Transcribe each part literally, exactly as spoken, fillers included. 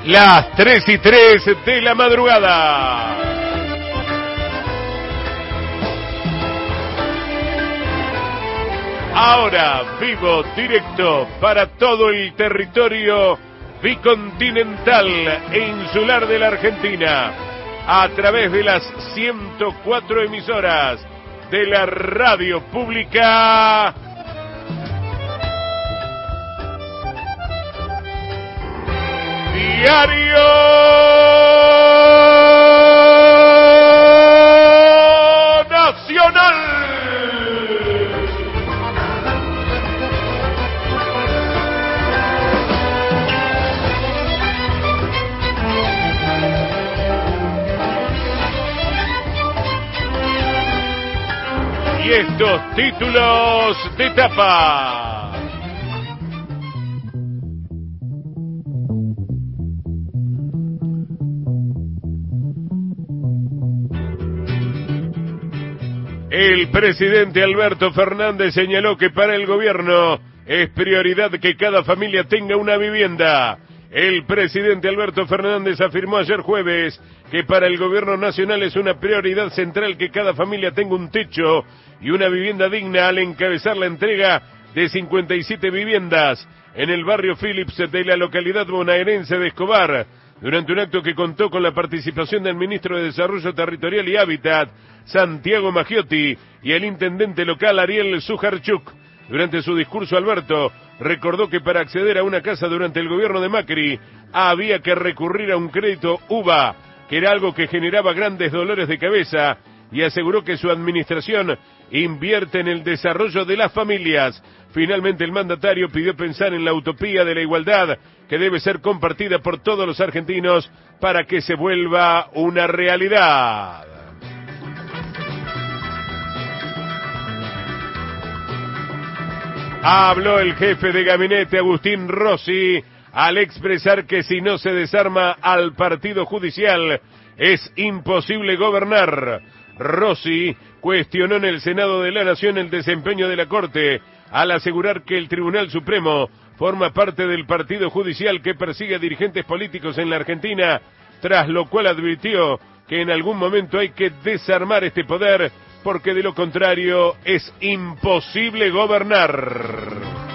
Las tres y tres de la madrugada. Ahora, vivo, directo, para todo el territorio bicontinental e insular de la Argentina, a través de las ciento cuatro emisoras de la radio pública. Diario Nacional. Y estos títulos de tapa. El presidente Alberto Fernández señaló que para el gobierno es prioridad que cada familia tenga una vivienda. El presidente Alberto Fernández afirmó ayer jueves que para el gobierno nacional es una prioridad central que cada familia tenga un techo y una vivienda digna al encabezar la entrega de cincuenta y siete viviendas en el barrio Phillips de la localidad bonaerense de Escobar, durante un acto que contó con la participación del ministro de Desarrollo Territorial y Hábitat, Santiago Maggiotti, y el intendente local Ariel Sujarchuk. Durante su discurso, Alberto recordó que para acceder a una casa durante el gobierno de Macri había que recurrir a un crédito U B A, que era algo que generaba grandes dolores de cabeza, y aseguró que su administración invierte en el desarrollo de las familias. Finalmente, el mandatario pidió pensar en la utopía de la igualdad, que debe ser compartida por todos los argentinos para que se vuelva una realidad. Habló el jefe de gabinete Agustín Rossi al expresar que si no se desarma al partido judicial es imposible gobernar. Rossi cuestionó en el Senado de la Nación el desempeño de la Corte al asegurar que el Tribunal Supremo forma parte del partido judicial que persigue a dirigentes políticos en la Argentina, tras lo cual advirtió que en algún momento hay que desarmar este poder, porque de lo contrario es imposible gobernar.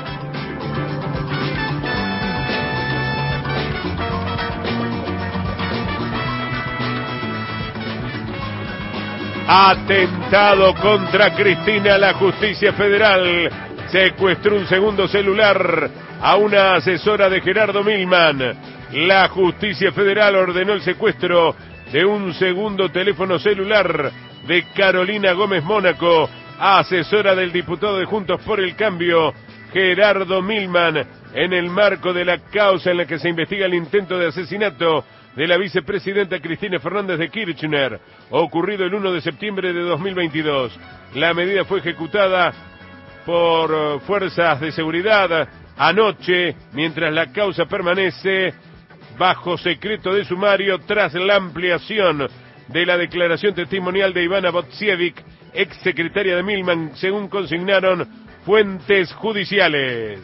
Atentado contra Cristina. La Justicia Federal secuestró un segundo celular a una asesora de Gerardo Milman. La Justicia Federal ordenó el secuestro de un segundo teléfono celular de Carolina Gómez Mónaco, asesora del diputado de Juntos por el Cambio, Gerardo Milman, en el marco de la causa en la que se investiga el intento de asesinato de la vicepresidenta Cristina Fernández de Kirchner, ocurrido el uno de septiembre de dos mil veintidós. La medida fue ejecutada por fuerzas de seguridad anoche, mientras la causa permanece bajo secreto de sumario tras la ampliación de la declaración testimonial de Ivana Botsievich, ex secretaria de Milman, según consignaron fuentes judiciales.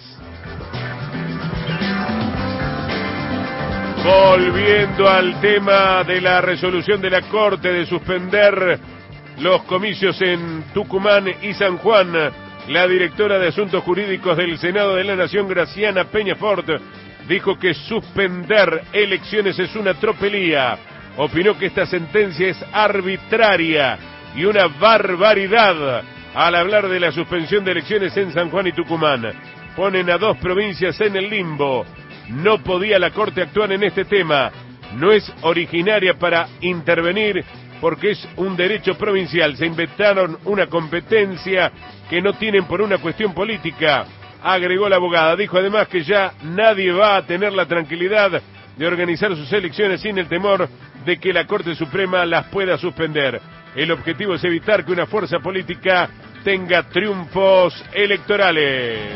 Volviendo al tema de la resolución de la Corte de suspender los comicios en Tucumán y San Juan, la directora de Asuntos Jurídicos del Senado de la Nación, Graciana Peñafort, dijo que suspender elecciones es una tropelía. Opinó que esta sentencia es arbitraria y una barbaridad al hablar de la suspensión de elecciones en San Juan y Tucumán. Ponen a dos provincias en el limbo. No podía la Corte actuar en este tema. No es originaria para intervenir porque es un derecho provincial. Se inventaron una competencia que no tienen por una cuestión política, agregó la abogada. Dijo además que ya nadie va a tener la tranquilidad de organizar sus elecciones sin el temor de que la Corte Suprema las pueda suspender. El objetivo es evitar que una fuerza política tenga triunfos electorales.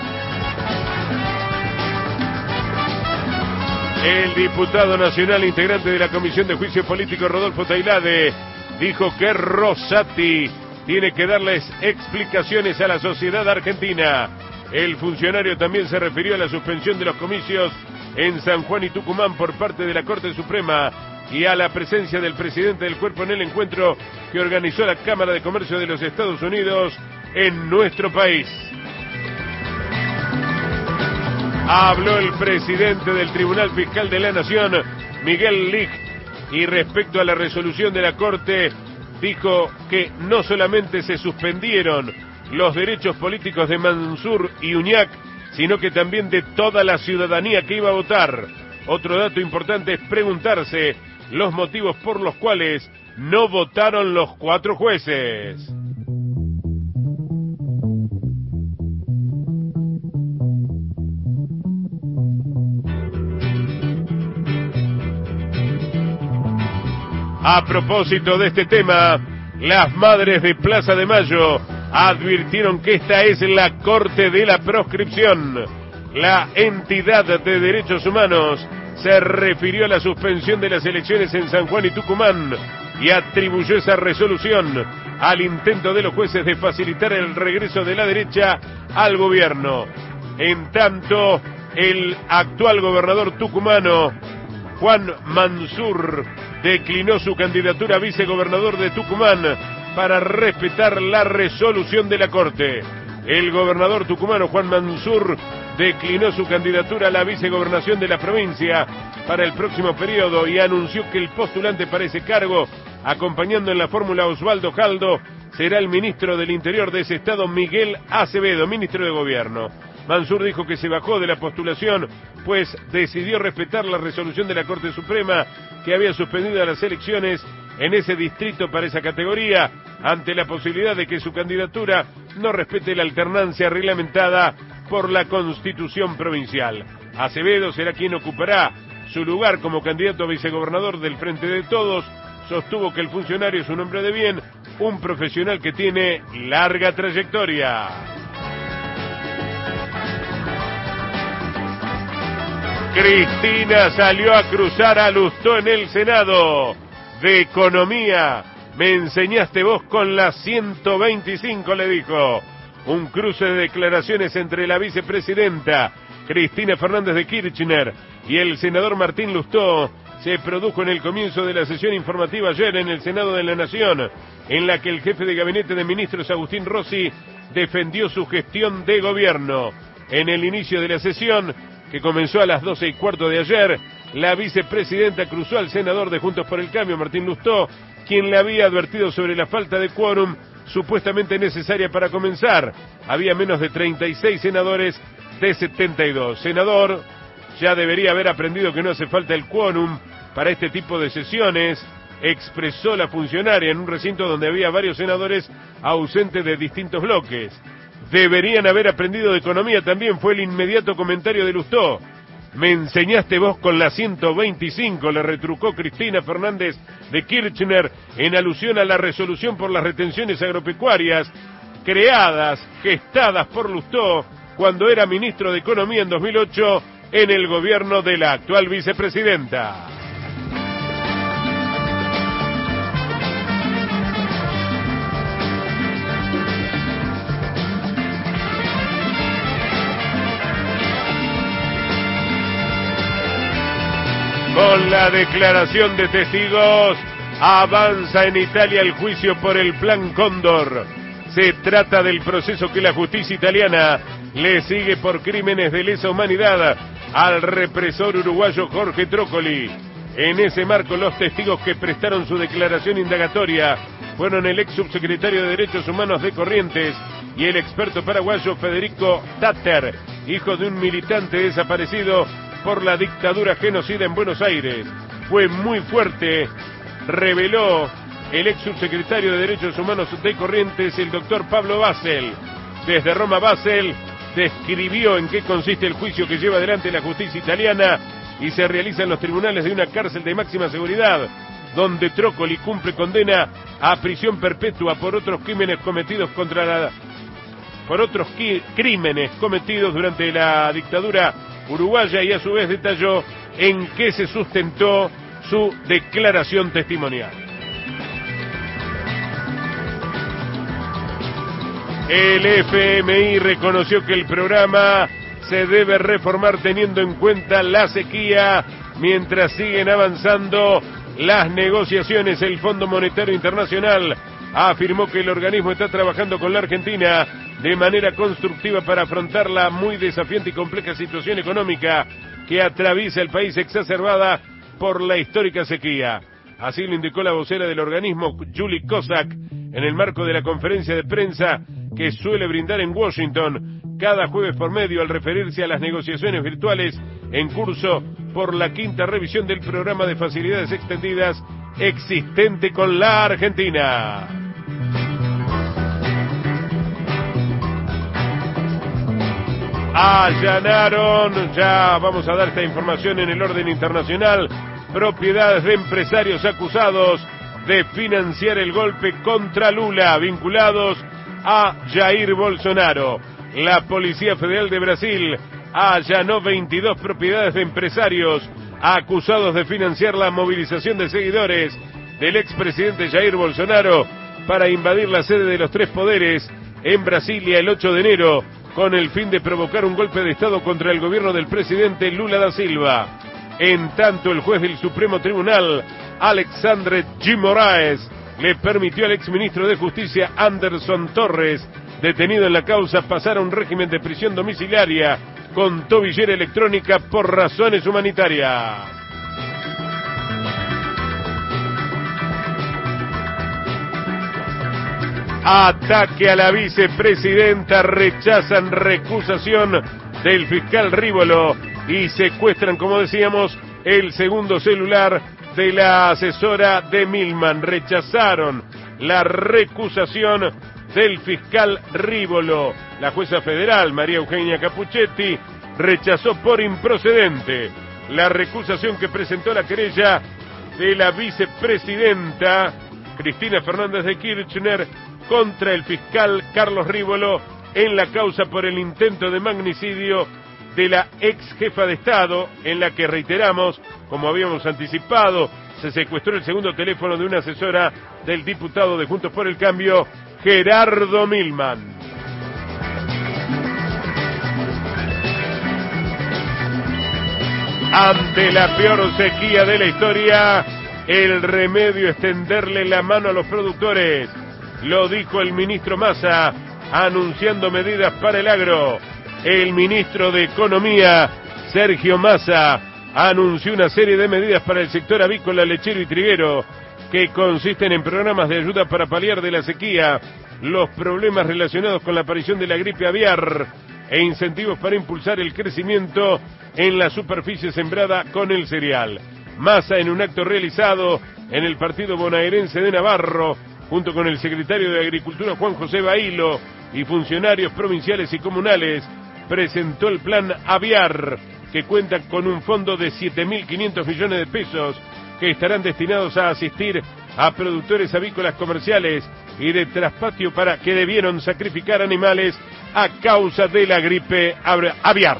El diputado nacional integrante de la Comisión de Juicio Político, Rodolfo Tailade, dijo que Rosati tiene que darles explicaciones a la sociedad argentina. El funcionario también se refirió a la suspensión de los comicios en San Juan y Tucumán por parte de la Corte Suprema y a la presencia del presidente del cuerpo en el encuentro que organizó la Cámara de Comercio de los Estados Unidos en nuestro país. Habló el presidente del Tribunal Fiscal de la Nación, Miguel Licht, y respecto a la resolución de la Corte, dijo que no solamente se suspendieron los derechos políticos de Mansur y Uñac, sino que también de toda la ciudadanía que iba a votar. Otro dato importante es preguntarse los motivos por los cuales no votaron los cuatro jueces. A propósito de este tema, las madres de Plaza de Mayo advirtieron que esta es la Corte de la Proscripción. La entidad de derechos humanos se refirió a la suspensión de las elecciones en San Juan y Tucumán y atribuyó esa resolución al intento de los jueces de facilitar el regreso de la derecha al gobierno. En tanto, el actual gobernador tucumano, Juan Mansur, declinó su candidatura a vicegobernador de Tucumán para respetar la resolución de la Corte. El gobernador tucumano Juan Mansur declinó su candidatura a la vicegobernación de la provincia para el próximo periodo y anunció que el postulante para ese cargo, acompañando en la fórmula a Osvaldo Jaldo, será el ministro del Interior de ese estado, Miguel Acevedo, ministro de Gobierno. Mansur dijo que se bajó de la postulación, pues decidió respetar la resolución de la Corte Suprema que había suspendido las elecciones en ese distrito para esa categoría, ante la posibilidad de que su candidatura no respete la alternancia reglamentada por la Constitución provincial. Acevedo será quien ocupará su lugar como candidato a vicegobernador del Frente de Todos. Sostuvo que el funcionario es un hombre de bien, un profesional que tiene larga trayectoria. Cristina salió a cruzar a Lustó en el Senado. De Economía, me enseñaste vos con la ciento veinticinco, le dijo. Un cruce de declaraciones entre la vicepresidenta Cristina Fernández de Kirchner y el senador Martín Lustó se produjo en el comienzo de la sesión informativa ayer en el Senado de la Nación, en la que el jefe de gabinete de ministros, Agustín Rossi, defendió su gestión de gobierno. En el inicio de la sesión, que comenzó a las doce y cuarto de ayer, la vicepresidenta cruzó al senador de Juntos por el Cambio, Martín Lustó, quien le había advertido sobre la falta de quórum supuestamente necesaria para comenzar. Había menos de treinta y seis senadores de setenta y dos. Senador, ya debería haber aprendido que no hace falta el quórum para este tipo de sesiones, expresó la funcionaria en un recinto donde había varios senadores ausentes de distintos bloques. Deberían haber aprendido de economía también, fue el inmediato comentario de Lustó. Me enseñaste vos con la ciento veinticinco, le retrucó Cristina Fernández de Kirchner en alusión a la resolución por las retenciones agropecuarias creadas, gestadas por Lustó cuando era ministro de Economía en dos mil ocho en el gobierno de la actual vicepresidenta. Con la declaración de testigos, avanza en Italia el juicio por el Plan Cóndor. Se trata del proceso que la justicia italiana le sigue por crímenes de lesa humanidad al represor uruguayo Jorge Trócoli. En ese marco, los testigos que prestaron su declaración indagatoria fueron el ex subsecretario de Derechos Humanos de Corrientes y el experto paraguayo Federico Tatter, hijo de un militante desaparecido por la dictadura genocida en Buenos Aires. Fue muy fuerte, reveló el ex subsecretario de Derechos Humanos de Corrientes, el doctor Pablo Basel. Desde Roma, Basel describió en qué consiste el juicio que lleva adelante la justicia italiana y se realiza en los tribunales de una cárcel de máxima seguridad, donde Trócoli cumple condena a prisión perpetua por otros crímenes cometidos contra la por otros crímenes cometidos durante la dictadura uruguaya, y a su vez detalló en qué se sustentó su declaración testimonial. El F M I reconoció que el programa se debe reformar teniendo en cuenta la sequía mientras siguen avanzando las negociaciones. El Fondo Monetario Internacional afirmó que el organismo está trabajando con la Argentina de manera constructiva para afrontar la muy desafiante y compleja situación económica que atraviesa el país, exacerbada por la histórica sequía. Así lo indicó la vocera del organismo, Julie Kozak, en el marco de la conferencia de prensa que suele brindar en Washington cada jueves por medio al referirse a las negociaciones virtuales en curso por la quinta revisión del programa de facilidades extendidas existente con la Argentina. Allanaron, ya vamos a dar esta información en el orden internacional, propiedades de empresarios acusados de financiar el golpe contra Lula, vinculados a Jair Bolsonaro. La Policía Federal de Brasil allanó veintidós propiedades de empresarios acusados de financiar la movilización de seguidores del expresidente Jair Bolsonaro para invadir la sede de los tres poderes en Brasilia el ocho de enero, con el fin de provocar un golpe de Estado contra el gobierno del presidente Lula da Silva. En tanto, el juez del Supremo Tribunal, Alexandre G. Moraes, le permitió al exministro de Justicia Anderson Torres, detenido en la causa, pasar a un régimen de prisión domiciliaria con tobillera electrónica por razones humanitarias. Ataque a la vicepresidenta, rechazan recusación del fiscal Rívolo y secuestran, como decíamos, el segundo celular de la asesora de Milman. Rechazaron la recusación del fiscal Rívolo. La jueza federal, María Eugenia Capuchetti, rechazó por improcedente la recusación que presentó la querella de la vicepresidenta Cristina Fernández de Kirchner contra el fiscal Carlos Rívolo en la causa por el intento de magnicidio de la ex jefa de Estado, en la que, reiteramos, como habíamos anticipado, se secuestró el segundo teléfono de una asesora del diputado de Juntos por el Cambio, Gerardo Milman. Ante la peor sequía de la historia, el remedio es tenderle la mano a los productores. Lo dijo el ministro Massa, anunciando medidas para el agro. El ministro de Economía, Sergio Massa, anunció una serie de medidas para el sector avícola, lechero y triguero, que consisten en programas de ayuda para paliar de la sequía, los problemas relacionados con la aparición de la gripe aviar e incentivos para impulsar el crecimiento en la superficie sembrada con el cereal. Massa, en un acto realizado en el partido bonaerense de Navarro, junto con el secretario de Agricultura Juan José Bailo y funcionarios provinciales y comunales, presentó el plan Aviar, que cuenta con un fondo de siete mil quinientos millones de pesos que estarán destinados a asistir a productores avícolas comerciales y de traspatio para que debieron sacrificar animales a causa de la gripe aviar.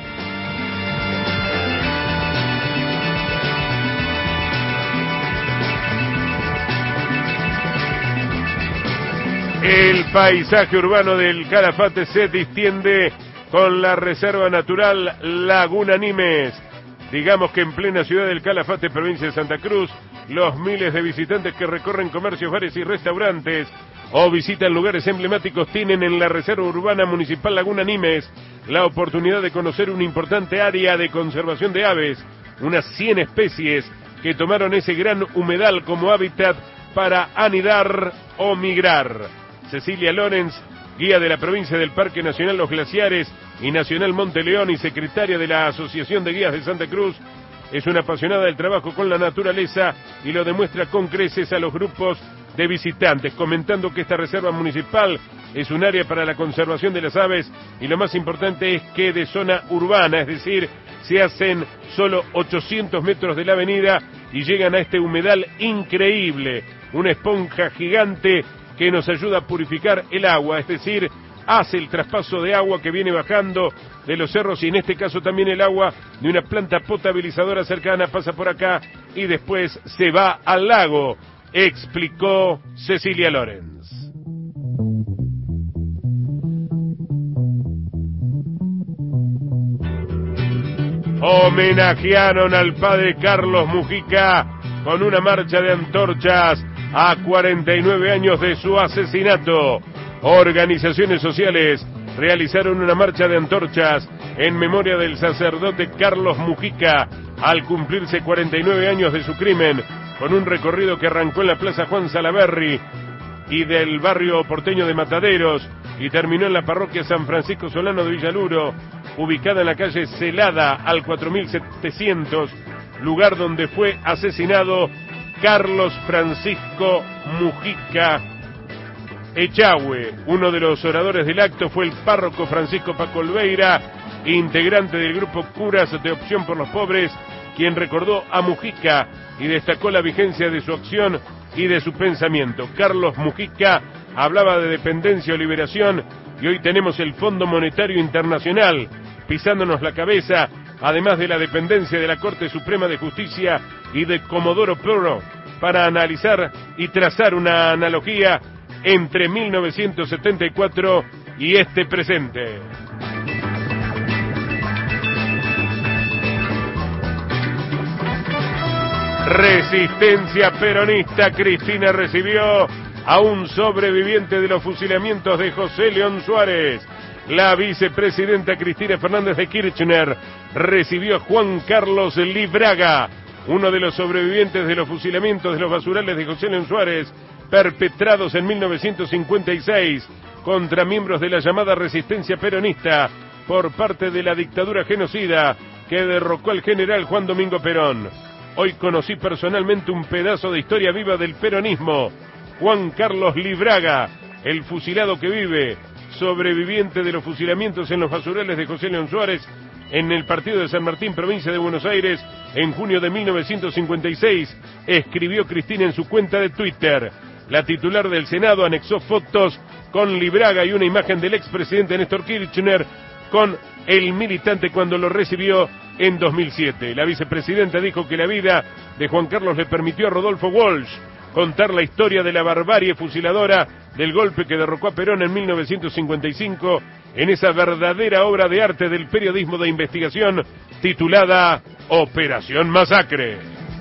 El paisaje urbano del Calafate se distiende con la reserva natural Laguna Nimes. Digamos que en plena ciudad del Calafate, provincia de Santa Cruz, los miles de visitantes que recorren comercios, bares y restaurantes o visitan lugares emblemáticos tienen en la reserva urbana municipal Laguna Nimes la oportunidad de conocer una importante área de conservación de aves, unas cien especies que tomaron ese gran humedal como hábitat para anidar o migrar. Cecilia Lorenz, guía de la provincia del Parque Nacional Los Glaciares y Nacional Monte León y secretaria de la Asociación de Guías de Santa Cruz, es una apasionada del trabajo con la naturaleza y lo demuestra con creces a los grupos de visitantes, comentando que esta reserva municipal es un área para la conservación de las aves y lo más importante es que de zona urbana, es decir, se hacen solo ochocientos metros de la avenida y llegan a este humedal increíble, una esponja gigante que nos ayuda a purificar el agua, es decir, hace el traspaso de agua que viene bajando de los cerros y en este caso también el agua de una planta potabilizadora cercana pasa por acá y después se va al lago, explicó Cecilia Lorenz. homenajearon al padre Carlos Mujica con una marcha de antorchas a cuarenta y nueve años de su asesinato. Organizaciones sociales realizaron una marcha de antorchas en memoria del sacerdote Carlos Mujica al cumplirse cuarenta y nueve años de su crimen, con un recorrido que arrancó en la Plaza Juan Salaberry y del barrio porteño de Mataderos y terminó en la parroquia San Francisco Solano de Villaluro, ubicada en la calle Celada al cuatro mil setecientos, lugar donde fue asesinado Carlos Francisco Mujica Echagüe. Uno de los oradores del acto fue el párroco Francisco Paco Olveira, integrante del grupo Curas de Opción por los Pobres, quien recordó a Mujica y destacó la vigencia de su acción y de su pensamiento. Carlos Mujica hablaba de dependencia o liberación y hoy tenemos el Fondo Monetario Internacional pisándonos la cabeza, además de la dependencia de la Corte Suprema de Justicia y de Comodoro Porro, para analizar y trazar una analogía entre mil novecientos setenta y cuatro y este presente. Resistencia peronista. Cristina recibió a un sobreviviente de los fusilamientos de José León Suárez. La vicepresidenta Cristina Fernández de Kirchner recibió a Juan Carlos Libraga, uno de los sobrevivientes de los fusilamientos de los basurales de José León Suárez, perpetrados en mil novecientos cincuenta y seis contra miembros de la llamada resistencia peronista por parte de la dictadura genocida que derrocó al general Juan Domingo Perón. Hoy conocí personalmente un pedazo de historia viva del peronismo. Juan Carlos Libraga, el fusilado que vive, sobreviviente de los fusilamientos en los basurales de José León Suárez en el partido de San Martín, provincia de Buenos Aires, en junio de mil novecientos cincuenta y seis, escribió Cristina en su cuenta de Twitter. La titular del Senado anexó fotos con Libraga y una imagen del expresidente Néstor Kirchner con el militante cuando lo recibió en dos mil siete. La vicepresidenta dijo que la vida de Juan Carlos le permitió a Rodolfo Walsh contar la historia de la barbarie fusiladora del golpe que derrocó a Perón en mil novecientos cincuenta y cinco en esa verdadera obra de arte del periodismo de investigación titulada Operación Masacre.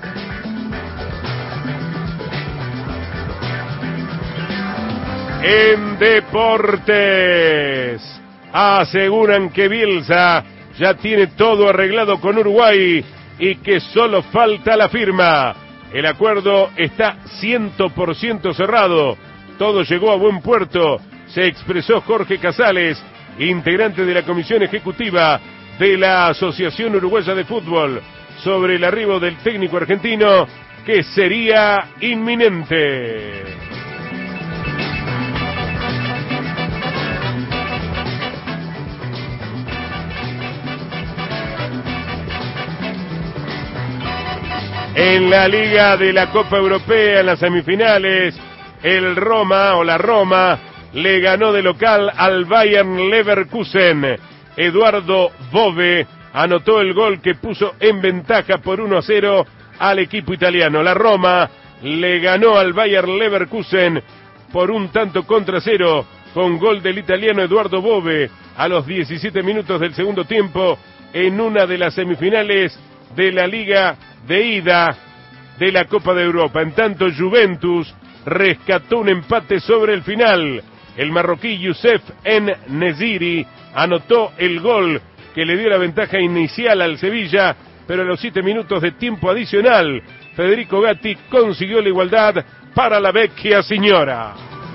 En deportes, aseguran que Bielsa ya tiene todo arreglado con Uruguay y que solo falta la firma. El acuerdo está cien por ciento cerrado. Todo llegó a buen puerto, se expresó Jorge Casales, integrante de la comisión ejecutiva de la Asociación Uruguaya de Fútbol, sobre el arribo del técnico argentino, que sería inminente. En la Liga de la Copa Europea, en las semifinales, el Roma o la Roma le ganó de local al Bayern Leverkusen. Eduardo Bove anotó el gol que puso en ventaja por uno a cero al equipo italiano. La Roma le ganó al Bayern Leverkusen por un tanto contra cero con gol del italiano Eduardo Bove a los diecisiete minutos del segundo tiempo en una de las semifinales de la Liga de ida de la Copa de Europa. En tanto, Juventus rescató un empate sobre el final. El marroquí Youssef En-Nesyri anotó el gol que le dio la ventaja inicial al Sevilla, pero a los siete minutos de tiempo adicional, Federico Gatti consiguió la igualdad para la vecchia signora.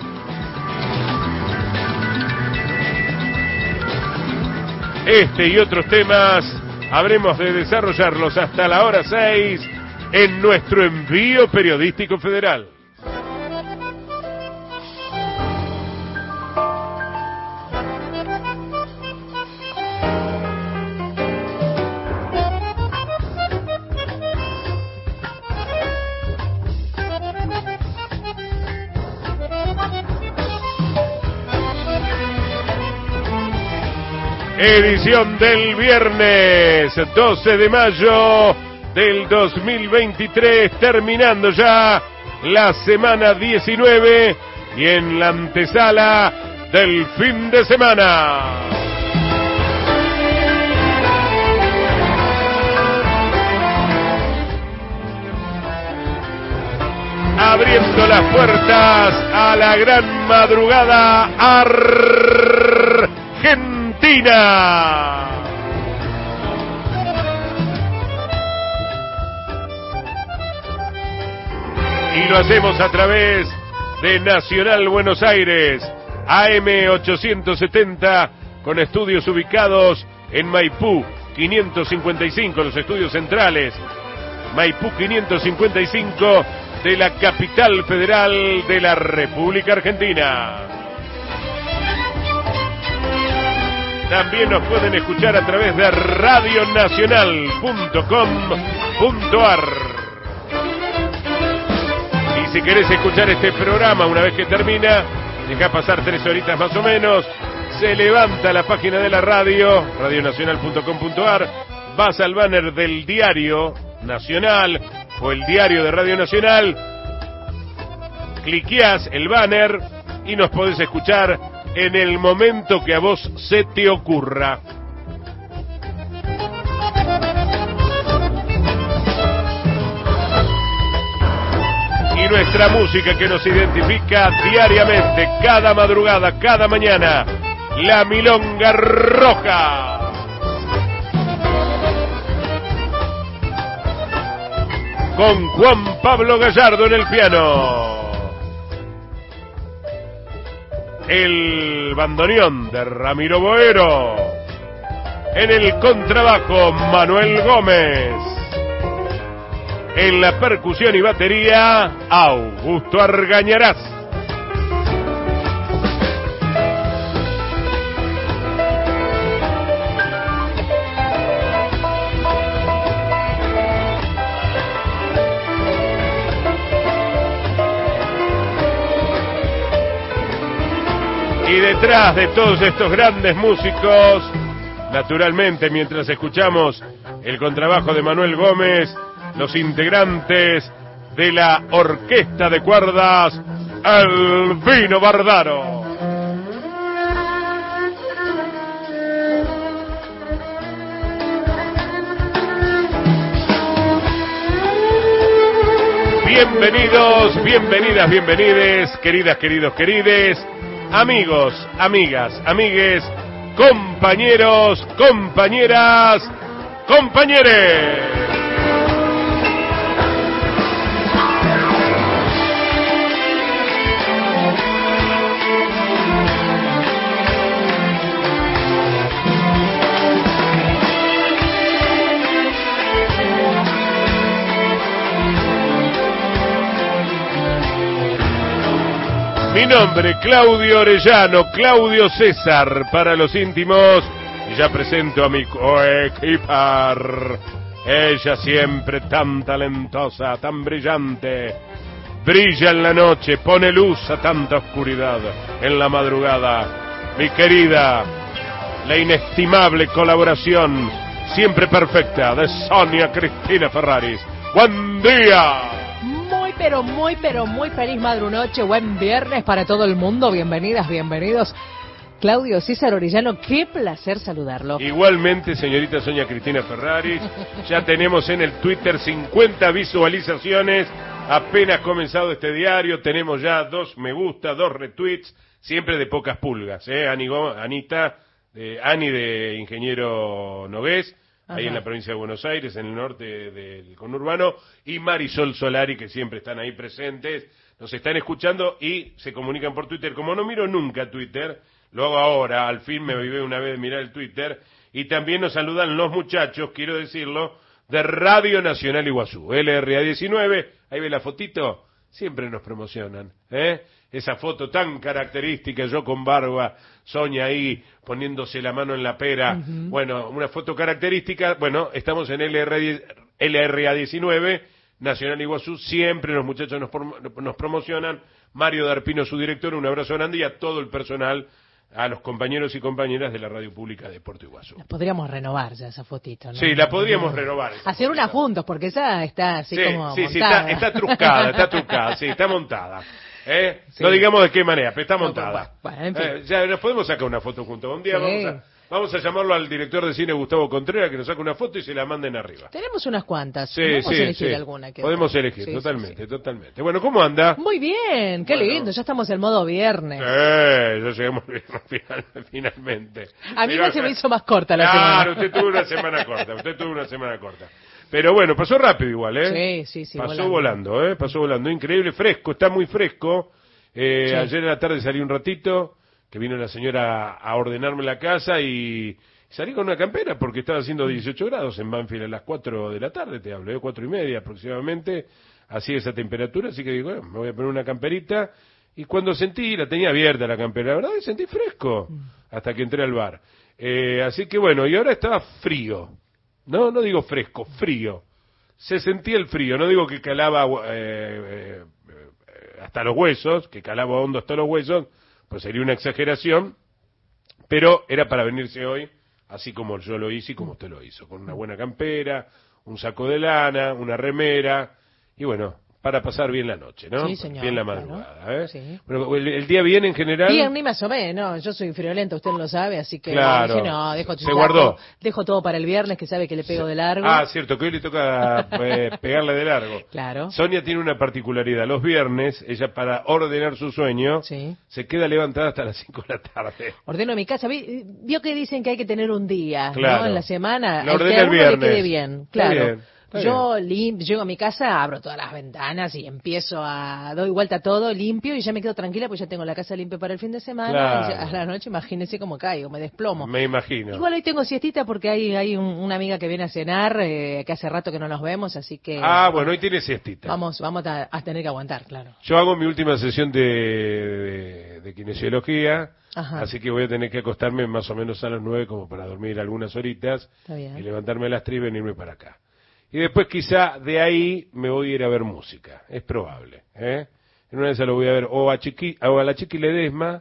Este y otros temas habremos de desarrollarlos hasta la hora seis en nuestro envío periodístico federal. Edición del viernes doce de mayo del dos mil veintitrés, terminando ya la semana diecinueve y en la antesala del fin de semana. las puertas a la gran madrugada argentina. Y lo hacemos a través de Nacional Buenos Aires, A M ochocientos setenta, con estudios ubicados en Maipú quinientos cincuenta y cinco, los estudios centrales, Maipú quinientos cincuenta y cinco de la capital federal de la República Argentina. También nos pueden escuchar a través de radio nacional punto com punto ar. Y si querés escuchar este programa una vez que termina, deja pasar tres horitas más o menos, se levanta la página de la radio, radio nacional punto com punto ar, vas al banner del Diario Nacional o el Diario de Radio Nacional, cliqueás el banner y nos podés escuchar en el momento que a vos se te ocurra. Y nuestra música que nos identifica diariamente, cada madrugada, cada mañana, la Milonga Roja. Con Juan Pablo Gallardo en el piano. El bandoneón de Ramiro Boero. En el contrabajo, Manuel Gómez. En la percusión y batería, Augusto Argañarás. Y detrás de todos estos grandes músicos, naturalmente, mientras escuchamos el contrabajo de Manuel Gómez, los integrantes de la orquesta de cuerdas Albino Bardaro. Bienvenidos, bienvenidas, bienvenides, queridas, queridos, querides, amigos, amigas, amigues, compañeros, compañeras, compañeres. Mi nombre, Claudio Orellano, Claudio César, para los íntimos, y ya presento a mi coequipar. Ella siempre tan talentosa, tan brillante, brilla en la noche, pone luz a tanta oscuridad en la madrugada. Mi querida, la inestimable colaboración, siempre perfecta, de Sonia Cristina Ferraris. ¡Buen día! Pero muy, pero muy feliz madrunoche, buen viernes para todo el mundo, bienvenidas, bienvenidos. Claudio César Orellano, qué placer saludarlo. Igualmente, señorita Sonia Cristina Ferraris, ya tenemos en el Twitter cincuenta visualizaciones, apenas comenzado este diario, tenemos ya dos me gusta, dos retweets, siempre de pocas pulgas, ¿eh? Ani, Anita, eh, Ani de Ingeniero Nogués, ahí Ajá. en la provincia de Buenos Aires, en el norte del conurbano, y Marisol Solari, que siempre están ahí presentes, nos están escuchando y se comunican por Twitter. Como no miro nunca Twitter, lo hago ahora, al fin me viví una vez de mirar el Twitter, y también nos saludan los muchachos, quiero decirlo, de Radio Nacional Iguazú, L R A diecinueve, ahí ve la fotito, siempre nos promocionan, ¿eh? Esa foto tan característica, yo con barba, Sonia ahí poniéndose la mano en la pera, uh-huh. Bueno, una foto característica, bueno, estamos en L R A diecinueve, Nacional Iguazú, siempre los muchachos nos, nos promocionan, Mario Darpino, su director, un abrazo grande, y a todo el personal, a los compañeros y compañeras de la radio pública de Puerto Iguazú. La podríamos renovar ya esa fotito, ¿no? Sí, la podríamos no. renovar. Hacer una juntos, porque esa está así sí, como sí, montada. Sí, está, está trucada, está trucada, sí, está montada. ¿Eh? Sí. No digamos de qué manera, pero está montada. No, bueno, en fin. eh, ya nos podemos sacar una foto juntos. Un día sí. vamos a Vamos a llamarlo al director de cine Gustavo Contreras que nos saque una foto y se la manden arriba. Tenemos unas cuantas. Sí, Podemos sí, elegir sí. alguna. Que Podemos otra. elegir, Sí, totalmente, sí, sí. totalmente. Bueno, ¿cómo anda? Muy bien, qué Bueno. lindo. Ya estamos en modo viernes. Eh, ya llegamos final, finalmente. A mí Pero, me se me hizo más corta la claro, semana. usted tuvo una semana corta, usted tuvo una semana corta. Pero bueno, pasó rápido igual, ¿eh? Sí, sí, sí. Pasó volando. volando, ¿eh? Pasó volando. Increíble, fresco, está muy fresco. Eh, Sí. Ayer en la tarde salí un ratito, que vino la señora a ordenarme la casa y salí con una campera porque estaba haciendo dieciocho grados en Banfield a las cuatro de la tarde, te hablo, ¿eh? cuatro y media aproximadamente, así esa temperatura, así que digo, bueno, me voy a poner una camperita. Y cuando sentí, la tenía abierta la campera, la verdad que sentí fresco hasta que entré al bar. Eh, así que bueno, y ahora estaba frío. No, no digo fresco, frío. Se sentía el frío, no digo que calaba eh, eh, hasta los huesos, que calaba hondo hasta los huesos, pues sería una exageración, pero era para venirse hoy, así como yo lo hice y como usted lo hizo, con una buena campera, un saco de lana, una remera, y bueno, para pasar bien la noche, ¿no? Sí, señor, bien la claro. madrugada, ¿eh? Sí. Bueno, el, el día bien en general. Bien, ni más o menos. Yo soy friolenta, usted lo sabe, así que Claro. dije, no, dejo, Se guardó. dejo todo para el viernes, que sabe que le pego de largo. Ah, cierto, que hoy le toca eh, pegarle de largo. Claro. Sonia tiene una particularidad. Los viernes, ella para ordenar su sueño, Sí. se queda levantada hasta las cinco de la tarde. Ordeno mi casa. Vi- Vio que dicen que hay que tener un día, Claro. ¿no? En la semana. Lo al que ordena a el uno le viernes. quede bien. Está Claro. bien, está Yo lim- llego a mi casa, abro todas las ventanas y empiezo a doy vuelta a todo, limpio y ya me quedo tranquila porque ya tengo la casa limpia para el fin de semana. Claro. Y ya a la noche imagínese cómo caigo, me desplomo. Me imagino. Igual hoy tengo siestita porque hay, hay un- una amiga que viene a cenar, eh, que hace rato que no nos vemos, así que... Ah, bueno, hoy tiene siestita. Vamos, vamos a, a tener que aguantar, claro. Yo hago mi última sesión de, de, de kinesiología, Ajá. así que voy a tener que acostarme más o menos a las nueve como para dormir algunas horitas Está bien. y levantarme a las tres y venirme para acá. Y después quizá de ahí me voy a ir a ver música, es probable. ¿eh? En una de esas lo voy a ver o a, Chiqui, o a la Chiqui Ledesma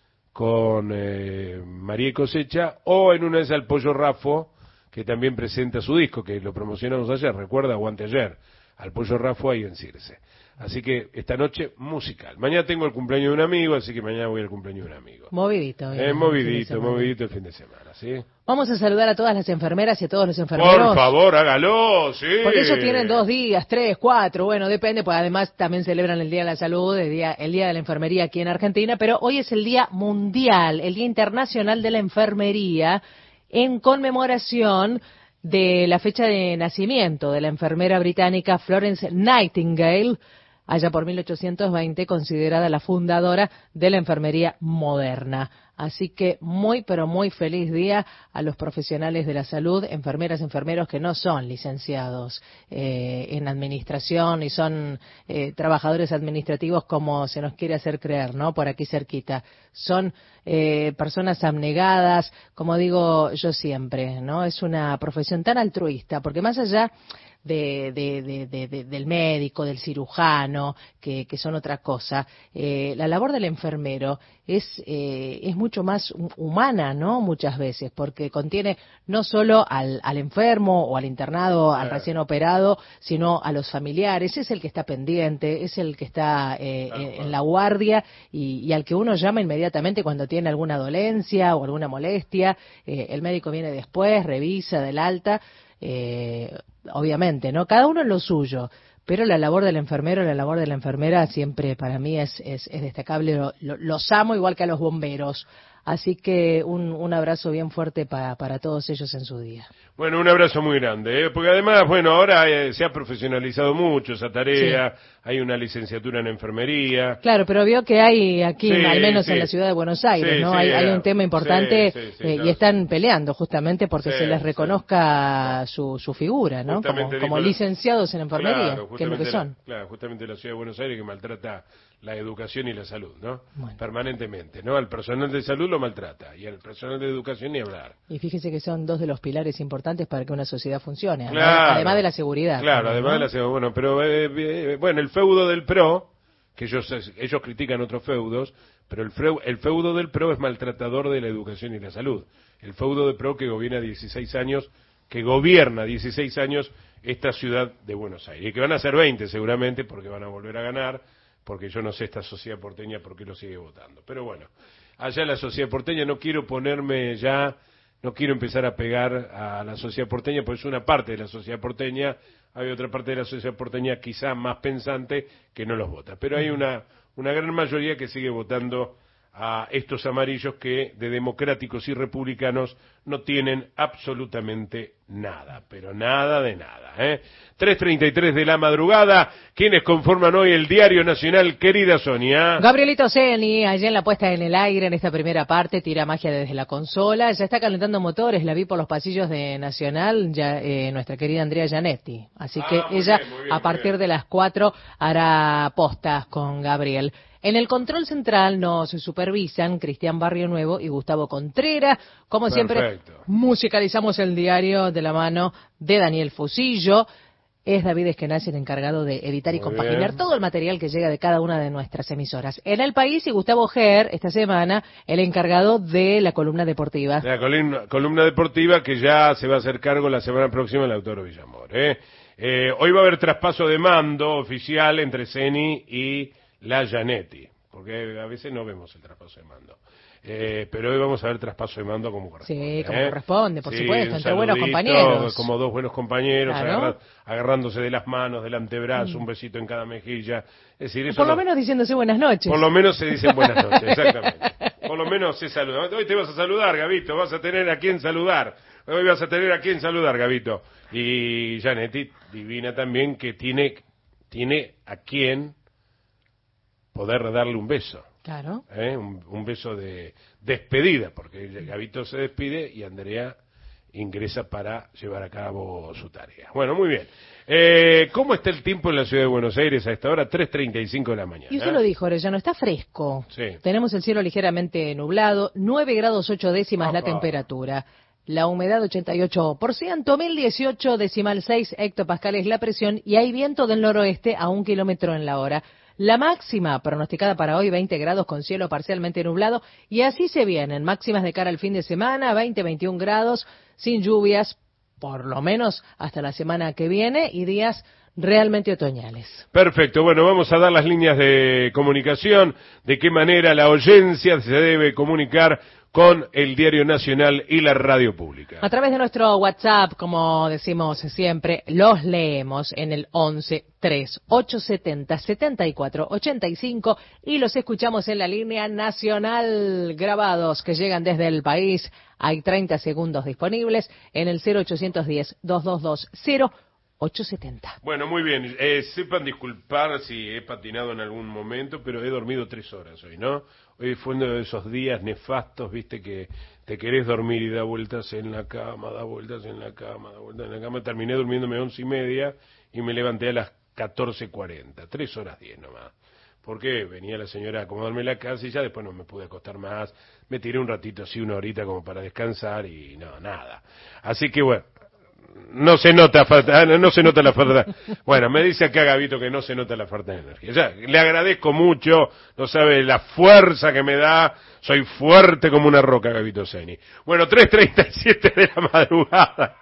con eh, María y Cosecha, o en una de esas al Pollo Rafo, que también presenta su disco, que lo promocionamos ayer, recuerda, o anteayer, al Pollo Rafo ahí en Circe. Así que esta noche musical. Mañana tengo el cumpleaños de un amigo, así que mañana voy al cumpleaños de un amigo. Movidito. Eh, bien, el fin de movidito, semana. movidito el fin de semana, ¿sí? Vamos a saludar a todas las enfermeras y a todos los enfermeros. Por favor, hágalo, sí. Porque ellos tienen dos días, tres, cuatro, bueno, depende, pues además también celebran el Día de la Salud, el Día, el Día de la Enfermería aquí en Argentina, pero hoy es el Día Mundial, el Día Internacional de la Enfermería, en conmemoración de la fecha de nacimiento de la enfermera británica Florence Nightingale, allá por mil ochocientos veinte, considerada la fundadora de la enfermería moderna. Así que muy, pero muy feliz día a los profesionales de la salud, enfermeras, enfermeros que no son licenciados eh, en administración y son eh, trabajadores administrativos como se nos quiere hacer creer, ¿no? Por aquí cerquita. Son eh, personas abnegadas, como digo yo siempre, ¿no? Es una profesión tan altruista, porque más allá de, de, de, de, de, del médico, del cirujano, que, que son otra cosa. Eh, la labor del enfermero es, eh, es mucho más humana, ¿no? Muchas veces, porque contiene no solo al, al enfermo o al internado, al recién operado, sino a los familiares. Es el que está pendiente, es el que está eh, en, en la guardia y, y al que uno llama inmediatamente cuando tiene alguna dolencia o alguna molestia. Eh, el médico viene después, revisa del alta. Eh, obviamente, ¿no? Cada uno en lo suyo, pero la labor del enfermero, la labor de la enfermera siempre para mí es, es, es destacable, lo, lo, los amo igual que a los bomberos, así que un, un abrazo bien fuerte para, para todos ellos en su día. Bueno, un abrazo muy grande, ¿eh? Porque además, bueno, ahora eh, se ha profesionalizado mucho esa tarea, sí. Hay una licenciatura en enfermería. Claro, pero vio que hay aquí, sí, al menos sí. en la ciudad de Buenos Aires, sí, ¿no? Sí, hay, era, hay un tema importante sí, sí, eh, claro, y están peleando justamente porque sí, se les reconozca sí. su, su figura, ¿no? Como, como dijo, licenciados en enfermería, claro, que es lo que son. La, claro, justamente la ciudad de Buenos Aires que maltrata la educación y la salud, ¿no? Bueno. Permanentemente, ¿no? Al personal de salud lo maltrata y al personal de educación ni hablar. Y fíjese que son dos de los pilares importantes para que una sociedad funcione, claro, además de la seguridad. Claro, también, además ¿no? de la seguridad. Bueno, pero eh, eh, bueno, el feudo del P R O, que ellos ellos critican otros feudos, pero el, freu, el feudo del P R O es maltratador de la educación y la salud. El feudo del P R O que gobierna dieciséis años, que gobierna dieciséis años esta ciudad de Buenos Aires, y que van a ser veinte seguramente porque van a volver a ganar, porque yo no sé esta sociedad porteña por qué lo sigue votando. Pero bueno, allá la sociedad porteña, no quiero ponerme ya no quiero empezar a pegar a la sociedad porteña, porque es una parte de la sociedad porteña, hay otra parte de la sociedad porteña quizá más pensante que no los vota, pero hay una, una gran mayoría que sigue votando a estos amarillos que de democráticos y republicanos no tienen absolutamente nada, pero nada de nada, ¿eh? tres treinta y tres de la madrugada, ¿quiénes conforman hoy el Diario Nacional, querida Sonia? Gabrielito Ceni, allí en la puesta en el aire, en esta primera parte, tira magia desde la consola, ya está calentando motores, la vi por los pasillos de Nacional, ya eh, nuestra querida Andrea Gianetti, así ah, que ella bien, bien, a partir de las cuatro hará postas con Gabriel. En el control central nos supervisan Cristian Barrio Nuevo y Gustavo Contreras. Como Perfecto. Siempre, musicalizamos el diario de la mano de Daniel Fusillo. Es David Eskenazi el encargado de editar Muy y compaginar bien. todo el material que llega de cada una de nuestras emisoras. En El País y Gustavo Ger, esta semana, el encargado de la columna deportiva. La columna, columna deportiva que ya se va a hacer cargo la semana próxima el Lautaro Villamor. ¿eh? Eh, hoy va a haber traspaso de mando oficial entre Ceni y la Gianetti, porque a veces no vemos el traspaso de mando. Eh, pero hoy vamos a ver traspaso de mando como corresponde. Sí, como ¿eh? corresponde, por sí, supuesto, entre buenos compañeros. Como dos buenos compañeros, claro. agarra, agarrándose de las manos, del antebrazo, mm. un besito en cada mejilla. Es decir, eso por lo no, menos diciéndose buenas noches. Por lo menos se dicen buenas noches, exactamente. Por lo menos se saludan. Hoy te vas a saludar, Gabito, vas a tener a quién saludar. Hoy vas a tener a quién saludar, Gabito. Y Gianetti, divina también, que tiene, tiene a quién poder darle un beso. Claro. ¿Eh? Un, un beso de despedida, porque Gabito se despide y Andrea ingresa para llevar a cabo su tarea. Bueno, muy bien. Eh, ¿Cómo está el tiempo en la ciudad de Buenos Aires a esta hora? tres treinta y cinco de la mañana. Y usted lo dijo, Orellano, está fresco. Sí. Tenemos el cielo ligeramente nublado, nueve grados ocho décimas Opa. la temperatura. La humedad ochenta y ocho por ciento, mil dieciocho decimal seis hectopascales la presión y hay viento del noroeste a un kilómetro en la hora. La máxima pronosticada para hoy, veinte grados con cielo parcialmente nublado, y así se vienen, máximas de cara al fin de semana, veinte a veintiún grados, sin lluvias, por lo menos hasta la semana que viene, y días realmente otoñales. Perfecto, bueno, vamos a dar las líneas de comunicación, de qué manera la oyencia se debe comunicar con el Diario Nacional y la radio pública. A través de nuestro WhatsApp, como decimos siempre, los leemos en el once tres ocho setenta setenta y cuatro ochenta y cinco y los escuchamos en la línea nacional grabados que llegan desde El País. Hay treinta segundos disponibles en el cero ochocientos diez, doscientos veintidós, cero ochocientos setenta. Bueno, muy bien. Eh, sepan disculpar si he patinado en algún momento, pero he dormido tres horas hoy, ¿no? Hoy fue uno de esos días nefastos, viste, que te querés dormir y da vueltas en la cama, da vueltas en la cama, da vueltas en la cama. Terminé durmiéndome a once y media y me levanté a las catorce cuarenta, tres horas diez nomás. Porque venía la señora a acomodarme la casa y ya después no me pude acostar más. Me tiré un ratito así, una horita como para descansar y no, nada. Así que bueno. No se nota falta, no se nota la falta. Bueno, me dice acá Gabito que no se nota la falta de energía. Ya, le agradezco mucho, no sabe la fuerza que me da. Soy fuerte como una roca, Gabito Ceni. Bueno, tres treinta y siete de la madrugada.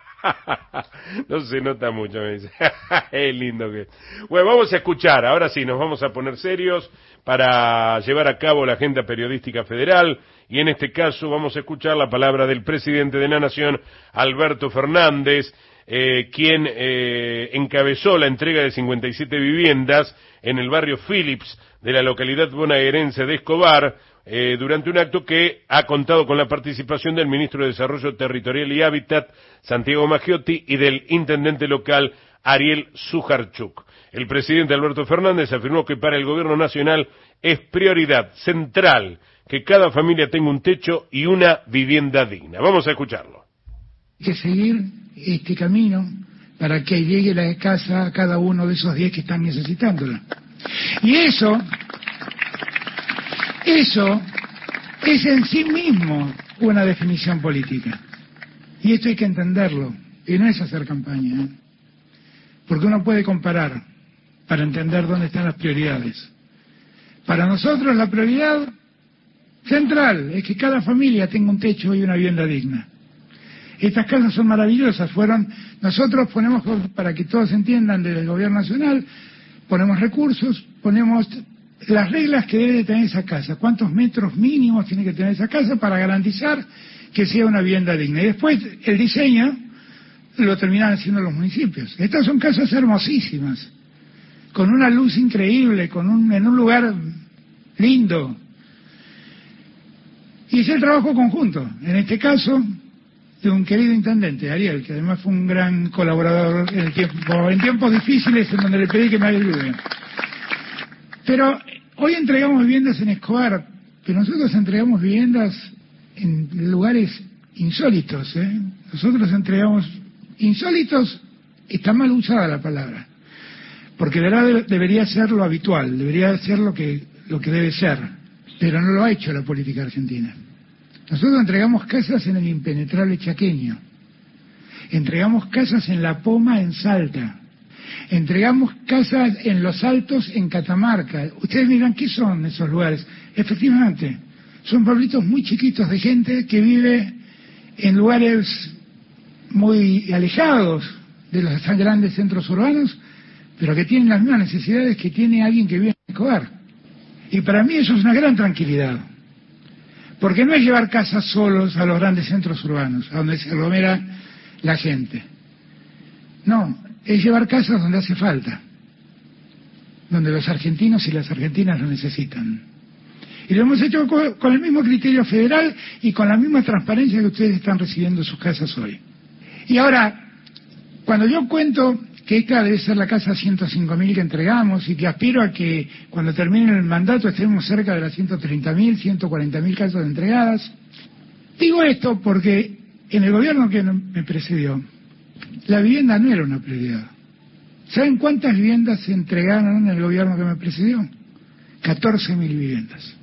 No se nota mucho, me dice. Es lindo que. Bueno, vamos a escuchar. Ahora sí, nos vamos a poner serios para llevar a cabo la agenda periodística federal. Y en este caso vamos a escuchar la palabra del presidente de la Nación, Alberto Fernández, eh, quien eh, encabezó la entrega de cincuenta y siete viviendas en el barrio Phillips de la localidad bonaerense de Escobar, eh, durante un acto que ha contado con la participación del ministro de Desarrollo Territorial y Hábitat, Santiago Maggiotti, y del intendente local, Ariel Sujarchuk. El presidente Alberto Fernández afirmó que para el gobierno nacional es prioridad central que cada familia tenga un techo y una vivienda digna. Vamos a escucharlo. Hay que seguir este camino para que llegue la casa a cada uno de esos diez que están necesitándola. Y eso, eso es en sí mismo una definición política. Y esto hay que entenderlo. Y no es hacer campaña, ¿eh? Porque uno puede comparar para entender dónde están las prioridades. Para nosotros la prioridad central es que cada familia tenga un techo y una vivienda digna. Estas casas son maravillosas, fueron, nosotros ponemos, para que todos entiendan desde el gobierno nacional, ponemos recursos, ponemos las reglas que debe tener esa casa, cuántos metros mínimos tiene que tener esa casa para garantizar que sea una vivienda digna. Y después el diseño lo terminan haciendo los municipios. Estas son casas hermosísimas, con una luz increíble, con un, en un lugar lindo. Y es el trabajo conjunto, en este caso, de un querido intendente, Ariel, que además fue un gran colaborador en, el tiempo, en tiempos difíciles en donde le pedí que me ayude. Pero hoy entregamos viviendas en Escobar, pero nosotros entregamos viviendas en lugares insólitos, ¿eh? Nosotros entregamos insólitos, está mal usada la palabra, porque de verdad debería ser lo habitual, debería ser lo que, lo que debe ser, pero no lo ha hecho la política argentina. Nosotros entregamos casas en el impenetrable chaqueño, entregamos casas en La Poma, en Salta, entregamos casas en Los Altos, en Catamarca. Ustedes dirán, ¿qué son esos lugares? Efectivamente, son pueblitos muy chiquitos de gente que vive en lugares muy alejados de los tan grandes centros urbanos, pero que tienen las mismas necesidades que tiene alguien que vive en Escobar. Y para mí eso es una gran tranquilidad, porque no es llevar casas solos a los grandes centros urbanos, a donde se aglomera la gente. No, es llevar casas donde hace falta, donde los argentinos y las argentinas lo necesitan. Y lo hemos hecho con el mismo criterio federal y con la misma transparencia que ustedes están recibiendo sus casas hoy. Y ahora, cuando yo cuento que esta debe ser la casa ciento cinco mil que entregamos y que aspiro a que cuando termine el mandato estemos cerca de las ciento treinta mil, ciento cuarenta mil casas entregadas, digo esto porque en el gobierno que me precedió, la vivienda no era una prioridad. ¿Saben cuántas viviendas se entregaron en el gobierno que me precedió? catorce mil viviendas.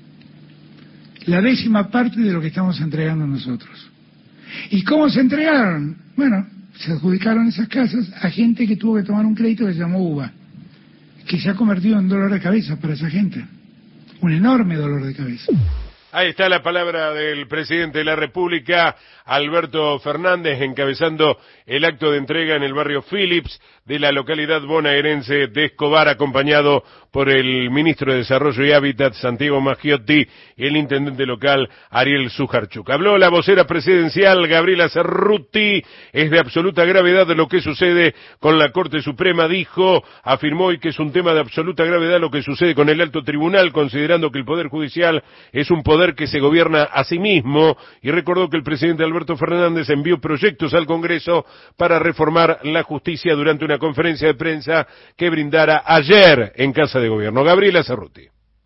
La décima parte de lo que estamos entregando nosotros. ¿Y cómo se entregaron? Bueno, se adjudicaron esas casas a gente que tuvo que tomar un crédito que se llamó U V A, que se ha convertido en dolor de cabeza para esa gente. Un enorme dolor de cabeza. Ahí está la palabra del presidente de la República, Alberto Fernández, encabezando el acto de entrega en el barrio Phillips de la localidad bonaerense de Escobar, acompañado por el ministro de Desarrollo y Hábitat, Santiago Maggiotti, y el intendente local, Ariel Sujarchuk. Habló la vocera presidencial, Gabriela Cerruti. Es de absoluta gravedad lo que sucede con la Corte Suprema, dijo, afirmó y que es un tema de absoluta gravedad lo que sucede con el alto tribunal, considerando que el Poder Judicial es un poder que se gobierna a sí mismo, y recordó que el presidente Alberto Fernández envió proyectos al Congreso para reformar la justicia durante una conferencia de prensa que brindara ayer en Casa de Gobierno. Gabriela Cerruti.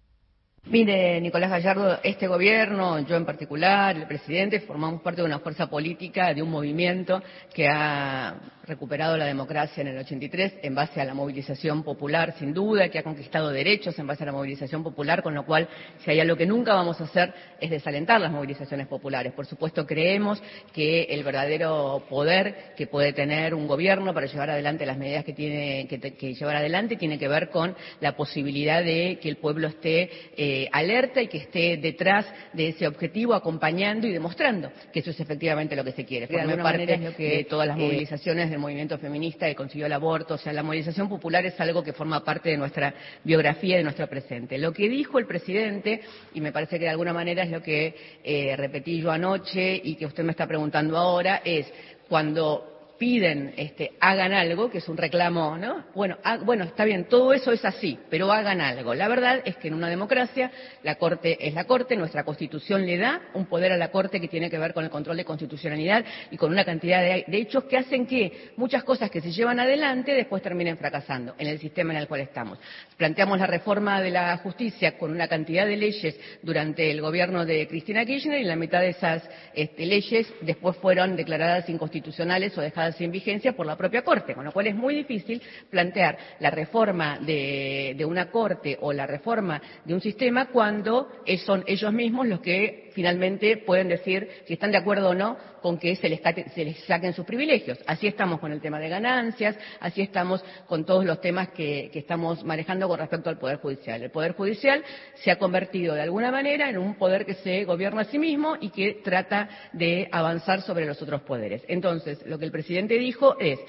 Mire, Nicolás Gallardo, este gobierno, yo en particular, el presidente, formamos parte de una fuerza política, de un movimiento que ha recuperado la democracia en el ochenta y tres en base a la movilización popular, sin duda, que ha conquistado derechos en base a la movilización popular, con lo cual, si hay algo que nunca vamos a hacer es desalentar las movilizaciones populares. Por supuesto, creemos que el verdadero poder que puede tener un gobierno para llevar adelante las medidas que tiene que, que llevar adelante tiene que ver con la posibilidad de que el pueblo esté eh, alerta y que esté detrás de ese objetivo, acompañando y demostrando que eso es efectivamente lo que se quiere. Forme parte es lo que, de todas las movilizaciones del movimiento feminista que consiguió el aborto. O sea, la movilización popular es algo que forma parte de nuestra biografía y de nuestro presente. Lo que dijo el presidente, y me parece que de alguna manera es lo que eh, repetí yo anoche y que usted me está preguntando ahora, es cuando piden, este, hagan algo, que es un reclamo, ¿no? Bueno, ha, bueno, está bien, todo eso es así, pero hagan algo. La verdad es que en una democracia la Corte es la Corte, nuestra Constitución le da un poder a la Corte que tiene que ver con el control de constitucionalidad y con una cantidad de, de hechos que hacen que muchas cosas que se llevan adelante después terminen fracasando en el sistema en el cual estamos. Planteamos la reforma de la justicia con una cantidad de leyes durante el gobierno de Cristina Kirchner y la mitad de esas este, leyes después fueron declaradas inconstitucionales o dejadas sin vigencia por la propia Corte, con lo cual es muy difícil plantear la reforma de, de una Corte o la reforma de un sistema cuando son ellos mismos los que finalmente pueden decir si están de acuerdo o no con que se les, se les saquen sus privilegios. Así estamos con el tema de ganancias, así estamos con todos los temas que, que estamos manejando con respecto al Poder Judicial. El Poder Judicial se ha convertido de alguna manera en un poder que se gobierna a sí mismo y que trata de avanzar sobre los otros poderes. Entonces, lo que el presidente dijo es,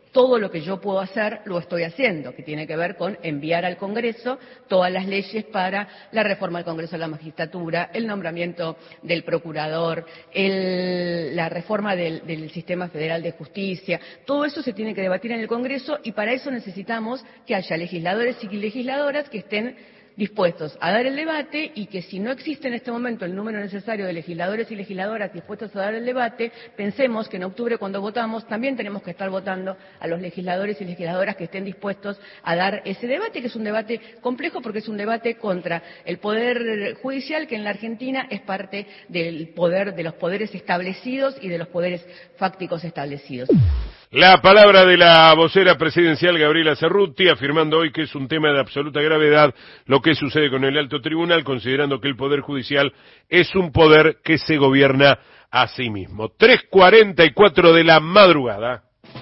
todo lo que yo puedo hacer lo estoy haciendo, que tiene que ver con enviar al Congreso todas las leyes para la reforma del Congreso de la Magistratura, el nombramiento del procurador, el, la reforma del, del Sistema Federal de Justicia. Todo eso se tiene que debatir en el Congreso y para eso necesitamos que haya legisladores y legisladoras que estén dispuestos a dar el debate y que si no existe en este momento el número necesario de legisladores y legisladoras dispuestos a dar el debate, pensemos que en octubre cuando votamos también tenemos que estar votando a los legisladores y legisladoras que estén dispuestos a dar ese debate, que es un debate complejo porque es un debate contra el Poder Judicial, que en la Argentina es parte del poder, de los poderes establecidos y de los poderes fácticos establecidos. La palabra de la vocera presidencial Gabriela Cerruti, afirmando hoy que es un tema de absoluta gravedad lo que sucede con el alto tribunal, considerando que el Poder Judicial es un poder que se gobierna a sí mismo. tres cuarenta y cuatro de la madrugada.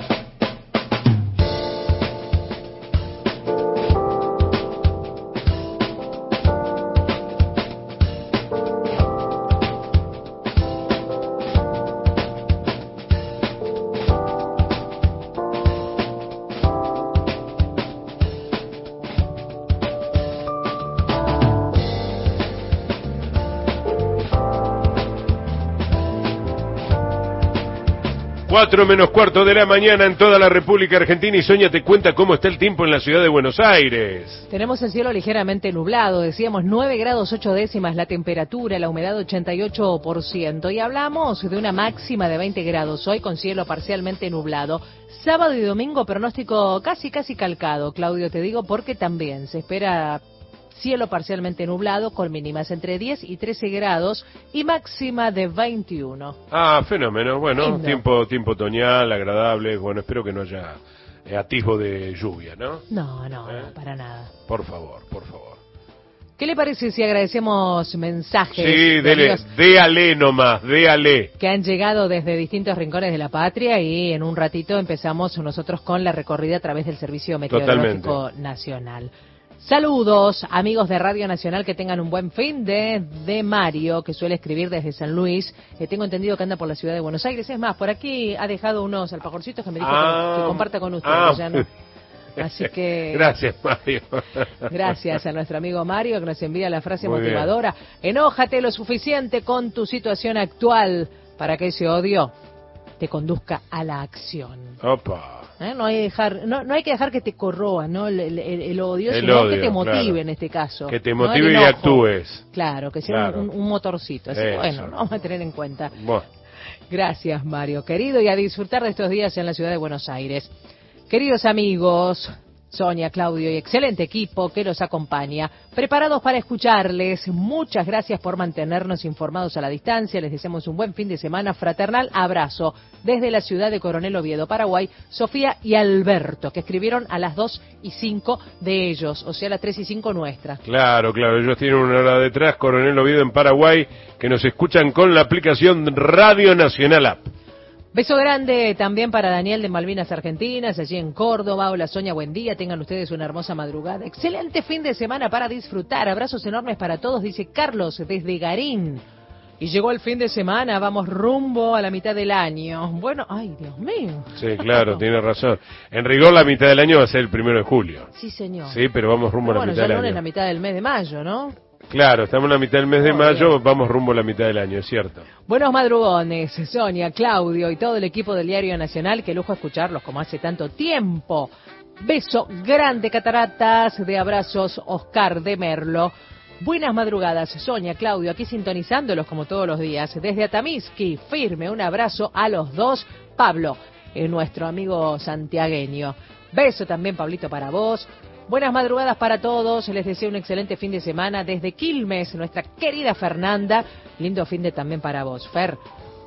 Cuatro menos cuarto de la mañana en toda la República Argentina y Sonia te cuenta cómo está el tiempo en la ciudad de Buenos Aires. Tenemos el cielo ligeramente nublado, decíamos nueve grados ocho décimas la temperatura, la humedad ochenta y ocho por ciento y hablamos de una máxima de veinte grados hoy con cielo parcialmente nublado. Sábado y domingo pronóstico casi casi calcado, Claudio, te digo porque también se espera cielo parcialmente nublado con mínimas entre diez y trece grados y máxima de veintiuno. Ah, fenómeno. Bueno, Lindo. tiempo tiempo otoñal, agradable. Bueno, espero que no haya eh, atisbo de lluvia, ¿no? No, no, ¿Eh? no, para nada. Por favor, por favor. ¿Qué le parece si agradecemos mensajes Sí, de dele, amigos déale nomás, déale. que han llegado desde distintos rincones de la patria y en un ratito empezamos nosotros con la recorrida a través del Servicio Meteorológico Totalmente. Nacional? Saludos, amigos de Radio Nacional, que tengan un buen fin de, de Mario, que suele escribir desde San Luis. Eh, tengo entendido que anda por la ciudad de Buenos Aires. Es más, por aquí ha dejado unos alfajorcitos que me dijo Ah, que, que comparta con ustedes. ah. Ya no. Así que Gracias, Mario. gracias a nuestro amigo Mario que nos envía la frase Muy motivadora. Enójate lo suficiente con tu situación actual para que ese odio te conduzca a la acción. Opa. ¿Eh? No hay dejar, no, no hay que dejar que te corroa, ¿no? El, el, el odio, El sino odio, que te motive claro. en este caso. Que te ¿no? motive El y enojo. actúes. Claro, que sea Claro. un, un motorcito. Así que Eso. bueno, lo vamos a tener en cuenta. Bueno. Gracias, Mario, querido, y a disfrutar de estos días en la ciudad de Buenos Aires. Queridos amigos, Sonia, Claudio y excelente equipo que los acompaña, preparados para escucharles. Muchas gracias por mantenernos informados a la distancia. Les deseamos un buen fin de semana. Fraternal abrazo desde la ciudad de Coronel Oviedo, Paraguay, Sofía y Alberto, que escribieron a las dos y cinco de ellos, o sea, las tres y cinco nuestras. Claro, claro, ellos tienen una hora detrás, Coronel Oviedo en Paraguay, que nos escuchan con la aplicación Radio Nacional App. Beso grande también para Daniel de Malvinas Argentinas, allí en Córdoba. Hola Sonia, buen día, tengan ustedes una hermosa madrugada. Excelente fin de semana para disfrutar. Abrazos enormes para todos, dice Carlos desde Garín. Y llegó el fin de semana, vamos rumbo a la mitad del año. Bueno, ay, Dios mío. Sí, claro, tiene razón. En rigor la mitad del año va a ser el primero de julio. Sí, señor. Sí, pero vamos rumbo Pero a la bueno, mitad ya del lunes año. la mitad del mes de mayo, ¿no? Claro, estamos en la mitad del mes de Oh, mayo, bien. vamos rumbo a la mitad del año, es cierto. Buenos madrugones, Sonia, Claudio y todo el equipo del Diario Nacional. Qué lujo escucharlos como hace tanto tiempo. Beso grande, cataratas de abrazos, Oscar de Merlo. Buenas madrugadas, Sonia, Claudio, aquí sintonizándolos como todos los días. Desde Atamisqui, firme un abrazo a los dos. Pablo, eh, nuestro amigo santiagueño. Beso también, Pablito, para vos. Buenas madrugadas para todos, les deseo un excelente fin de semana desde Quilmes, nuestra querida Fernanda. Lindo fin de también para vos, Fer.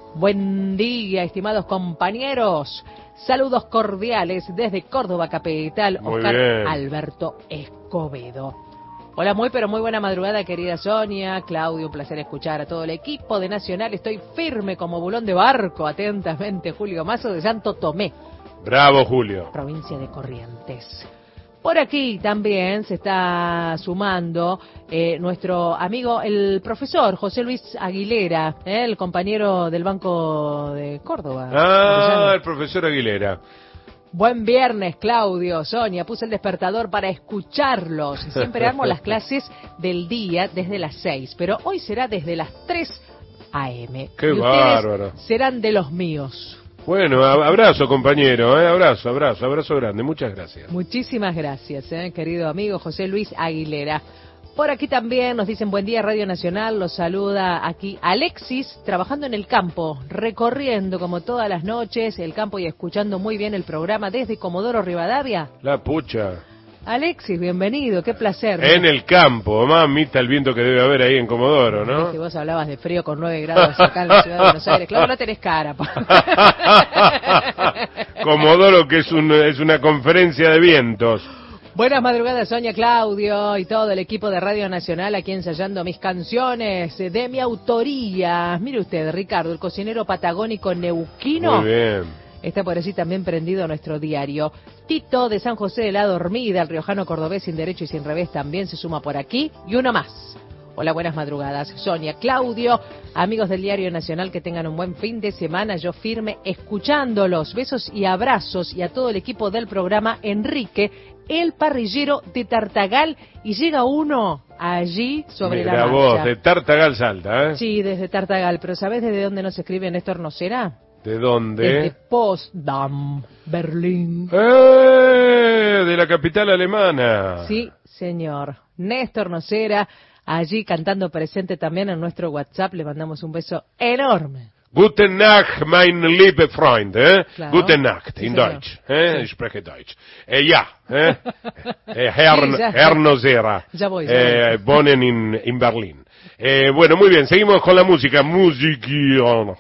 Buen día, estimados compañeros. Saludos cordiales desde Córdoba capital, Muy Oscar bien. Alberto Escobedo. Hola, muy pero muy buena madrugada, querida Sonia, Claudio, un placer escuchar a todo el equipo de Nacional. Estoy firme como bulón de barco, atentamente, Julio Mazo de Santo Tomé, Bravo, Julio. provincia de Corrientes. Por aquí también se está sumando eh, nuestro amigo, el profesor José Luis Aguilera, eh, el compañero del Banco de Córdoba. Ah, Orellana. el profesor Aguilera. Buen viernes, Claudio, Sonia, puse el despertador para escucharlos. Siempre armo las clases del día desde las seis, pero hoy será desde las tres a eme. ¡Qué y bárbaro! Serán de los míos. Bueno, abrazo, compañero, ¿eh? abrazo, abrazo, abrazo grande, muchas gracias. Muchísimas gracias, ¿eh? querido amigo José Luis Aguilera. Por aquí también nos dicen buen día Radio Nacional, los saluda aquí Alexis, trabajando en el campo, recorriendo como todas las noches el campo y escuchando muy bien el programa desde Comodoro Rivadavia. La pucha. Alexis, bienvenido, qué placer. En el campo, mamita, el viento que debe haber ahí en Comodoro, ¿no? Que vos hablabas de frío con nueve grados acá en la ciudad de Buenos Aires. Claro, no tenés cara. Comodoro, que es, un, es una conferencia de vientos. Buenas madrugadas, Sonia, Claudio y todo el equipo de Radio Nacional aquí ensayando mis canciones de mi autoría. Mire usted, Ricardo, el cocinero patagónico neuquino. Muy bien. Está por así también prendido a nuestro diario. Tito de San José de la Dormida, el riojano cordobés sin derecho y sin revés, también se suma por aquí. Y uno más. Hola, buenas madrugadas. Sonia, Claudio, amigos del Diario Nacional, que tengan un buen fin de semana. Yo firme escuchándolos. Besos y abrazos. Y a todo el equipo del programa, Enrique, el parrillero de Tartagal. Y llega uno allí sobre Mira la marcha. vos, de Tartagal Salta, ¿eh? Sí, desde Tartagal. Pero ¿sabés desde dónde nos escribe Néstor Nocera? ¿De dónde? Desde Potsdam, Berlín. ¡Eh! De la capital alemana. Sí, señor. Néstor Nocera, allí cantando presente también en nuestro WhatsApp. Le mandamos un beso enorme. Guten Nacht, mein liebe Freund, ¿eh? Claro. Guten Nacht, Sí, in señor. Deutsch, ¿eh? Sí. Ich spreche Deutsch. Eh, ja, ¿eh? eh, Herr, Sí, ya. Herr Nocera. Ya voy, ya eh, Bonen in, in Berlin. Eh, bueno, muy bien, seguimos con la música. Musiquiona.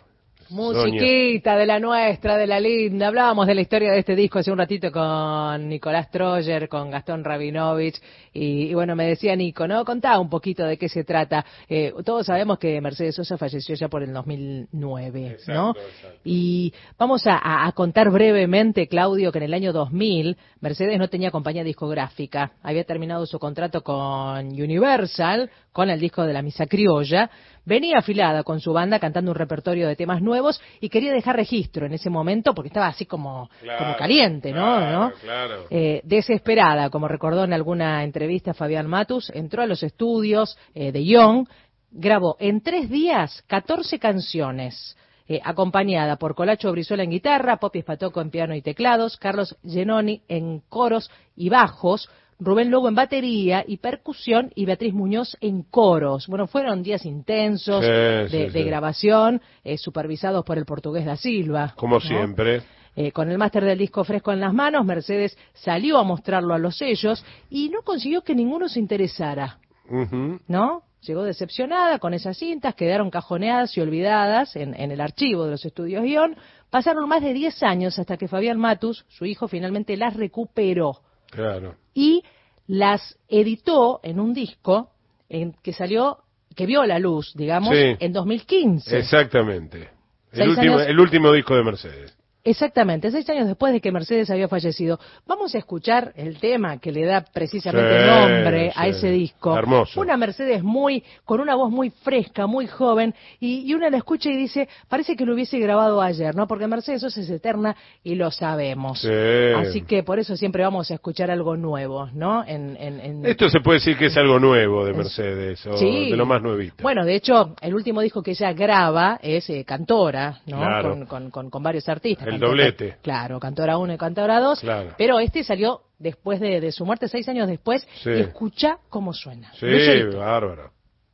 Musiquita de la nuestra, de la linda. Hablábamos de la historia de este disco hace un ratito con Nicolás Troyer, con Gastón Rabinovich, y, y bueno, me decía Nico, ¿no? Contá un poquito de qué se trata. Eh, todos sabemos que Mercedes Sosa falleció ya por el dos mil nueve, Exacto, ¿no? exacto. Y vamos a, a, a contar brevemente, Claudio, que en el año dos mil Mercedes no tenía compañía discográfica. Había terminado su contrato con Universal, con el disco de La Misa Criolla. Venía afilada con su banda cantando un repertorio de temas nuevos y quería dejar registro en ese momento porque estaba así como, Claro, como caliente, ¿no? claro, ¿no? claro. Eh, desesperada, como recordó en alguna entrevista Fabián Matus, entró a los estudios eh, de Young, grabó en tres días catorce canciones, eh, acompañada por Colacho Brizuela en guitarra, Popi Espatoco en piano y teclados, Carlos Genoni en coros y bajos, Rubén Lobo en batería y percusión y Beatriz Muñoz en coros. Bueno, fueron días intensos Sí, de, sí, de sí. grabación, eh, supervisados por el portugués da Silva. Como ¿no? siempre. Eh, con el máster del disco fresco en las manos, Mercedes salió a mostrarlo a los sellos y no consiguió que ninguno se interesara, Ujú. ¿no? Llegó decepcionada con esas cintas, quedaron cajoneadas y olvidadas en, en el archivo de los estudios Guión. Pasaron más de diez años hasta que Fabián Matus, su hijo, finalmente las recuperó. Claro. Y las editó en un disco en que salió, que vio la luz, digamos, Sí. en dos mil quince. Exactamente. El Seis último, años- el último disco de Mercedes. Exactamente, seis años después de que Mercedes había fallecido. Vamos a escuchar el tema que le da precisamente Sí, nombre a sí. ese disco. Hermoso. Una Mercedes muy, con una voz muy fresca, muy joven, y, y uno la escucha y dice, parece que lo hubiese grabado ayer, ¿no? Porque Mercedes Sosa es eterna y lo sabemos. Sí. Así que por eso siempre vamos a escuchar algo nuevo, ¿no? En, en, en... Esto se puede decir que es algo nuevo de Mercedes, o Sí. de lo más nuevito. Bueno, de hecho, el último disco que ella graba es eh, Cantora, ¿no? Claro. Con, con, con, con varios artistas. El Cantora- doblete. Claro, Cantora uno y Cantora dos. Claro. Pero este salió después de, de su muerte, seis años después. Sí. Y escucha cómo suena. Sí, Lucerito. bárbaro.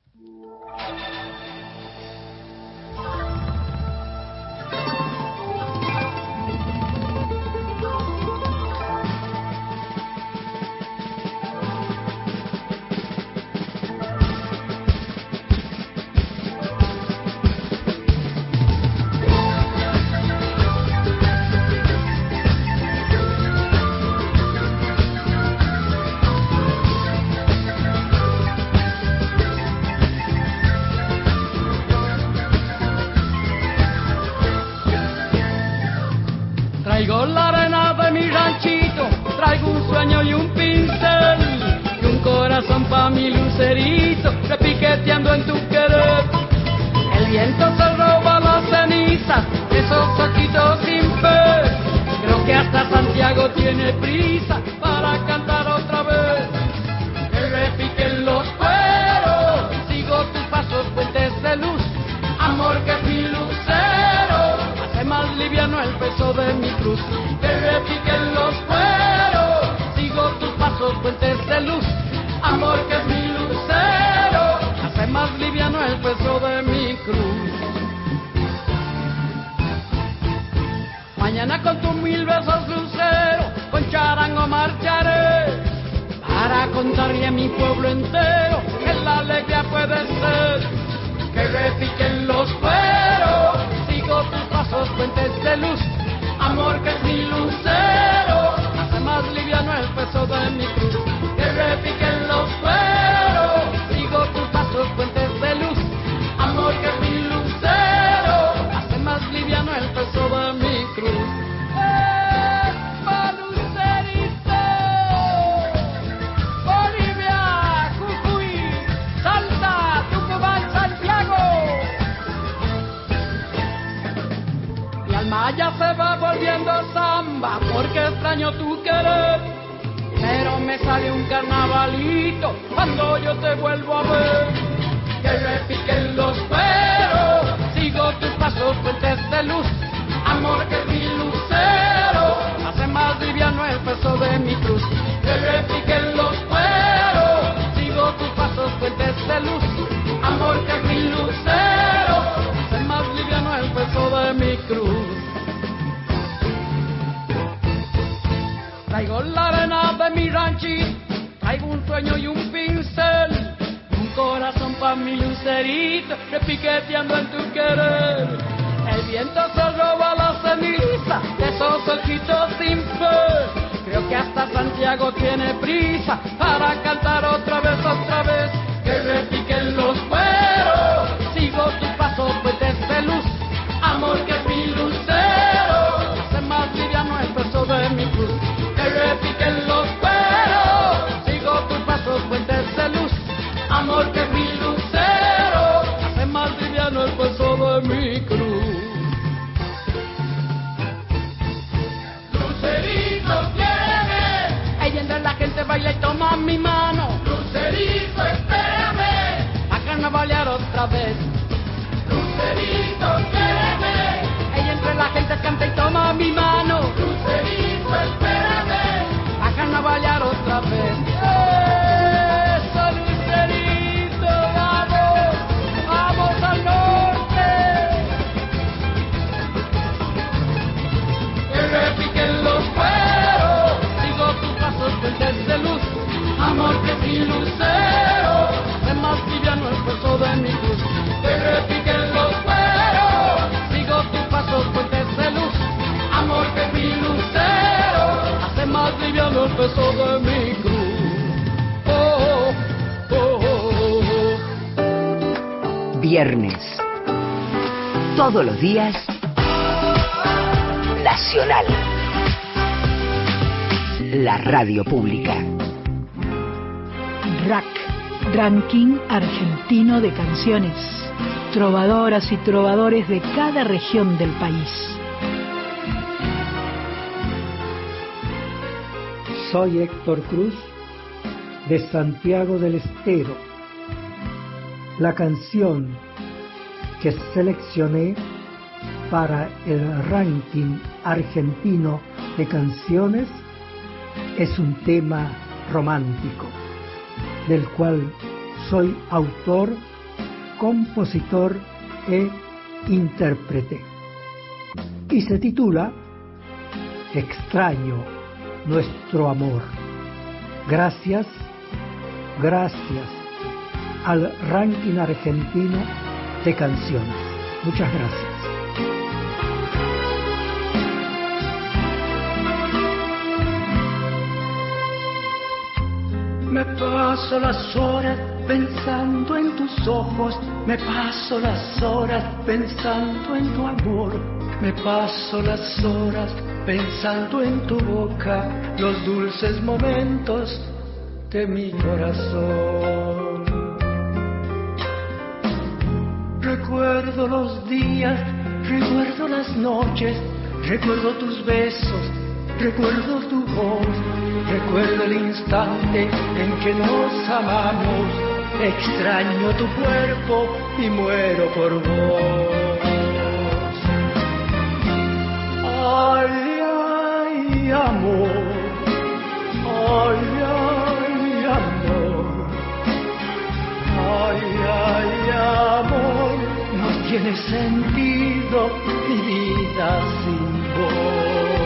Traigo la arena de mi ranchito, traigo un sueño y un pincel, y un corazón pa' mi lucerito, repiqueteando en tu querer. El viento se roba las cenizas, esos ojitos sin fe, creo Creo que hasta Santiago tiene prisa para cantar otra vez. Que repiquen los cueros, sigo tus pasos, puentes de luz. Amor que es mi lucero, hace más liviano el peso de mi cruz. Que repiquen los cueros, sigo tus pasos, puentes de luz. Amor que es mi lucero, hace más liviano el peso de mi cruz. Mañana con tus mil besos lucero, con charango marcharé, para contarle a mi pueblo entero que la alegría puede ser. Que repiquen los cueros, sigo tus pasos, puentes de luz. Amor que es mi lucero, hace más liviano el peso de mi cruz. Que repiquen los cueros, sigo tus pasos, puentes de luz. Amor que es mi lucero, hace más liviano el peso de mi cruz. ¡Epa, lucerito! Bolivia, Jujuy, Salta, Tucumán, Santiago. Mi alma ya se va volviendo samba porque extraño tu querer. Pero me sale un carnavalito cuando yo te vuelvo a ver. Que repiquen los cueros, sigo tus pasos, puentes de luz. Amor que es mi lucero, hace más liviano el peso de mi cruz. Que repiquen los cueros, sigo tus pasos, puentes de luz. Amor que es mi lucero, hace más liviano el peso de mi cruz. Traigo la arena de mi ranchito, traigo un sueño y un pincel, un corazón pa' mi lucerito, repiqueteando en tu querer. El viento se roba la ceniza de esos ojitos sin fe. Creo que hasta Santiago tiene prisa para cantar otra vez, otra vez. Que repiquen los cueros, sigo tus pasos, puentes de luz. Amor que es mi lucero, hace más liviano el peso de mi cruz. Que repiquen los cueros, sigo tus pasos, puentes de luz. Amor que es mi lucero, hace más liviano el peso de mi cruz. Lucerito, quiéreme. Ahí entra la gente, baila y toma mi mano. Lucerito, espérame, a carnavalear otra vez. Lucerito, quiéreme. Ahí entra la gente, canta y toma mi mano. Lucerito, espérame, a carnavalear otra vez. Eso, Lucerito, vamos, vamos al norte. Que repiquen los cueros, sigo tus pasos, puentes de luz. Amor que es mi lucero, hace más liviano el peso de mi cruz. Que repiquen los cueros, sigo tus pasos, puentes de luz. Amor que es mi lucero, hace más liviano el peso de mi cruz. Oh, oh, oh, oh. Viernes. Todos los días. Nacional. La radio pública. R A C, Ranking Argentino de Canciones. Trovadoras y trovadores de cada región del país. Soy Héctor Cruz, de Santiago del Estero. La canción que seleccioné para el ranking argentino de canciones es un tema romántico, del cual soy autor, compositor e intérprete. Y se titula Extraño nuestro amor. Gracias, gracias al ranking argentino de canciones. Muchas gracias. Me paso las horas pensando en tus ojos, me paso las horas pensando en tu amor, me paso las horas pensando en tu boca, los dulces momentos de mi corazón. Recuerdo los días, recuerdo las noches, recuerdo tus besos recuerdo tu voz, recuerdo el instante en que nos amamos, extraño tu cuerpo y muero por vos. Ay, ay, amor, ay, ay, amor, ay, ay, amor, no tiene sentido mi vida sin vos.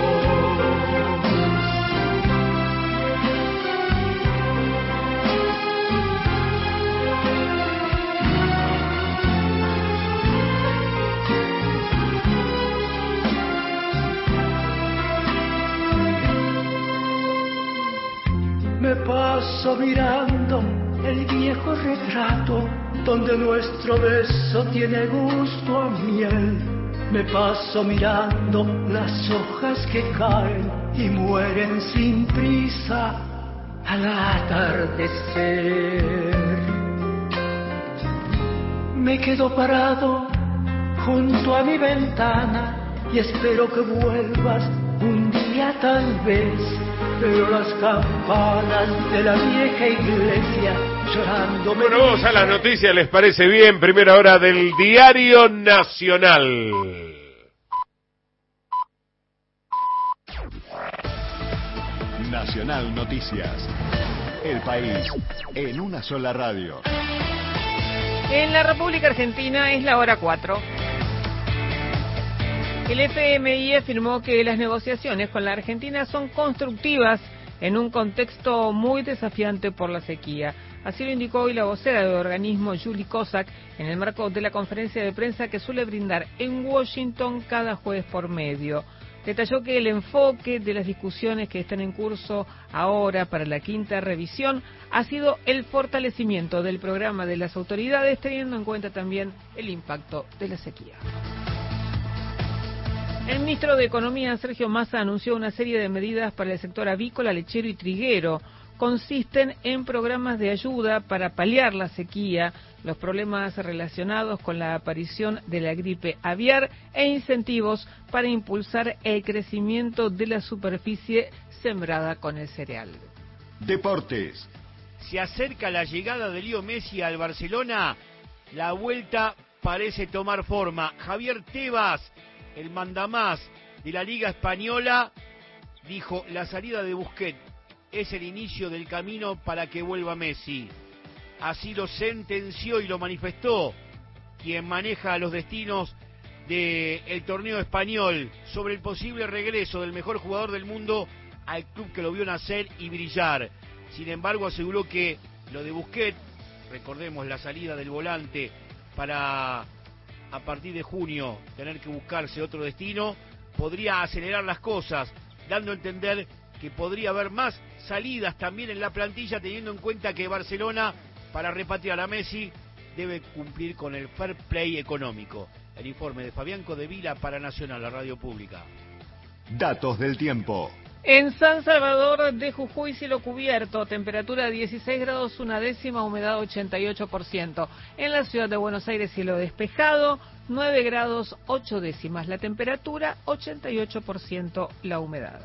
Me paso mirando el viejo retrato donde nuestro beso tiene gusto a miel. Me paso mirando las hojas que caen y mueren sin prisa al atardecer. Me quedo parado junto a mi ventana y espero que vuelvas un día tal vez. Pero las campanas de la vieja iglesia llorando... Bueno, vamos a las noticias, ¿les parece bien? Primera hora del Diario Nacional. Nacional Noticias. El país en una sola radio. En la República Argentina es la hora cuatro. El F M I afirmó que las negociaciones con la Argentina son constructivas en un contexto muy desafiante por la sequía. Así lo indicó hoy la vocera del organismo, Julie Kozak, en el marco de la conferencia de prensa que suele brindar en Washington cada jueves por medio. Detalló que el enfoque de las discusiones que están en curso ahora para la quinta revisión ha sido el fortalecimiento del programa de las autoridades, teniendo en cuenta también el impacto de la sequía. El ministro de Economía, Sergio Massa, anunció una serie de medidas para el sector avícola, lechero y triguero. Consisten en programas de ayuda para paliar la sequía, los problemas relacionados con la aparición de la gripe aviar e incentivos para impulsar el crecimiento de la superficie sembrada con el cereal. Deportes. Se acerca la llegada de Leo Messi al Barcelona. La vuelta parece tomar forma. Javier Tebas, el mandamás de la Liga Española, dijo: la salida de Busquets es el inicio del camino para que vuelva Messi. Así lo sentenció y lo manifestó quien maneja los destinos del torneo español sobre el posible regreso del mejor jugador del mundo al club que lo vio nacer y brillar. Sin embargo, aseguró que lo de Busquets, recordemos la salida del volante para a partir de junio tener que buscarse otro destino, podría acelerar las cosas, dando a entender que podría haber más salidas también en la plantilla, teniendo en cuenta que Barcelona, para repatriar a Messi, debe cumplir con el fair play económico. El informe de Fabián Codevila para Nacional, la radio pública. Datos del tiempo. En San Salvador de Jujuy, cielo cubierto, temperatura dieciséis grados, una décima, humedad ochenta y ocho por ciento. En la ciudad de Buenos Aires, cielo despejado, nueve grados, ocho décimas. La temperatura, ochenta y ocho por ciento la humedad.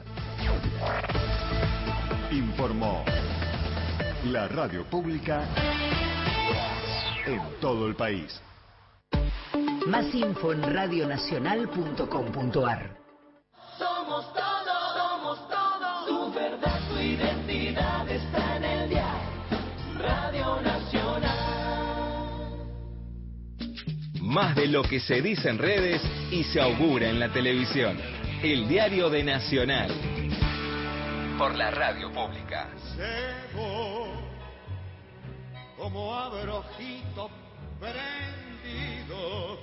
Informó la radio pública en todo el país. Más info en radionacional punto com punto ar. Somos todos, somos todos. Tu verdad, tu identidad está en el diario Radio Nacional. Más de lo que se dice en redes y se augura en la televisión. El diario de Nacional. Por la radio pública. Cebo como abrojito prendido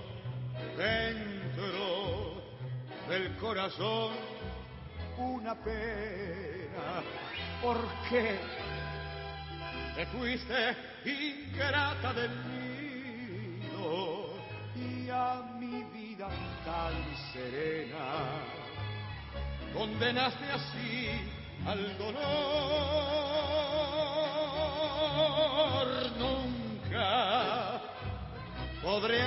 dentro del corazón, una pena. ¿Por qué te fuiste ingrata del nido y a mi vida tan serena condenaste así al dolor? Nunca podré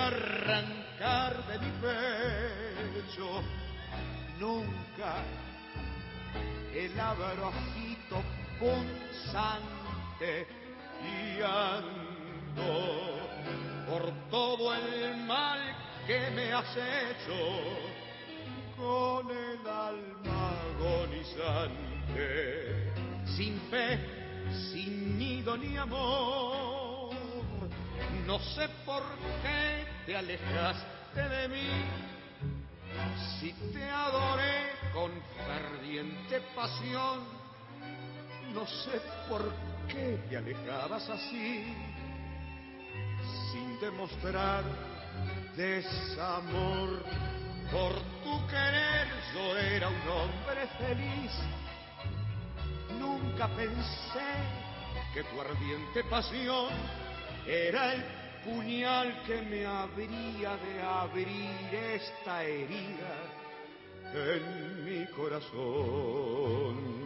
arrancar de mi pecho, nunca el abrojito punzante y ando por todo el mal que me has hecho con el alma agonizante, sin fe, sin nido ni amor. No sé por qué te alejaste de mí, si te adoré con ferviente pasión. No sé por qué te alejabas así, sin demostrar desamor. Por tu querer yo era un hombre feliz. Nunca pensé que tu ardiente pasión era el puñal que me habría de abrir esta herida en mi corazón.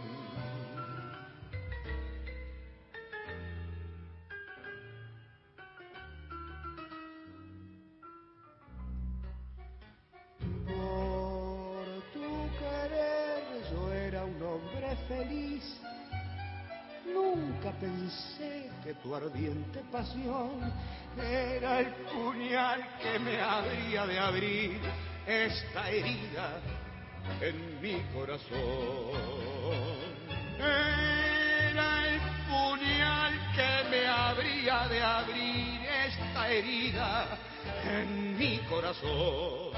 Feliz, nunca pensé que tu ardiente pasión era el puñal que me habría de abrir esta herida en mi corazón. Era el puñal que me habría de abrir esta herida en mi corazón.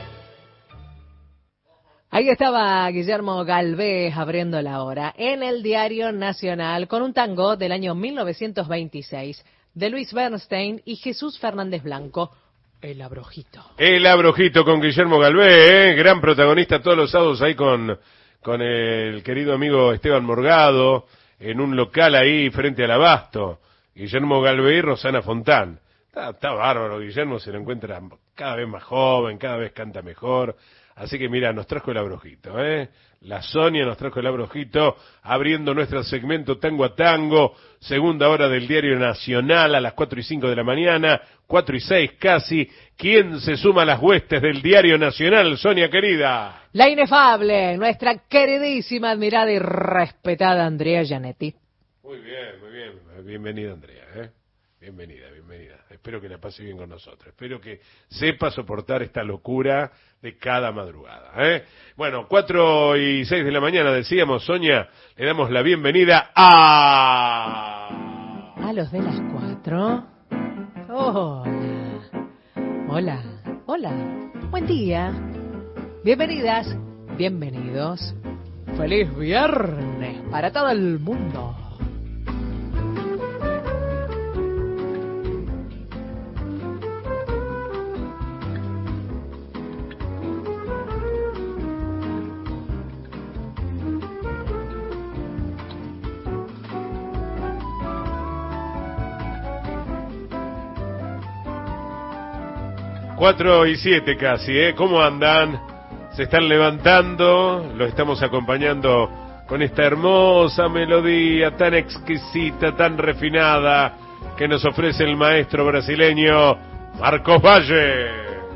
Ahí estaba Guillermo Galvez abriendo la hora en el Diario Nacional con un tango del año mil novecientos veintiséis de Luis Bernstein y Jesús Fernández Blanco, El Abrojito. El Abrojito con Guillermo Galvez, ¿eh? Gran protagonista todos los sábados ahí con, con el querido amigo Esteban Morgado en un local ahí frente al Abasto. Guillermo Galvez y Rosana Fontán. Está, está bárbaro, Guillermo se lo encuentra cada vez más joven, cada vez canta mejor. Así que mira, nos trajo el Abrojito, ¿eh? La Sonia nos trajo el Abrojito, abriendo nuestro segmento Tango a Tango, segunda hora del Diario Nacional a las cuatro y cinco de la mañana, cuatro y seis casi. ¿Quién se suma a las huestes del Diario Nacional, Sonia querida? La inefable, nuestra queridísima, admirada y respetada Andrea Gianetti. Muy bien, muy bien. Bienvenida, Andrea, ¿eh? Bienvenida, bienvenida. Espero que la pase bien con nosotros. Espero que sepa soportar esta locura de cada madrugada, ¿eh? Bueno, cuatro y seis de la mañana, decíamos, Sonia, le damos la bienvenida a... A los de las cuatro. Hola. Hola. Hola. Buen día. Bienvenidas. Bienvenidos. Feliz viernes para todo el mundo. Cuatro y siete casi, ¿eh? ¿Cómo andan? Se están levantando, lo estamos acompañando con esta hermosa melodía tan exquisita, tan refinada que nos ofrece el maestro brasileño Marcos Valle.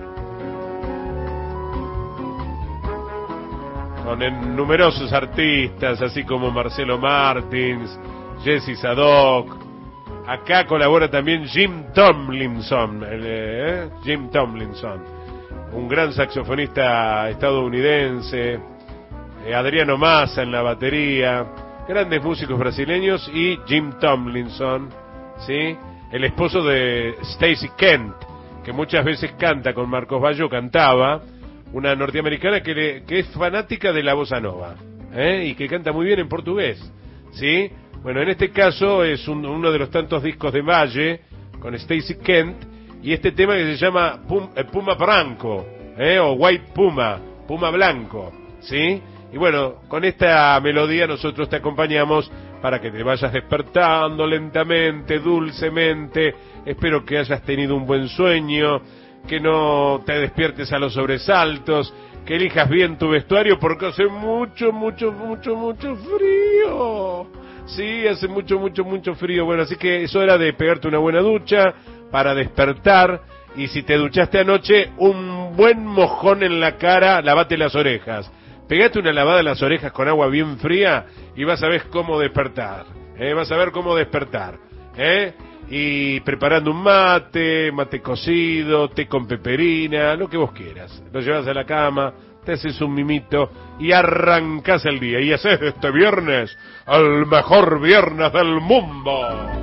Con numerosos artistas, así como Marcelo Martins, Jesse Sadoc. Acá colabora también Jim Tomlinson, eh, Jim Tomlinson, un gran saxofonista estadounidense, eh, Adriano Massa en la batería, grandes músicos brasileños y Jim Tomlinson, ¿sí? El esposo de Stacey Kent, que muchas veces canta con Marcos Valle, cantaba, una norteamericana que, le, que es fanática de la bossa nova, ¿eh? Y que canta muy bien en portugués, ¿sí? Bueno, en este caso es un, uno de los tantos discos de Valle con Stacey Kent y este tema que se llama Pum, eh, Puma Branco, ¿eh? O White Puma, Puma Blanco, ¿sí? Y bueno, con esta melodía nosotros te acompañamos para que te vayas despertando lentamente, dulcemente. Espero que hayas tenido un buen sueño, que no te despiertes a los sobresaltos, que elijas bien tu vestuario porque hace mucho, mucho, mucho, mucho frío. Sí, hace mucho, mucho, mucho frío. Bueno, así que es hora de pegarte una buena ducha para despertar. Y si te duchaste anoche, un buen mojón en la cara, lavate las orejas. Pegate una lavada en las orejas con agua bien fría y vas a ver cómo despertar. ¿eh? Vas a ver cómo despertar. ¿eh? Y preparando un mate, mate cocido, té con peperina, lo que vos quieras. Lo llevas a la cama, te haces un mimito y arrancás el día. Y haces este viernes el mejor viernes del mundo.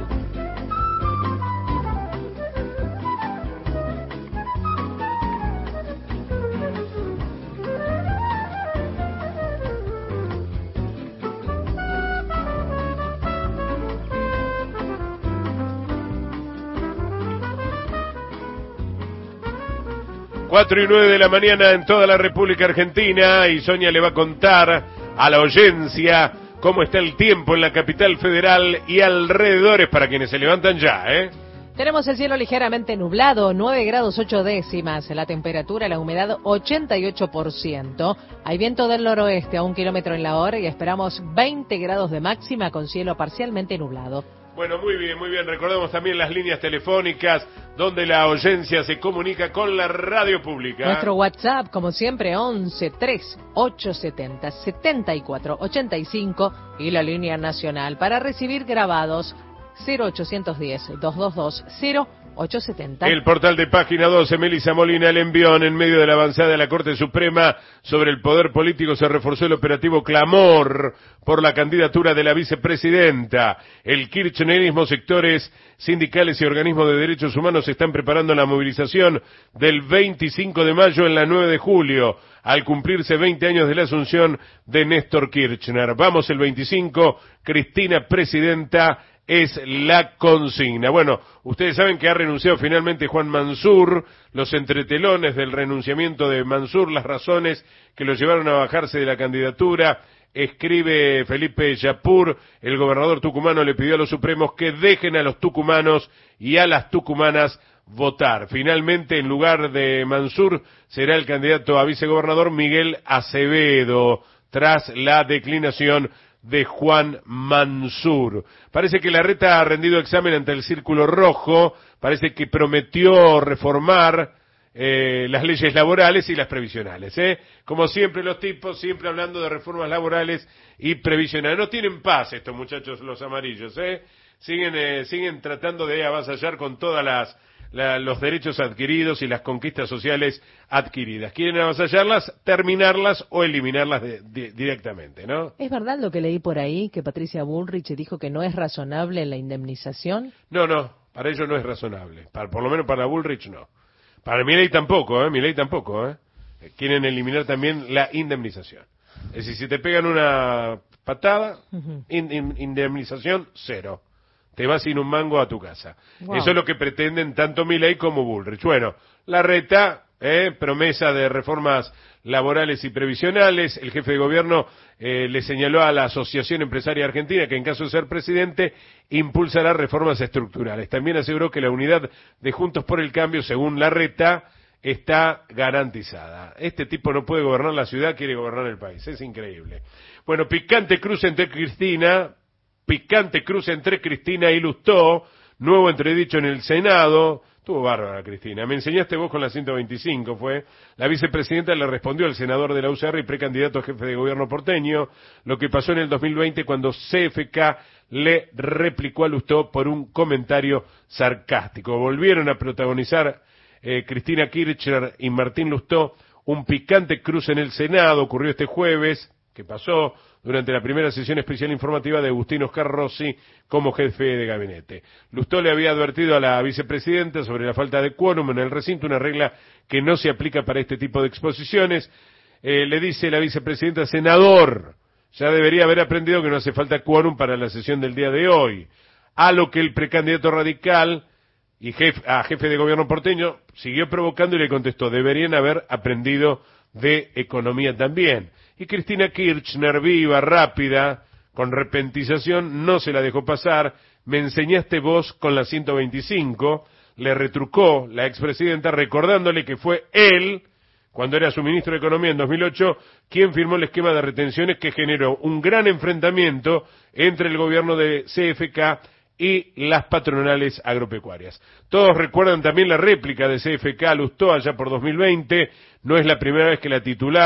Cuatro y nueve de la mañana en toda la República Argentina, y Sonia le va a contar a la audiencia cómo está el tiempo en la capital federal y alrededores para quienes se levantan ya, ¿eh? Tenemos el cielo ligeramente nublado, nueve grados ocho décimas, la temperatura, la humedad ochenta y ocho por ciento. Hay viento del noroeste a un kilómetro en la hora y esperamos veinte grados de máxima con cielo parcialmente nublado. Bueno, muy bien, muy bien. Recordemos también las líneas telefónicas donde la audiencia se comunica con la radio pública. Nuestro WhatsApp, como siempre, once tres ocho setenta setenta y cuatro ochenta y cinco, y la línea nacional para recibir grabados cero ochocientos diez, doscientos veintidós, cero ochocientos setenta. El portal de Página doce, Melissa Molina, el envión en medio de la avanzada de la Corte Suprema sobre el poder político, se reforzó el operativo Clamor por la candidatura de la vicepresidenta. El kirchnerismo, sectores sindicales y organismos de derechos humanos están preparando la movilización del veinticinco de mayo en la nueve de julio, al cumplirse veinte años de la asunción de Néstor Kirchner. Vamos el veinticinco, Cristina presidenta, es la consigna. Bueno, ustedes saben que ha renunciado finalmente Juan Mansur, los entretelones del renunciamiento de Mansur, las razones que lo llevaron a bajarse de la candidatura. Escribe Felipe Yapur, el gobernador tucumano le pidió a los supremos que dejen a los tucumanos y a las tucumanas votar. Finalmente, en lugar de Mansur, será el candidato a vicegobernador Miguel Acevedo, tras la declinación de Juan Mansur. Parece que Larreta ha rendido examen ante el Círculo Rojo, parece que prometió reformar eh, las leyes laborales y las previsionales, ¿eh? Como siempre los tipos, siempre hablando de reformas laborales y previsionales. No tienen paz estos muchachos, los amarillos, ¿eh? Siguen, eh, siguen tratando de avasallar con todas las La, los derechos adquiridos y las conquistas sociales adquiridas. Quieren avasallarlas, terminarlas o eliminarlas de, de, directamente, ¿no? ¿Es verdad lo que leí por ahí, que Patricia Bullrich dijo que no es razonable la indemnización? No, no, para ellos no es razonable. Para, por lo menos para Bullrich no. Para Milei tampoco, ¿eh? Milei tampoco, ¿eh? Quieren eliminar también la indemnización. Es decir, si te pegan una patada, uh-huh. in, in, indemnización cero. Te vas sin un mango a tu casa. Wow. Eso es lo que pretenden tanto Milei como Bullrich. Bueno, Larreta, eh, promesa de reformas laborales y previsionales. El jefe de gobierno eh, le señaló a la Asociación Empresaria Argentina que en caso de ser presidente impulsará reformas estructurales. También aseguró que la unidad de Juntos por el Cambio, según Larreta, está garantizada. Este tipo no puede gobernar la ciudad, quiere gobernar el país. Es increíble. Bueno, picante cruce entre Cristina... Picante cruce entre Cristina y Lustó, nuevo entredicho en el Senado. Estuvo bárbara, Cristina. Me enseñaste vos con la ciento veinticinco, fue. La vicepresidenta le respondió al senador de la U C R y precandidato a jefe de gobierno porteño lo que pasó en el dos mil veinte cuando C F K le replicó a Lustó por un comentario sarcástico. Volvieron a protagonizar eh, Cristina Kirchner y Martín Lustó un picante cruce en el Senado. Ocurrió este jueves, que pasó durante la primera sesión especial informativa de Agustín Oscar Rossi como jefe de gabinete. Lustó le había advertido a la vicepresidenta sobre la falta de quórum en el recinto, una regla que no se aplica para este tipo de exposiciones. Eh, le dice la vicepresidenta: senador, ya debería haber aprendido que no hace falta quórum para la sesión del día de hoy. A lo que el precandidato radical y jefe, a jefe de gobierno porteño siguió provocando y le contestó: deberían haber aprendido de economía también. Y Cristina Kirchner, viva, rápida, con repentización, no se la dejó pasar. Me enseñaste vos con la ciento veinticinco, le retrucó la expresidenta recordándole que fue él, cuando era su ministro de Economía en dos mil ocho, quien firmó el esquema de retenciones que generó un gran enfrentamiento entre el gobierno de C F K y las patronales agropecuarias. Todos recuerdan también la réplica de C F K a Lustó allá por dos mil veinte. No es la primera vez que la titular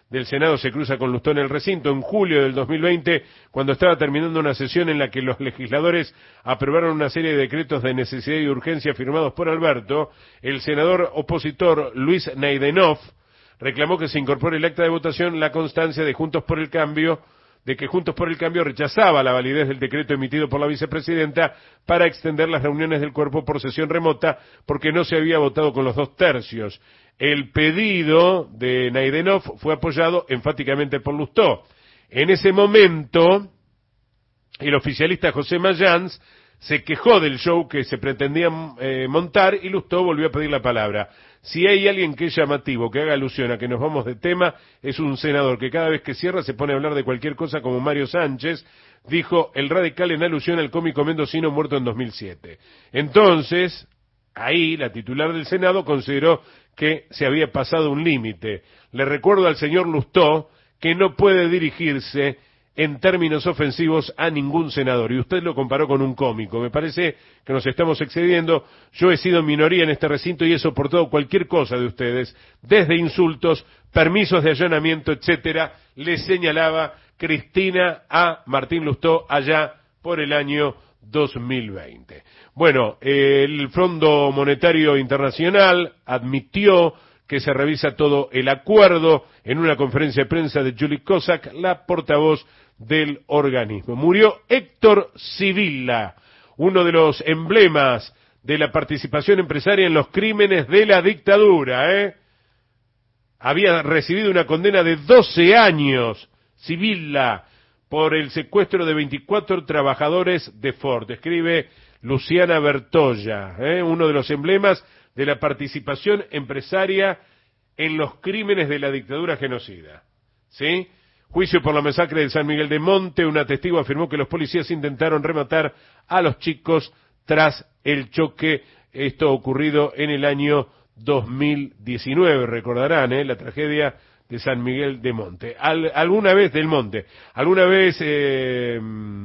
del Senado se cruza con Lustó en el recinto en julio del dos mil veinte, cuando estaba terminando una sesión en la que los legisladores aprobaron una serie de decretos de necesidad y urgencia firmados por Alberto. El senador opositor Luis Naidenov reclamó que se incorpore el acta de votación la constancia de Juntos por el Cambio, de que Juntos por el Cambio rechazaba la validez del decreto emitido por la vicepresidenta para extender las reuniones del cuerpo por sesión remota, porque no se había votado con los dos tercios. El pedido de Naidenov fue apoyado enfáticamente por Lustó. En ese momento, el oficialista José Mayans se quejó del show que se pretendía eh, montar y Lustó volvió a pedir la palabra. Si hay alguien que es llamativo, que haga alusión a que nos vamos de tema, es un senador que cada vez que cierra se pone a hablar de cualquier cosa como Mario Sánchez, dijo el radical en alusión al cómico mendocino muerto en dos mil siete. Entonces, ahí la titular del Senado consideró que se había pasado un límite. Le recuerdo al señor Lustó que no puede dirigirse en términos ofensivos a ningún senador, y usted lo comparó con un cómico. Me parece que nos estamos excediendo. Yo he sido minoría en este recinto y he soportado cualquier cosa de ustedes, desde insultos, permisos de allanamiento, etcétera, le señalaba Cristina a Martín Lustó allá por el año dos mil veinte. Bueno, eh, el Fondo Monetario Internacional admitió que se revisa todo el acuerdo en una conferencia de prensa de Julie Kozak, la portavoz del organismo. Murió Héctor Sibilla, uno de los emblemas de la participación empresaria en los crímenes de la dictadura, ¿eh? Había recibido una condena de doce años, Sibilla, por el secuestro de veinticuatro trabajadores de Ford. Escribe Luciana Bertolla, ¿eh? Uno de los emblemas de la participación empresaria en los crímenes de la dictadura genocida. ¿Sí? Juicio por la masacre de San Miguel de Monte. Una testigo afirmó que los policías intentaron rematar a los chicos tras el choque. Esto ocurrido en el año dos mil diecinueve. Recordarán, ¿eh? La tragedia de San Miguel de Monte. Al, alguna vez del Monte. Alguna vez eh,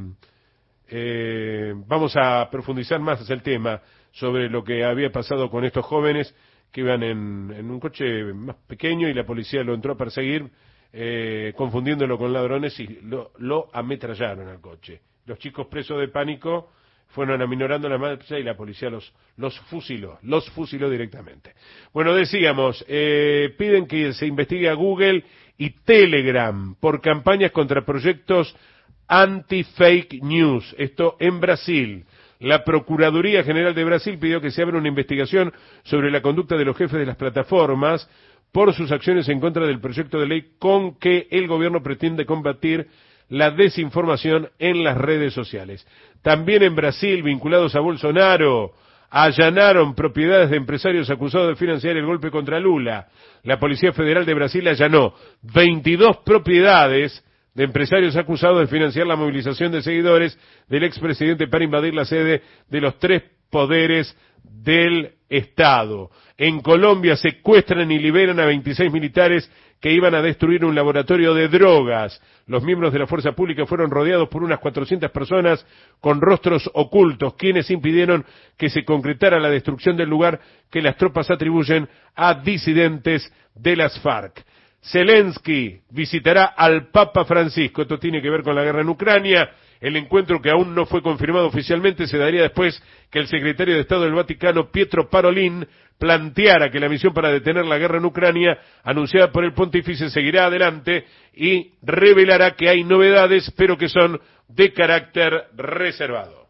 eh, vamos a profundizar más el tema sobre lo que había pasado con estos jóvenes que iban en, en un coche más pequeño y la policía lo entró a perseguir, eh, confundiéndolo con ladrones y lo, lo ametrallaron al coche. Los chicos presos de pánico fueron aminorando la marcha y la policía los, los fusiló, los fusiló directamente. Bueno, decíamos, eh, piden que se investigue a Google y Telegram por campañas contra proyectos anti-fake news, esto en Brasil. La Procuraduría General de Brasil pidió que se abra una investigación sobre la conducta de los jefes de las plataformas por sus acciones en contra del proyecto de ley con que el gobierno pretende combatir la desinformación en las redes sociales. También en Brasil, vinculados a Bolsonaro, allanaron propiedades de empresarios acusados de financiar el golpe contra Lula. La Policía Federal de Brasil allanó veintidós propiedades de empresarios acusados de financiar la movilización de seguidores del expresidente para invadir la sede de los tres poderes del Estado. En Colombia secuestran y liberan a veintiséis militares que iban a destruir un laboratorio de drogas. Los miembros de la fuerza pública fueron rodeados por unas cuatrocientas personas con rostros ocultos, quienes impidieron que se concretara la destrucción del lugar que las tropas atribuyen a disidentes de las FARC. Zelensky visitará al Papa Francisco. Esto tiene que ver con la guerra en Ucrania. El encuentro, que aún no fue confirmado oficialmente, se daría después que el secretario de Estado del Vaticano, Pietro Parolin, planteara que la misión para detener la guerra en Ucrania, anunciada por el pontífice, seguirá adelante y revelará que hay novedades, pero que son de carácter reservado.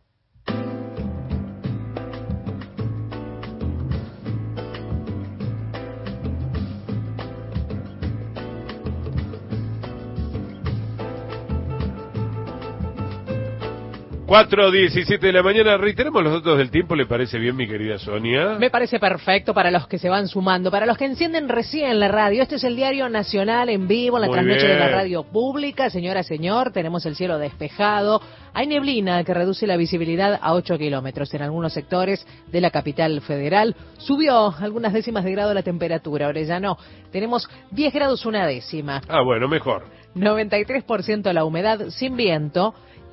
cuatro diecisiete de la mañana, reiteramos los datos del tiempo, ¿le parece bien, mi querida Sonia? Me parece perfecto para los que se van sumando, para los que encienden recién la radio. Este es el Diario Nacional en vivo, en la transmisión de la radio pública. Señora, señor, tenemos el cielo despejado. Hay neblina que reduce la visibilidad a ocho kilómetros en algunos sectores de la capital federal. Subió algunas décimas de grado la temperatura, Orellano. Tenemos diez grados una décima. Ah, bueno, mejor. noventa y tres por ciento la humedad, sin viento.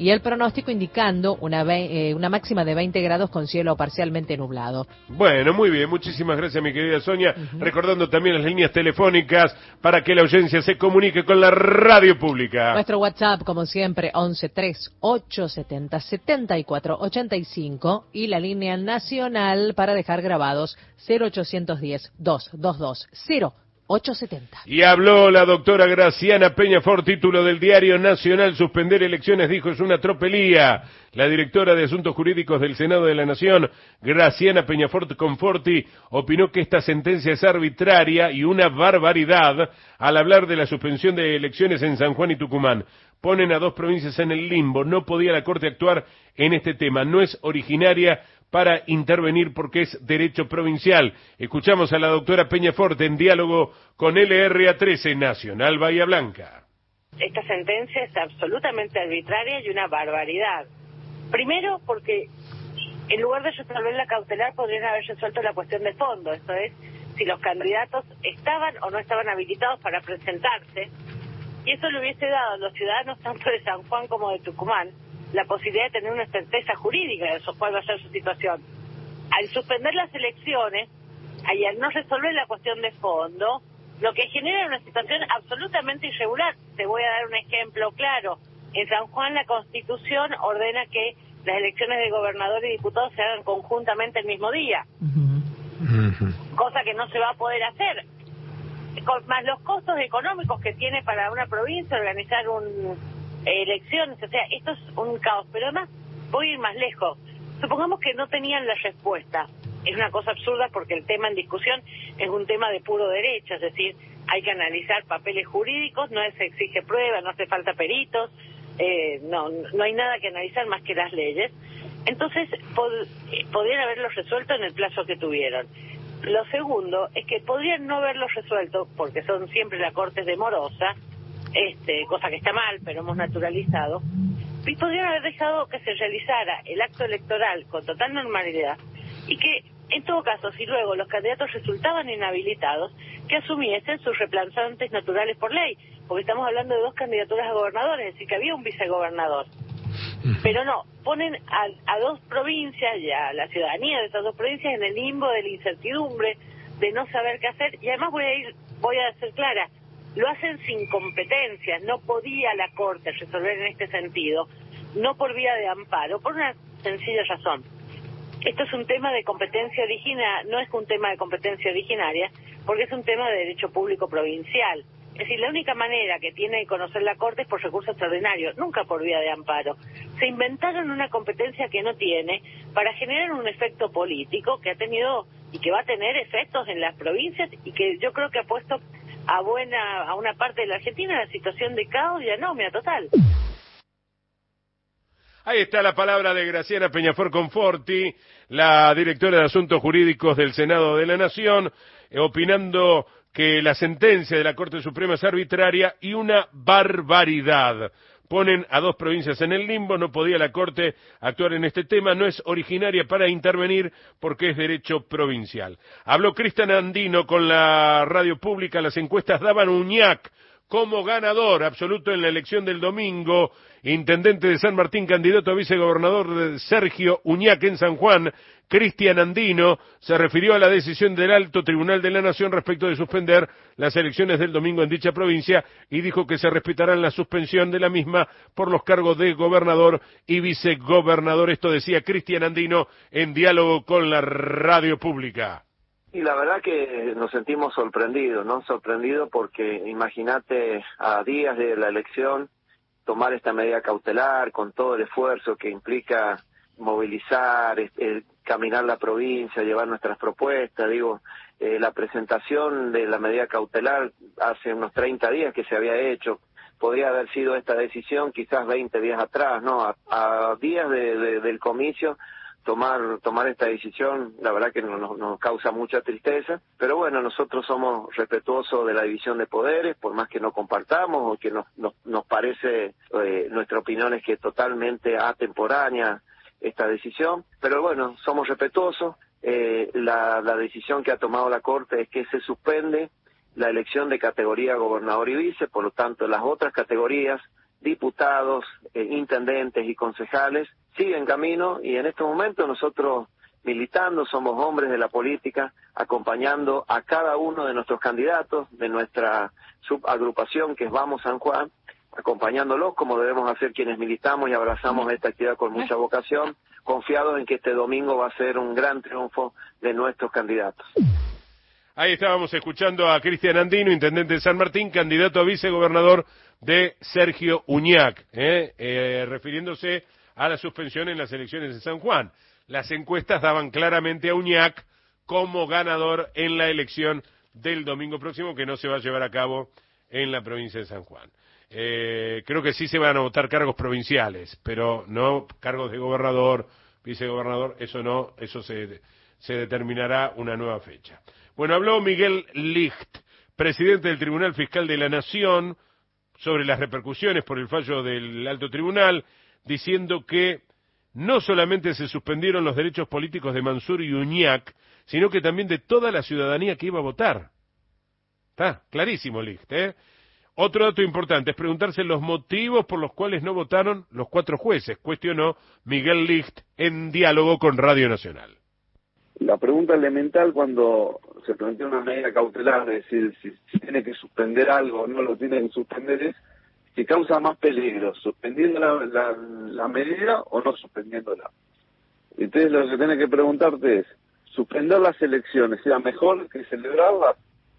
y el pronóstico indicando una, eh, una máxima de veinte grados con cielo parcialmente nublado. Bueno, muy bien, muchísimas gracias mi querida Sonia, uh-huh. recordando también las líneas telefónicas para que la audiencia se comunique con la radio pública. Nuestro WhatsApp, como siempre, once tres ocho setenta setenta y cuatro ochenta y cinco y la línea nacional para dejar grabados cero ochocientos diez, doscientos veintidós, cero ochocientos setenta. Y habló la doctora Graciana Peñafort, título del Diario Nacional: suspender elecciones, dijo, es una tropelía. La directora de Asuntos Jurídicos del Senado de la Nación, Graciana Peñafort Conforti, opinó que esta sentencia es arbitraria y una barbaridad al hablar de la suspensión de elecciones en San Juan y Tucumán. Ponen a dos provincias en el limbo, no podía la Corte actuar en este tema, no es originaria para intervenir porque es derecho provincial. Escuchamos a la doctora Peñafort en diálogo con L R A trece Nacional Bahía Blanca. Esta sentencia es absolutamente arbitraria y una barbaridad. Primero porque en lugar de resolver la cautelar podrían haber resuelto la cuestión de fondo, esto es, si los candidatos estaban o no estaban habilitados para presentarse, y eso le hubiese dado a los ciudadanos tanto de San Juan como de Tucumán la posibilidad de tener una certeza jurídica de eso, cuál va a ser su situación. Al suspender las elecciones, y al no resolver la cuestión de fondo, lo que genera una situación absolutamente irregular. Te voy a dar un ejemplo claro. En San Juan la Constitución ordena que las elecciones de gobernador y diputados se hagan conjuntamente el mismo día, uh-huh. cosa que no se va a poder hacer. Con, más los costos económicos que tiene para una provincia organizar un eh, elecciones, o sea, esto es un caos. Pero además, voy a ir más lejos. Supongamos que no tenían la respuesta. Es una cosa absurda porque el tema en discusión es un tema de puro derecho, es decir, hay que analizar papeles jurídicos, no se exige prueba, no hace falta peritos, eh, no no hay nada que analizar más que las leyes. Entonces, pod- podrían haberlo resuelto en el plazo que tuvieron. Lo segundo es que podrían no haberlo resuelto, porque son siempre la Corte demorosa, este, cosa que está mal, pero hemos naturalizado, y podrían haber dejado que se realizara el acto electoral con total normalidad, y que, en todo caso, si luego los candidatos resultaban inhabilitados, que asumiesen sus reemplazantes naturales por ley, porque estamos hablando de dos candidaturas a gobernadores, es decir, que había un vicegobernador. Pero no, ponen a, a dos provincias y a la ciudadanía de esas dos provincias en el limbo de la incertidumbre, de no saber qué hacer, y además voy a ir, voy a ser clara, lo hacen sin competencia, no podía la Corte resolver en este sentido, no por vía de amparo, por una sencilla razón. Esto es un tema de competencia originaria, no es un tema de competencia originaria, porque es un tema de derecho público provincial. Es decir, la única manera que tiene de conocer la Corte es por recurso extraordinario, nunca por vía de amparo. Se inventaron una competencia que no tiene para generar un efecto político que ha tenido y que va a tener efectos en las provincias y que yo creo que ha puesto a buena a una parte de la Argentina en la situación de caos y anomia total. Ahí está la palabra de Graciana Peñafort Conforti, la directora de Asuntos Jurídicos del Senado de la Nación, eh, opinando que la sentencia de la Corte Suprema es arbitraria y una barbaridad. Ponen a dos provincias en el limbo, no podía la Corte actuar en este tema, no es originaria para intervenir porque es derecho provincial. Habló Cristian Andino con la radio pública, las encuestas daban Uñac como ganador absoluto en la elección del domingo. Intendente de San Martín, candidato a vicegobernador de Sergio Uñac en San Juan, Cristian Andino, se refirió a la decisión del Alto Tribunal de la Nación respecto de suspender las elecciones del domingo en dicha provincia y dijo que se respetarán la suspensión de la misma por los cargos de gobernador y vicegobernador. Esto decía Cristian Andino en diálogo con la radio pública. Y la verdad que nos sentimos sorprendidos, ¿no? Sorprendidos porque imagínate a días de la elección tomar esta medida cautelar con todo el esfuerzo que implica movilizar, eh, caminar la provincia, llevar nuestras propuestas. Digo, eh, la presentación de la medida cautelar hace unos treinta días que se había hecho. Podría haber sido esta decisión quizás veinte días atrás, ¿no? A, a días de, de, del comicio, tomar tomar esta decisión, la verdad que nos, nos causa mucha tristeza, pero bueno, nosotros somos respetuosos de la división de poderes, por más que no compartamos o que nos, nos, nos parece, eh, nuestra opinión es que es totalmente atemporánea esta decisión, pero bueno, somos respetuosos. Eh, la, la decisión que ha tomado la Corte es que se suspende la elección de categoría gobernador y vice, por lo tanto las otras categorías diputados, eh, intendentes y concejales, sigue en camino y en este momento nosotros militando, somos hombres de la política, acompañando a cada uno de nuestros candidatos, de nuestra subagrupación que es Vamos San Juan, acompañándolos como debemos hacer quienes militamos y abrazamos esta actividad con mucha vocación, confiados en que este domingo va a ser un gran triunfo de nuestros candidatos. Ahí estábamos escuchando a Cristian Andino, intendente de San Martín, candidato a vicegobernador de Sergio Uñac, ¿eh? Eh, refiriéndose a la suspensión en las elecciones de San Juan. Las encuestas daban claramente a Uñac como ganador en la elección del domingo próximo, que no se va a llevar a cabo en la provincia de San Juan. Eh, creo que sí se van a votar cargos provinciales, pero no cargos de gobernador, vicegobernador, eso no, eso se, se determinará una nueva fecha. Bueno, habló Miguel Licht, presidente del Tribunal Fiscal de la Nación, sobre las repercusiones por el fallo del Alto Tribunal, diciendo que no solamente se suspendieron los derechos políticos de Mansur y Uñac, sino que también de toda la ciudadanía que iba a votar. Está clarísimo, Licht, ¿eh? Otro dato importante es preguntarse los motivos por los cuales no votaron los cuatro jueces, cuestionó Miguel Licht en diálogo con Radio Nacional. La pregunta elemental cuando se plantea una medida cautelar, es decir, si, si tiene que suspender algo o no lo tiene que suspender, es si causa más peligro, suspendiendo la, la, la medida o no suspendiéndola. Entonces lo que tiene que preguntarte es, ¿suspender las elecciones era mejor que celebrarlas?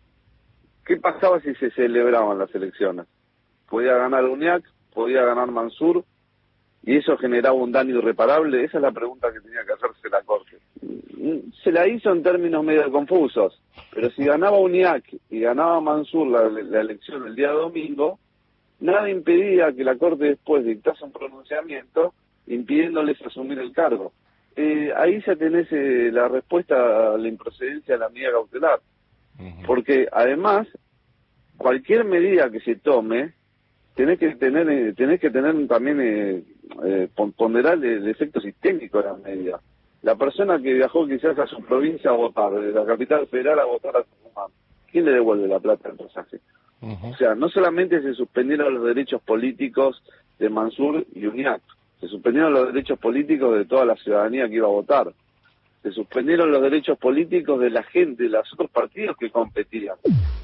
¿Qué pasaba si se celebraban las elecciones? ¿Podía ganar Uñac? ¿Podía ganar Mansur? ¿Y eso generaba un daño irreparable? Esa es la pregunta que tenía que hacerse la Corte. Se la hizo en términos medio confusos, pero si ganaba Uñac y ganaba Mansur la, la elección el día domingo, nada impedía que la Corte después dictase un pronunciamiento impidiéndoles asumir el cargo. Eh, ahí ya tenés eh, la respuesta a la improcedencia de la medida cautelar. Porque además, cualquier medida que se tome, tenés que tener eh, tenés que tener también eh, eh, ponderar el, el efecto sistémico de la medida. La persona que viajó quizás a su provincia a votar, de la capital federal a votar a Tucumán, ¿quién le devuelve la plata del pasaje? Uh-huh. O sea, no solamente se suspendieron los derechos políticos de Mansur y Uñac, se suspendieron los derechos políticos de toda la ciudadanía que iba a votar. Se suspendieron los derechos políticos de la gente, de los otros partidos que competían.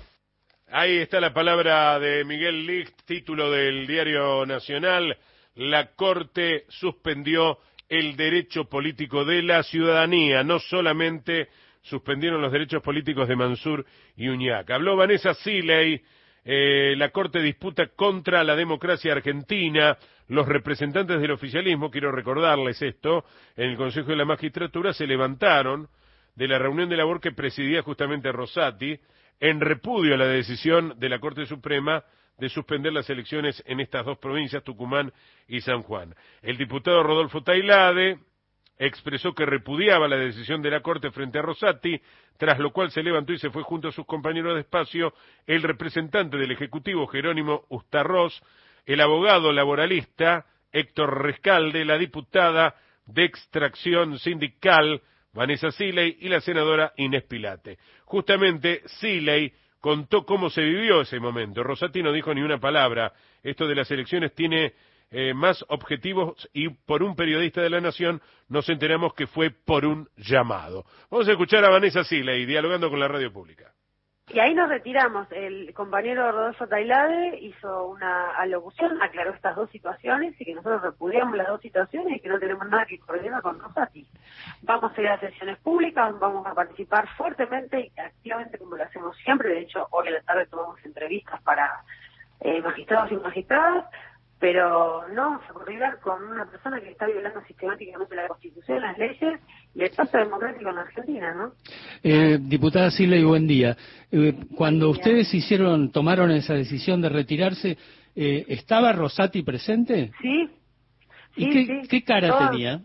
Ahí está la palabra de Miguel Licht, título del Diario Nacional. La Corte suspendió el derecho político de la ciudadanía. No solamente suspendieron los derechos políticos de Mansur y Uñac. Habló Vanessa Siley. Eh, la Corte disputa contra la democracia argentina. Los representantes del oficialismo, quiero recordarles esto, en el Consejo de la Magistratura se levantaron de la reunión de labor que presidía justamente Rosati en repudio a la decisión de la Corte Suprema de suspender las elecciones en estas dos provincias, Tucumán y San Juan. El diputado Rodolfo Tailade expresó que repudiaba la decisión de la Corte frente a Rosati, tras lo cual se levantó y se fue junto a sus compañeros de espacio el representante del Ejecutivo, Jerónimo Ustarroz, el abogado laboralista Héctor Rescalde, la diputada de extracción sindical Vanessa Siley y la senadora Inés Pilate. Justamente Siley contó cómo se vivió ese momento. Rosati no dijo ni una palabra. Esto de las elecciones tiene eh, más objetivos y por un periodista de La Nación nos enteramos que fue por un llamado. Vamos a escuchar a Vanessa Siley dialogando con la radio pública. Y ahí nos retiramos. El compañero Rodolfo Tailade hizo una alocución, aclaró estas dos situaciones y que nosotros repudiamos las dos situaciones y que no tenemos nada que coordinar con Rosati. Vamos a ir a sesiones públicas, vamos a participar fuertemente y activamente como lo hacemos siempre. De hecho, hoy a la tarde tomamos entrevistas para eh, magistrados y magistradas, pero no vamos a coordinar con una persona que está violando sistemáticamente la Constitución, las leyes y el pacto democrático en Argentina, ¿no? Eh, diputada Siley, buen día. Eh, cuando buen día. Ustedes hicieron, tomaron esa decisión de retirarse, eh, ¿estaba Rosati presente? Sí. ¿Y sí, qué, sí. qué cara Todo. tenía?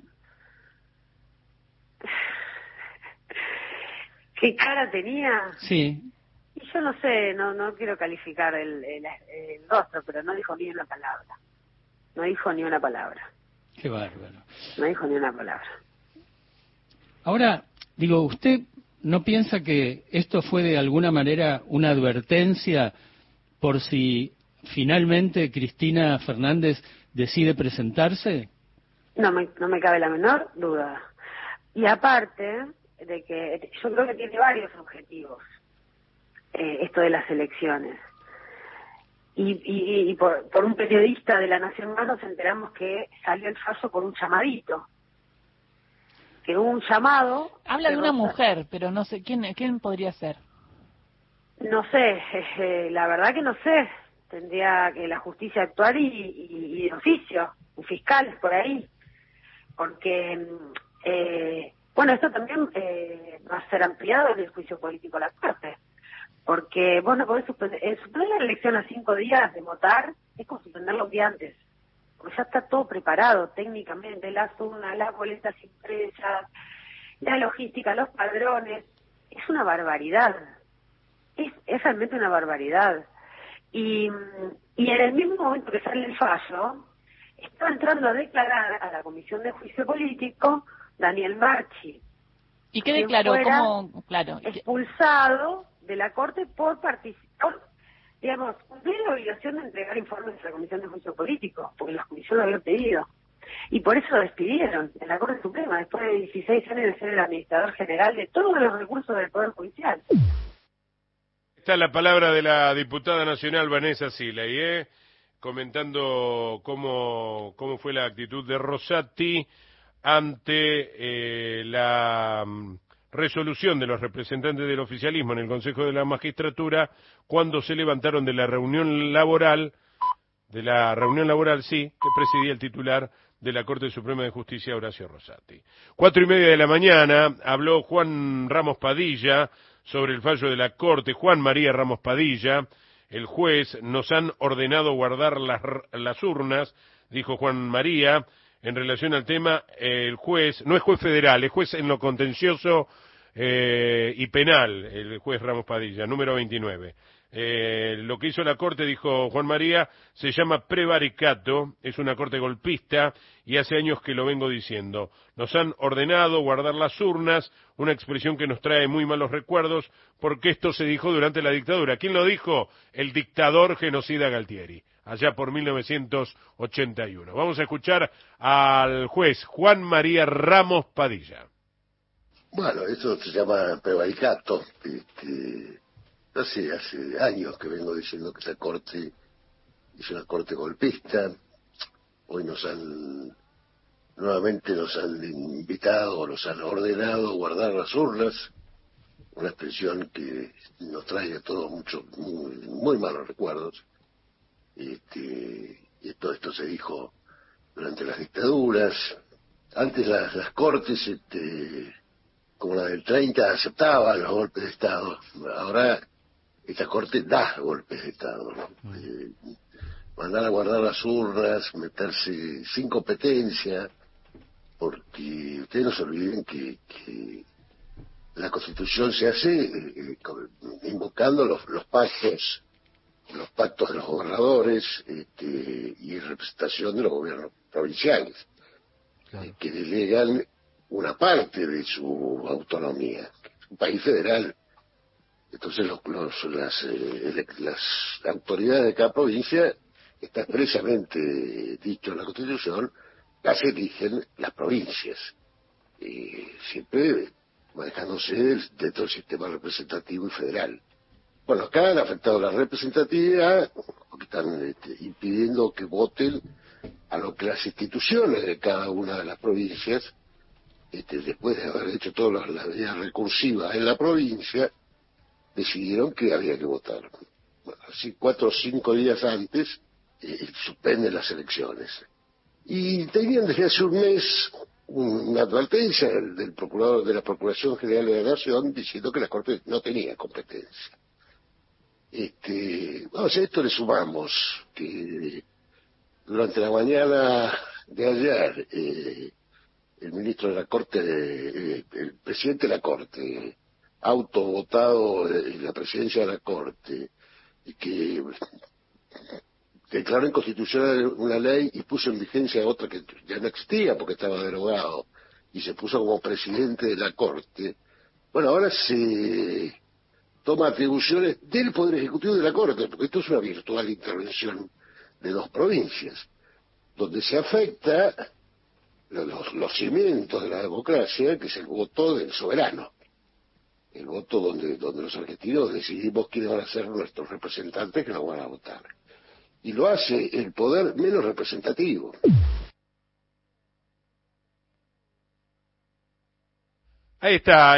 ¿Qué cara tenía? Sí. Y yo no sé, no no quiero calificar el, el, el rostro, pero no dijo ni una palabra. No dijo ni una palabra. Qué bárbaro. No dijo ni una palabra. Ahora, digo, ¿usted no piensa que esto fue de alguna manera una advertencia por si finalmente Cristina Fernández decide presentarse? No me, no me cabe la menor duda. Y aparte de que yo creo que tiene varios objetivos eh, esto de las elecciones. Y, y, y por, por un periodista de La Nación Más nos enteramos que salió el fallo por un llamadito. Que hubo un llamado... Habla de una Rosa, mujer, pero no sé, ¿quién, quién podría ser? No sé, eh, la verdad que no sé. Tendría que la justicia actuar y, y, y de oficio, un fiscal por ahí. Porque, eh, bueno, esto también eh, va a ser ampliado en el juicio político a la Corte. Porque vos no podés suspender, eh, suspender la elección a cinco días de votar es como suspenderlo un día antes. Porque ya está todo preparado técnicamente, las urnas, las boletas impresas, la logística, los padrones. Es una barbaridad. Es, es realmente una barbaridad. Y, y en el mismo momento que sale el fallo, estaba entrando a declarar a la Comisión de Juicio Político Daniel Marchi. ¿Y qué declaró? ¿Cómo? Claro. Expulsado de la Corte por participar, digamos, cumplir la obligación de entregar informes a la Comisión de Juicio Político, porque la Comisión lo había pedido. Y por eso lo despidieron en la Corte Suprema, después de dieciséis años de ser el administrador general de todos los recursos del Poder Judicial. Está la palabra de la diputada nacional Vanessa Siley, ¿eh? comentando cómo, cómo fue la actitud de Rosati ante eh, la resolución de los representantes del oficialismo en el Consejo de la Magistratura cuando se levantaron de la reunión laboral, de la reunión laboral, sí, que presidía el titular de la Corte Suprema de Justicia, Horacio Rosati. Cuatro y media de la mañana habló Juan Ramos Padilla sobre el fallo de la Corte. Juan María Ramos Padilla, el juez, nos han ordenado guardar las, las urnas, dijo Juan María. En relación al tema, eh, el juez, no es juez federal, es juez en lo contencioso eh, y penal, el juez Ramos Padilla, número veintinueve. Eh, lo que hizo la Corte, dijo Juan María, se llama prevaricato, es una Corte golpista y hace años que lo vengo diciendo. Nos han ordenado guardar las urnas, una expresión que nos trae muy malos recuerdos, porque esto se dijo durante la dictadura. ¿Quién lo dijo? El dictador genocida Galtieri, allá por mil novecientos ochenta y uno. Vamos a escuchar al juez Juan María Ramos Padilla. Bueno, eso se llama prevaricato. Este, no sé, hace años que vengo diciendo que esa corte es una corte golpista. Hoy nos han, nuevamente nos han invitado, nos han ordenado guardar las urnas. Una expresión que nos trae a todos muchos, muy, muy malos recuerdos. Este, y todo esto se dijo durante las dictaduras. Antes las, las cortes, este, como la del treinta, aceptaban los golpes de Estado. Ahora esta corte da golpes de Estado, ¿no? Eh, mandar a guardar las urnas, meterse sin competencia, porque ustedes no se olviden que, que la Constitución se hace eh, invocando los, los pactos los pactos de los gobernadores este, y representación de los gobiernos provinciales, claro, que delegan una parte de su autonomía. Es un país federal. Entonces los, los, las, eh, las autoridades de cada provincia, está expresamente dicho en la Constitución, las eligen las provincias, eh, siempre manejándose dentro del sistema representativo y federal. Bueno, acá han afectado la representatividad, porque están este, impidiendo que voten a lo que las instituciones de cada una de las provincias, este, después de haber hecho todas las medidas recursivas en la provincia, decidieron que había que votar. Bueno, así cuatro o cinco días antes eh, suspenden las elecciones. Y tenían desde hace un mes una advertencia del, del procurador de la Procuración General de la Nación diciendo que la Corte no tenía competencia. Este, vamos, a esto le sumamos que durante la mañana de ayer eh, el ministro de la Corte, eh, el presidente de la Corte, autovotado en la presidencia de la Corte, que declaró inconstitucional una ley y puso en vigencia otra que ya no existía porque estaba derogado, y se puso como presidente de la Corte. Bueno, ahora se toma atribuciones del Poder Ejecutivo y de la Corte, porque esto es una virtual intervención de dos provincias, donde se afecta los, los cimientos de la democracia, que es el voto del soberano, el voto donde, donde los argentinos decidimos quiénes van a ser nuestros representantes que nos van a votar. Y lo hace el poder menos representativo. Ahí está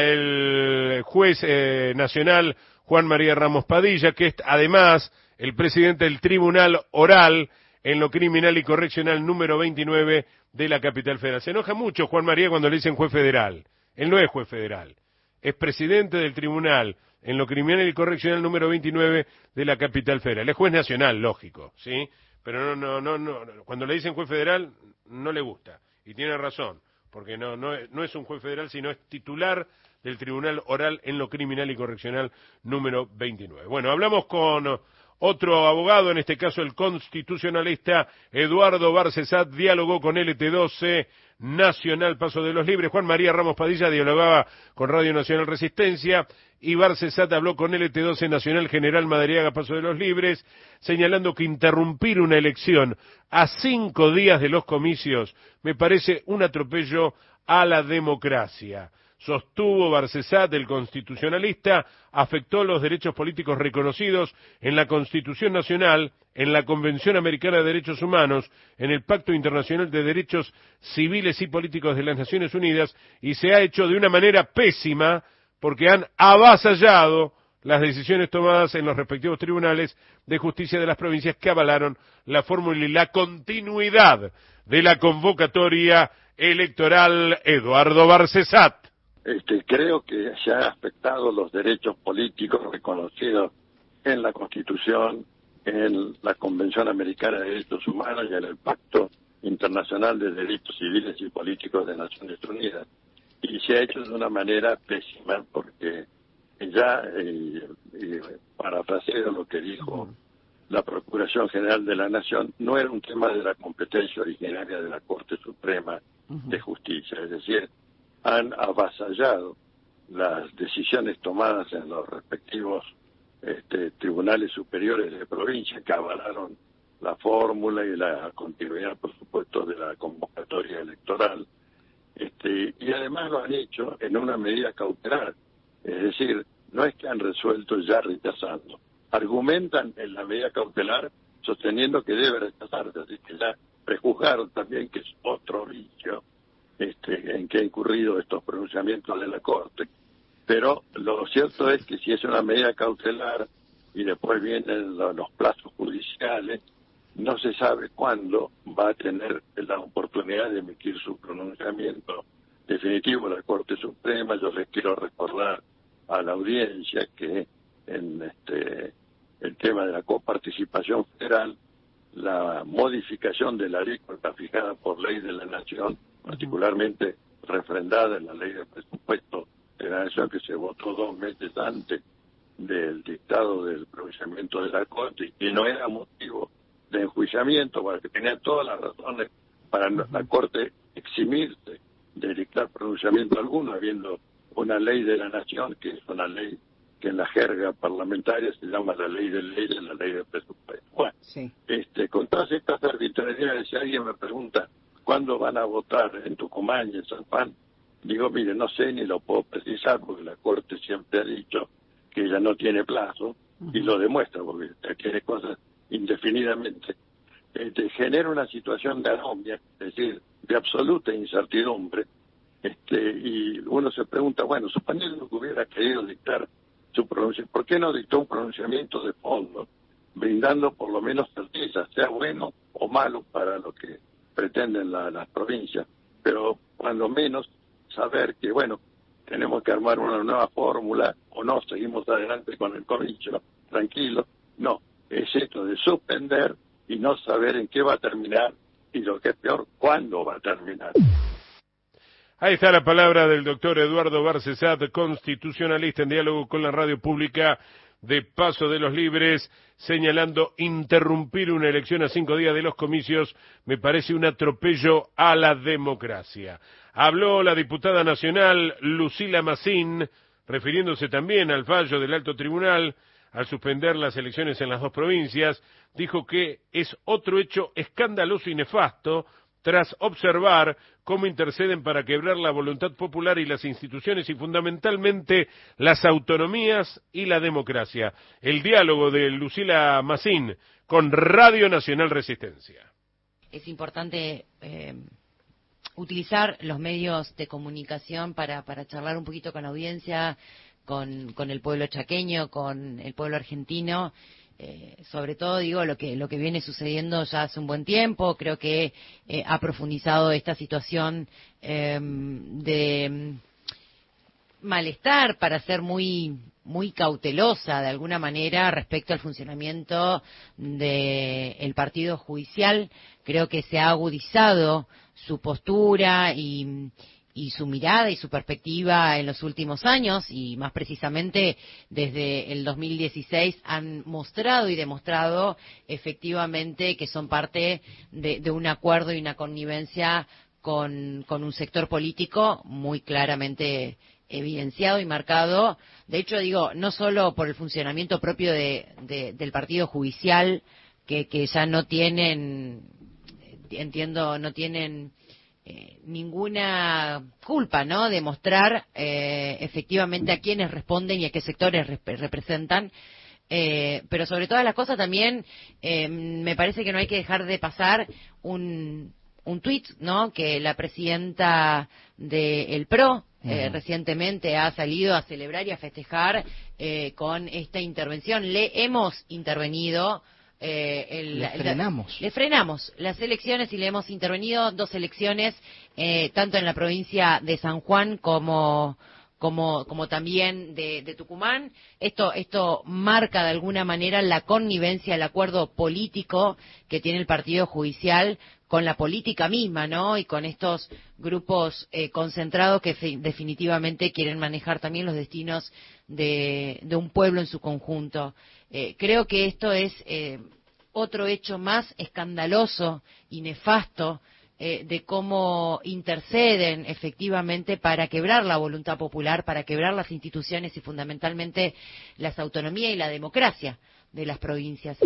el juez eh, nacional Juan María Ramos Padilla, que es además el presidente del Tribunal Oral en lo Criminal y Correccional número veintinueve de la Capital Federal. Se enoja mucho Juan María cuando le dicen juez federal. Él no es juez federal, es presidente del Tribunal en lo Criminal y Correccional número veintinueve de la Capital Federal. Es juez nacional, lógico, ¿sí? Pero no, no, no, no, cuando le dicen juez federal no le gusta, y tiene razón. Porque no, no, no es un juez federal, sino es titular del Tribunal Oral en lo Criminal y Correccional número veintinueve. Bueno, hablamos con otro abogado, en este caso el constitucionalista Eduardo Barcesat, dialogó con L T doce Nacional Paso de los Libres. Juan María Ramos Padilla dialogaba con Radio Nacional Resistencia y Barcesat habló con L T doce Nacional General Madariaga Paso de los Libres, señalando que interrumpir una elección a cinco días de los comicios me parece un atropello a la democracia. Sostuvo Barcesat, el constitucionalista, afectó los derechos políticos reconocidos en la Constitución Nacional, en la Convención Americana de Derechos Humanos, en el Pacto Internacional de Derechos Civiles y Políticos de las Naciones Unidas, y se ha hecho de una manera pésima porque han avasallado las decisiones tomadas en los respectivos tribunales de justicia de las provincias que avalaron la fórmula y la continuidad de la convocatoria electoral. Eduardo Barcesat. Este, creo que se han afectado los derechos políticos reconocidos en la Constitución, en la Convención Americana de Derechos Humanos y en el Pacto Internacional de Derechos Civiles y Políticos de Naciones Unidas. Y se ha hecho de una manera pésima porque ya, eh, eh, parafraseo lo que dijo la Procuración General de la Nación, no era un tema de la competencia originaria de la Corte Suprema de Justicia, es decir, han avasallado las decisiones tomadas en los respectivos este, tribunales superiores de provincia que avalaron la fórmula y la continuidad, por supuesto, de la convocatoria electoral. Este, y además lo han hecho en una medida cautelar, es decir, no es que han resuelto ya rechazando, argumentan en la medida cautelar sosteniendo que debe rechazarse, así que ya prejuzgaron también que es otro vicio este, en que ha incurrido estos pronunciamientos de la Corte. Pero lo cierto es que si es una medida cautelar y después vienen los plazos judiciales, no se sabe cuándo va a tener la oportunidad de emitir su pronunciamiento definitivo la Corte Suprema. Yo les quiero recordar a la audiencia que en este el tema de la coparticipación federal, la modificación de la ley está fijada por ley de la Nación, particularmente refrendada en la ley de presupuesto de la Nación, que se votó dos meses antes del dictado del pronunciamiento de la Corte, y no era motivo de enjuiciamiento, porque tenía todas las razones para la Corte eximirse de dictar pronunciamiento alguno, habiendo una ley de la Nación, que es una ley que en la jerga parlamentaria se llama la ley de leyes, la ley de presupuesto. Bueno, sí. este, con todas estas arbitrariedades, si alguien me pregunta cuándo van a votar en Tucumán y en San Juan, digo, mire, no sé ni lo puedo precisar, porque la Corte siempre ha dicho que ella no tiene plazo, uh-huh. y lo demuestra, porque tiene cosas indefinidamente. Este, genera una situación de anomia, es decir, de absoluta incertidumbre, este, y uno se pregunta, bueno, suponiendo que hubiera querido dictar su pronunciamiento, ¿por qué no dictó un pronunciamiento de fondo, brindando por lo menos certeza, sea bueno o malo para lo que pretenden la, las provincias, pero cuando menos saber que, bueno, tenemos que armar una nueva fórmula o no, seguimos adelante con el comicio, tranquilo? No, es esto de suspender y no saber en qué va a terminar y lo que es peor, cuándo va a terminar. Ahí está la palabra del doctor Eduardo Barcesat, constitucionalista en diálogo con la radio pública de Paso de los Libres, señalando interrumpir una elección a cinco días de los comicios me parece un atropello a la democracia. Habló la diputada nacional Lucila Massín, refiriéndose también al fallo del alto tribunal al suspender las elecciones en las dos provincias, dijo que es otro hecho escandaloso y nefasto tras observar cómo interceden para quebrar la voluntad popular y las instituciones y fundamentalmente las autonomías y la democracia. El diálogo de Lucila Massín con Radio Nacional Resistencia. Es importante eh, utilizar los medios de comunicación para, para charlar un poquito con la audiencia, con, con el pueblo chaqueño, con el pueblo argentino. Eh, sobre todo digo lo que lo que viene sucediendo ya hace un buen tiempo. Creo que eh, ha profundizado esta situación eh, de malestar, para ser muy muy cautelosa de alguna manera respecto al funcionamiento del partido judicial. Creo que se ha agudizado su postura y y su mirada y su perspectiva en los últimos años, y más precisamente desde el dos mil dieciséis han mostrado y demostrado efectivamente que son parte de, de un acuerdo y una connivencia con, con un sector político muy claramente evidenciado y marcado. De hecho, digo, no solo por el funcionamiento propio de, de, del partido judicial, que, que ya no tienen, entiendo, no tienen Eh, ninguna culpa, ¿no?, de mostrar eh, efectivamente a quiénes responden y a qué sectores rep representan, eh, pero sobre todas las cosas también eh, me parece que no hay que dejar de pasar un, un tuit, ¿no?, que la presidenta del P R O eh, uh-huh. recientemente ha salido a celebrar y a festejar eh, con esta intervención. Le hemos intervenido. Eh, el, le frenamos. El, le frenamos las elecciones y le hemos intervenido dos elecciones, eh, tanto en la provincia de San Juan como como como también de, de Tucumán. Esto esto marca de alguna manera la connivencia, el acuerdo político que tiene el partido judicial con la política misma, ¿no? Y con estos grupos eh, concentrados que definitivamente quieren manejar también los destinos de, de un pueblo en su conjunto. Eh, creo que esto es eh, otro hecho más escandaloso y nefasto eh, de cómo interceden efectivamente para quebrar la voluntad popular, para quebrar las instituciones y fundamentalmente las autonomías y la democracia de las provincias.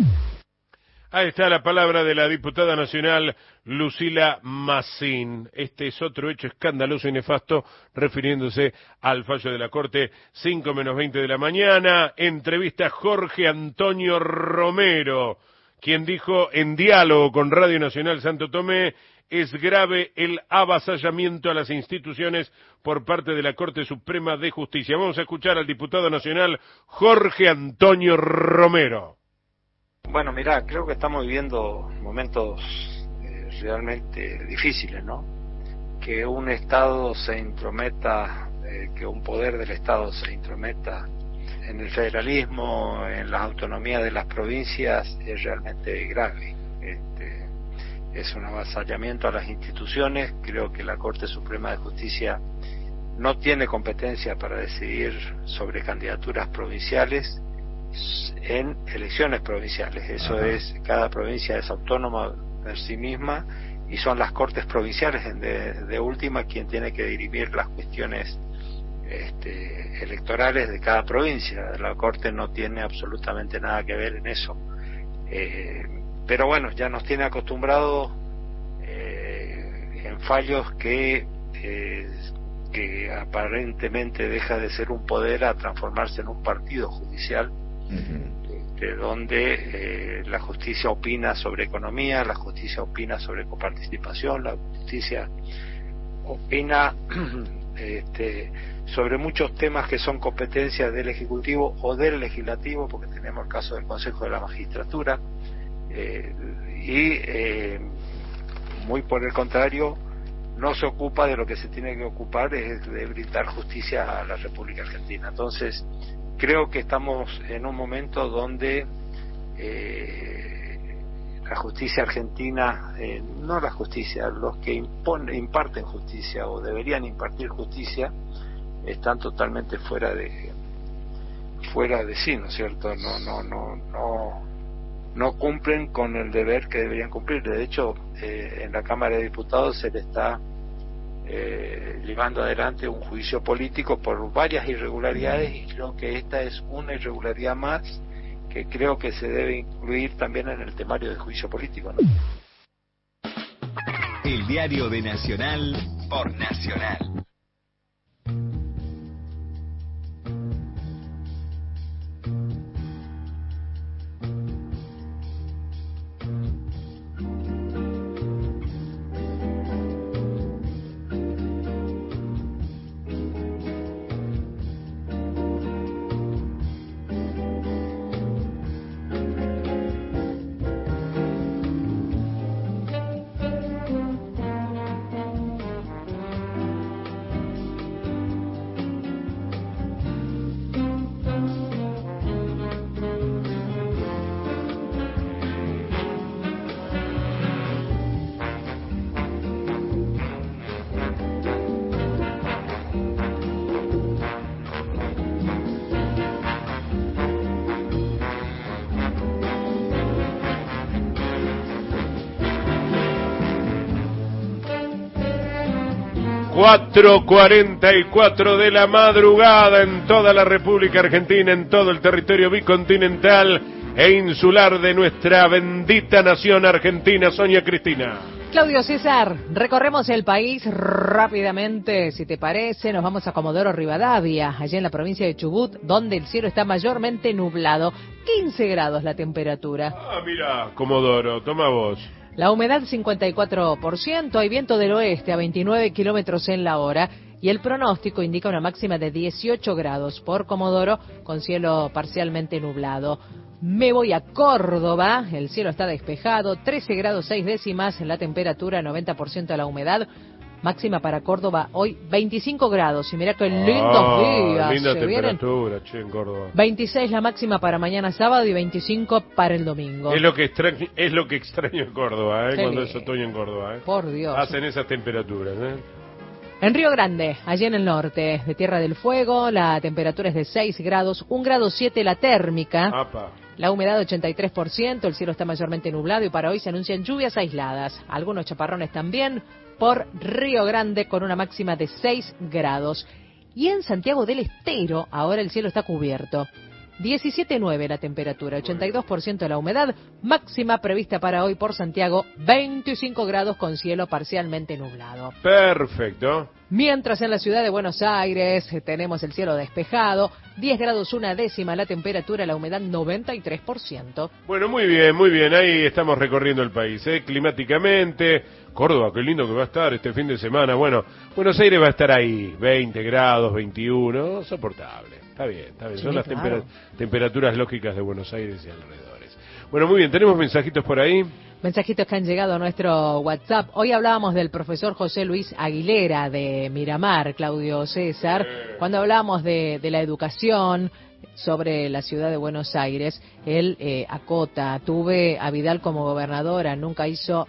Ahí está la palabra de la diputada nacional Lucila Massín. Este es otro hecho escandaloso y nefasto, refiriéndose al fallo de la Corte. Cinco menos veinte de la mañana, entrevista a Jorge Antonio Romero, quien dijo en diálogo con Radio Nacional Santo Tomé: es grave el avasallamiento a las instituciones por parte de la Corte Suprema de Justicia. Vamos a escuchar al diputado nacional Jorge Antonio Romero. Bueno, mirá, creo que estamos viviendo momentos eh, realmente difíciles, ¿no? Que un Estado se intrometa, eh, que un poder del Estado se intrometa en el federalismo, en las autonomías de las provincias, es realmente grave. Este, es un avasallamiento a las instituciones. Creo que la Corte Suprema de Justicia no tiene competencia para decidir sobre candidaturas provinciales en elecciones provinciales. Eso Ajá. es, cada provincia es autónoma de sí misma y son las cortes provinciales de, de última quien tiene que dirimir las cuestiones este, electorales de cada provincia. La Corte no tiene absolutamente nada que ver en eso. Eh, pero bueno, ya nos tiene acostumbrados eh, en fallos que eh, que aparentemente deja de ser un poder a transformarse en un partido judicial. Uh-huh. De donde eh, la justicia opina sobre economía, la justicia opina sobre coparticipación, la justicia opina este, sobre muchos temas que son competencias del Ejecutivo o del Legislativo, porque tenemos el caso del Consejo de la Magistratura, eh, y eh, muy por el contrario, no se ocupa de lo que se tiene que ocupar, es de brindar justicia a la República Argentina. Entonces, creo que estamos en un momento donde eh, la justicia argentina, eh, no la justicia, los que imponen, imparten justicia o deberían impartir justicia, están totalmente fuera de fuera de sí, ¿no es cierto? No, no, no, no, no cumplen con el deber que deberían cumplir. De hecho, eh, en la Cámara de Diputados se le está eh, llevando adelante un juicio político por varias irregularidades, y creo que esta es una irregularidad más que creo que se debe incluir también en el temario del juicio político, ¿no? El diario de Nacional por Nacional. cuatro cuarenta y cuatro de la madrugada en toda la República Argentina, en todo el territorio bicontinental e insular de nuestra bendita nación argentina. Sonia Cristina. Claudio César, recorremos el país rápidamente, si te parece. Nos vamos a Comodoro Rivadavia, allá en la provincia de Chubut, donde el cielo está mayormente nublado. quince grados la temperatura. Ah, mira, Comodoro, toma vos. La humedad cincuenta y cuatro por ciento, hay viento del oeste a veintinueve kilómetros en la hora y el pronóstico indica una máxima de dieciocho grados por Comodoro con cielo parcialmente nublado. Me voy a Córdoba, el cielo está despejado, trece grados seis décimas la temperatura, noventa por ciento de la humedad. Máxima para Córdoba hoy veinticinco grados y mirá qué lindos ah, días. Linda se temperatura, vienen. che, en Córdoba. veintiséis la máxima para mañana sábado y veinticinco para el domingo. Es lo que extraño, es lo que extraño en Córdoba, ¿eh? Qué Cuando lindo. es otoño en Córdoba, ¿eh? Por Dios. Hacen esas temperaturas, ¿eh? En Río Grande, allí en el norte de Tierra del Fuego, la temperatura es de seis grados, un grado siete la térmica. Apa. La humedad ochenta y tres por ciento, el cielo está mayormente nublado y para hoy se anuncian lluvias aisladas. Algunos chaparrones también por Río Grande con una máxima de seis grados. Y en Santiago del Estero, ahora el cielo está cubierto. diecisiete nueve la temperatura, ochenta y dos por ciento de la humedad, máxima prevista para hoy por Santiago, veinticinco grados con cielo parcialmente nublado. Perfecto. Mientras en la ciudad de Buenos Aires tenemos el cielo despejado, diez grados una décima la temperatura, la humedad noventa y tres por ciento. Bueno, muy bien, muy bien, ahí estamos recorriendo el país, ¿eh? Climáticamente. Córdoba, qué lindo que va a estar este fin de semana. Bueno, Buenos Aires va a estar ahí, veinte grados, veintiuno, soportable. Está bien, está bien. Sí, Son las claro. tempera- temperaturas lógicas de Buenos Aires y alrededores. Bueno, muy bien, ¿tenemos mensajitos por ahí? Mensajitos que han llegado a nuestro WhatsApp. Hoy hablábamos del profesor José Luis Aguilera de Miramar, Claudio César, cuando hablábamos de, de la educación sobre la ciudad de Buenos Aires. Él eh, acota, tuve a Vidal como gobernadora, nunca hizo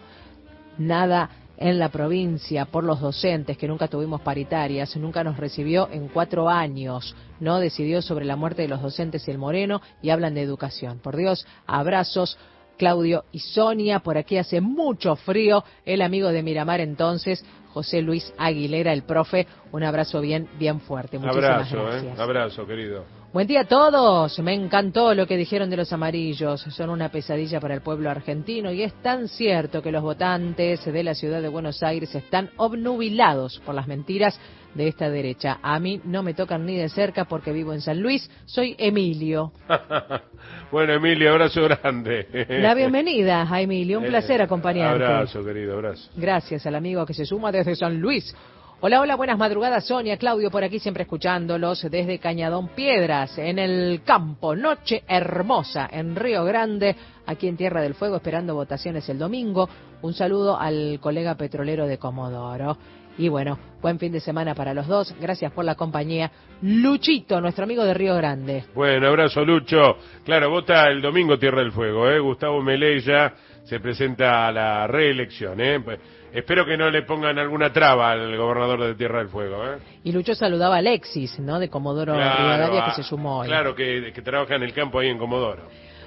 nada en la provincia por los docentes, que nunca tuvimos paritarias, nunca nos recibió en cuatro años, no decidió sobre la muerte de los docentes y el Moreno, y hablan de educación. Por Dios, abrazos, Claudio y Sonia. Por aquí hace mucho frío. El amigo de Miramar entonces, José Luis Aguilera, el profe, un abrazo bien, bien fuerte. Muchísimas Abrazo, gracias. ¿eh? Abrazo, querido. Buen día a todos. Me encantó lo que dijeron de los amarillos. Son una pesadilla para el pueblo argentino y es tan cierto que los votantes de la ciudad de Buenos Aires están obnubilados por las mentiras de esta derecha. A mí no me tocan ni de cerca porque vivo en San Luis. Soy Emilio. Bueno, Emilio, abrazo grande. La bienvenida a Emilio. Un placer acompañarte. Abrazo, querido, abrazo. Gracias al amigo que se suma desde San Luis. Hola, hola, buenas madrugadas, Sonia, Claudio, por aquí siempre escuchándolos desde Cañadón Piedras, en el campo, noche hermosa, en Río Grande, aquí en Tierra del Fuego, esperando votaciones el domingo. Un saludo al colega petrolero de Comodoro. Y bueno, buen fin de semana para los dos, gracias por la compañía. Luchito, nuestro amigo de Río Grande. Bueno, abrazo, Lucho. Claro, vota el domingo Tierra del Fuego, ¿eh? Gustavo Melella se presenta a la reelección, ¿eh? Pues, espero que no le pongan alguna traba al gobernador de Tierra del Fuego, ¿eh? Y Lucho saludaba a Alexis, ¿no? De Comodoro Claro, Rivadavia, que ah, se sumó hoy. Claro, que, que trabaja en el campo ahí en Comodoro.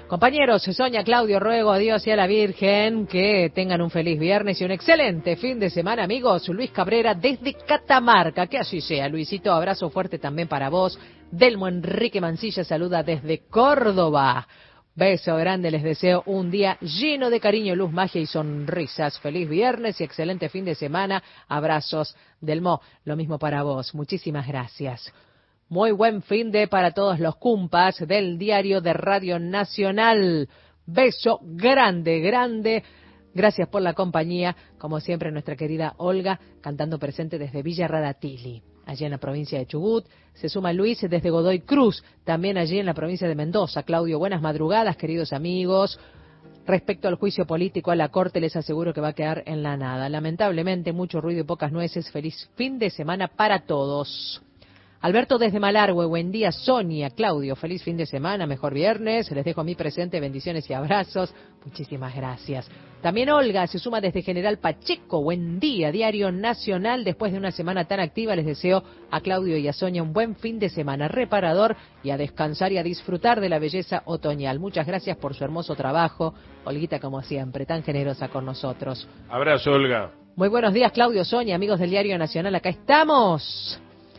Compañeros, Sonia, Claudio, ruego a Dios y a la Virgen que tengan un feliz viernes y un excelente fin de semana, amigos. Luis Cabrera desde Catamarca, que así sea. Luisito, abrazo fuerte también para vos. Delmo Enrique Mancilla saluda desde Córdoba. Beso grande, les deseo un día lleno de cariño, luz, magia y sonrisas. Feliz viernes y excelente fin de semana. Abrazos, Delmo, lo mismo para vos. Muchísimas gracias. Muy buen fin de para todos los cumpas del Diario de Radio Nacional. Beso grande, grande. Gracias por la compañía. Como siempre, nuestra querida Olga, cantando presente desde Villa Radatili, allí en la provincia de Chubut. Se suma Luis desde Godoy Cruz, también allí en la provincia de Mendoza. Claudio, buenas madrugadas, queridos amigos. Respecto al juicio político a la Corte, les aseguro que va a quedar en la nada. Lamentablemente, mucho ruido y pocas nueces. Feliz fin de semana para todos. Alberto desde Malargüe, buen día. Sonia, Claudio, feliz fin de semana, mejor viernes. Les dejo a mi presente, bendiciones y abrazos. Muchísimas gracias. También Olga se suma desde General Pacheco, buen día. Diario Nacional, después de una semana tan activa, les deseo a Claudio y a Sonia un buen fin de semana reparador y a descansar y a disfrutar de la belleza otoñal. Muchas gracias por su hermoso trabajo. Olguita, como siempre, tan generosa con nosotros. Abrazo, Olga. Muy buenos días, Claudio, Sonia, amigos del Diario Nacional, acá estamos.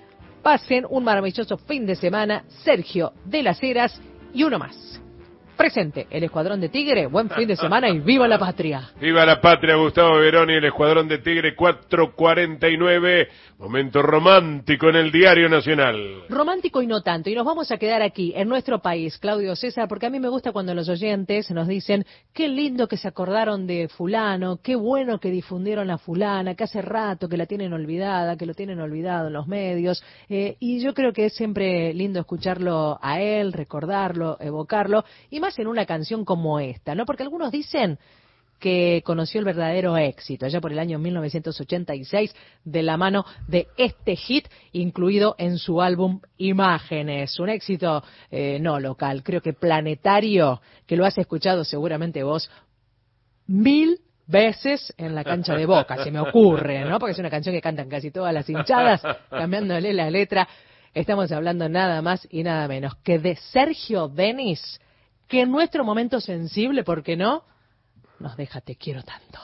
Pasen un maravilloso fin de semana. Sergio de las Heras y uno más. Presente, el Escuadrón de Tigre. Buen fin de semana y ¡viva la patria! ¡Viva la patria! Gustavo Verón y el Escuadrón de Tigre, cuatro cuarenta y nueve. Momento romántico en el Diario Nacional. Romántico y no tanto. Y nos vamos a quedar aquí, en nuestro país, Claudio César, porque a mí me gusta cuando los oyentes nos dicen qué lindo que se acordaron de fulano, qué bueno que difundieron a fulana, que hace rato que la tienen olvidada, que lo tienen olvidado en los medios. Eh, y yo creo que es siempre lindo escucharlo a él, recordarlo, evocarlo, y más en una canción como esta, ¿no? Porque algunos dicen que conoció el verdadero éxito allá por el año mil novecientos ochenta y seis de la mano de este hit incluido en su álbum Imágenes, un éxito eh, no local, creo que planetario, que lo has escuchado seguramente vos mil veces en la cancha de Boca, se me ocurre, ¿no? Porque es una canción que cantan casi todas las hinchadas, cambiándole la letra. Estamos hablando nada más y nada menos que de Sergio Denis, que en nuestro momento sensible, ¿por qué no?, nos deja Te quiero tanto.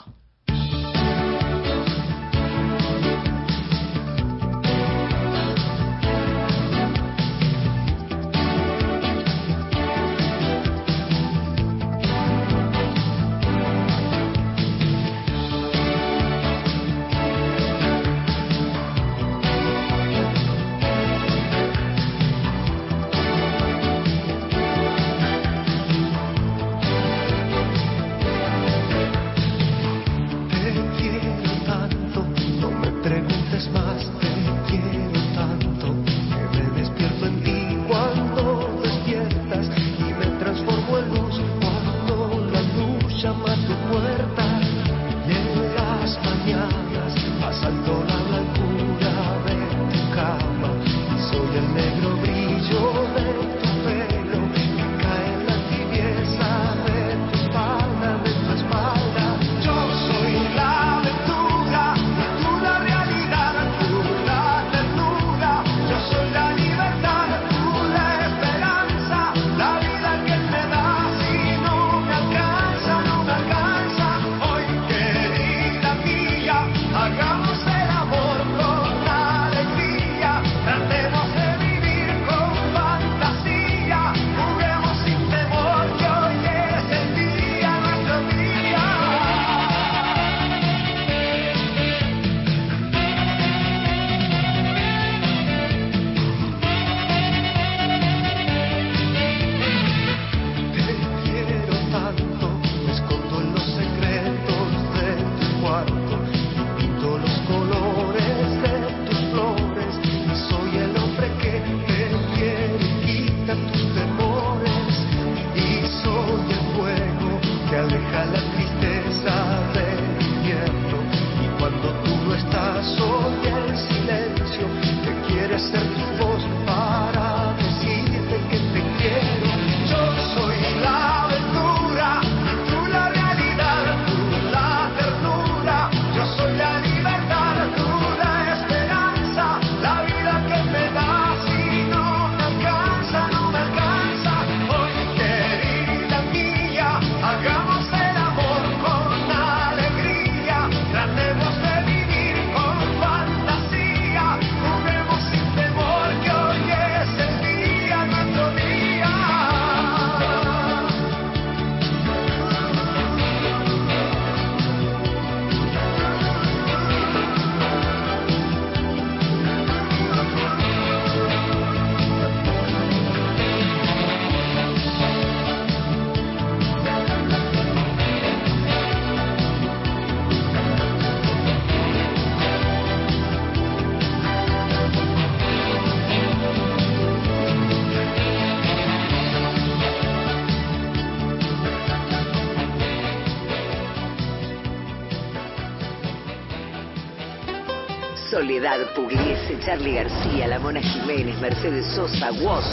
Soledad Pugliese, Charly García, La Mona Jiménez, Mercedes Sosa, Woz.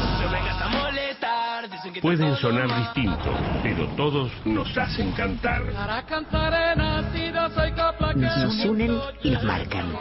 Pueden sonar distintos, pero todos nos hacen cantar. Nos unen y nos marcan.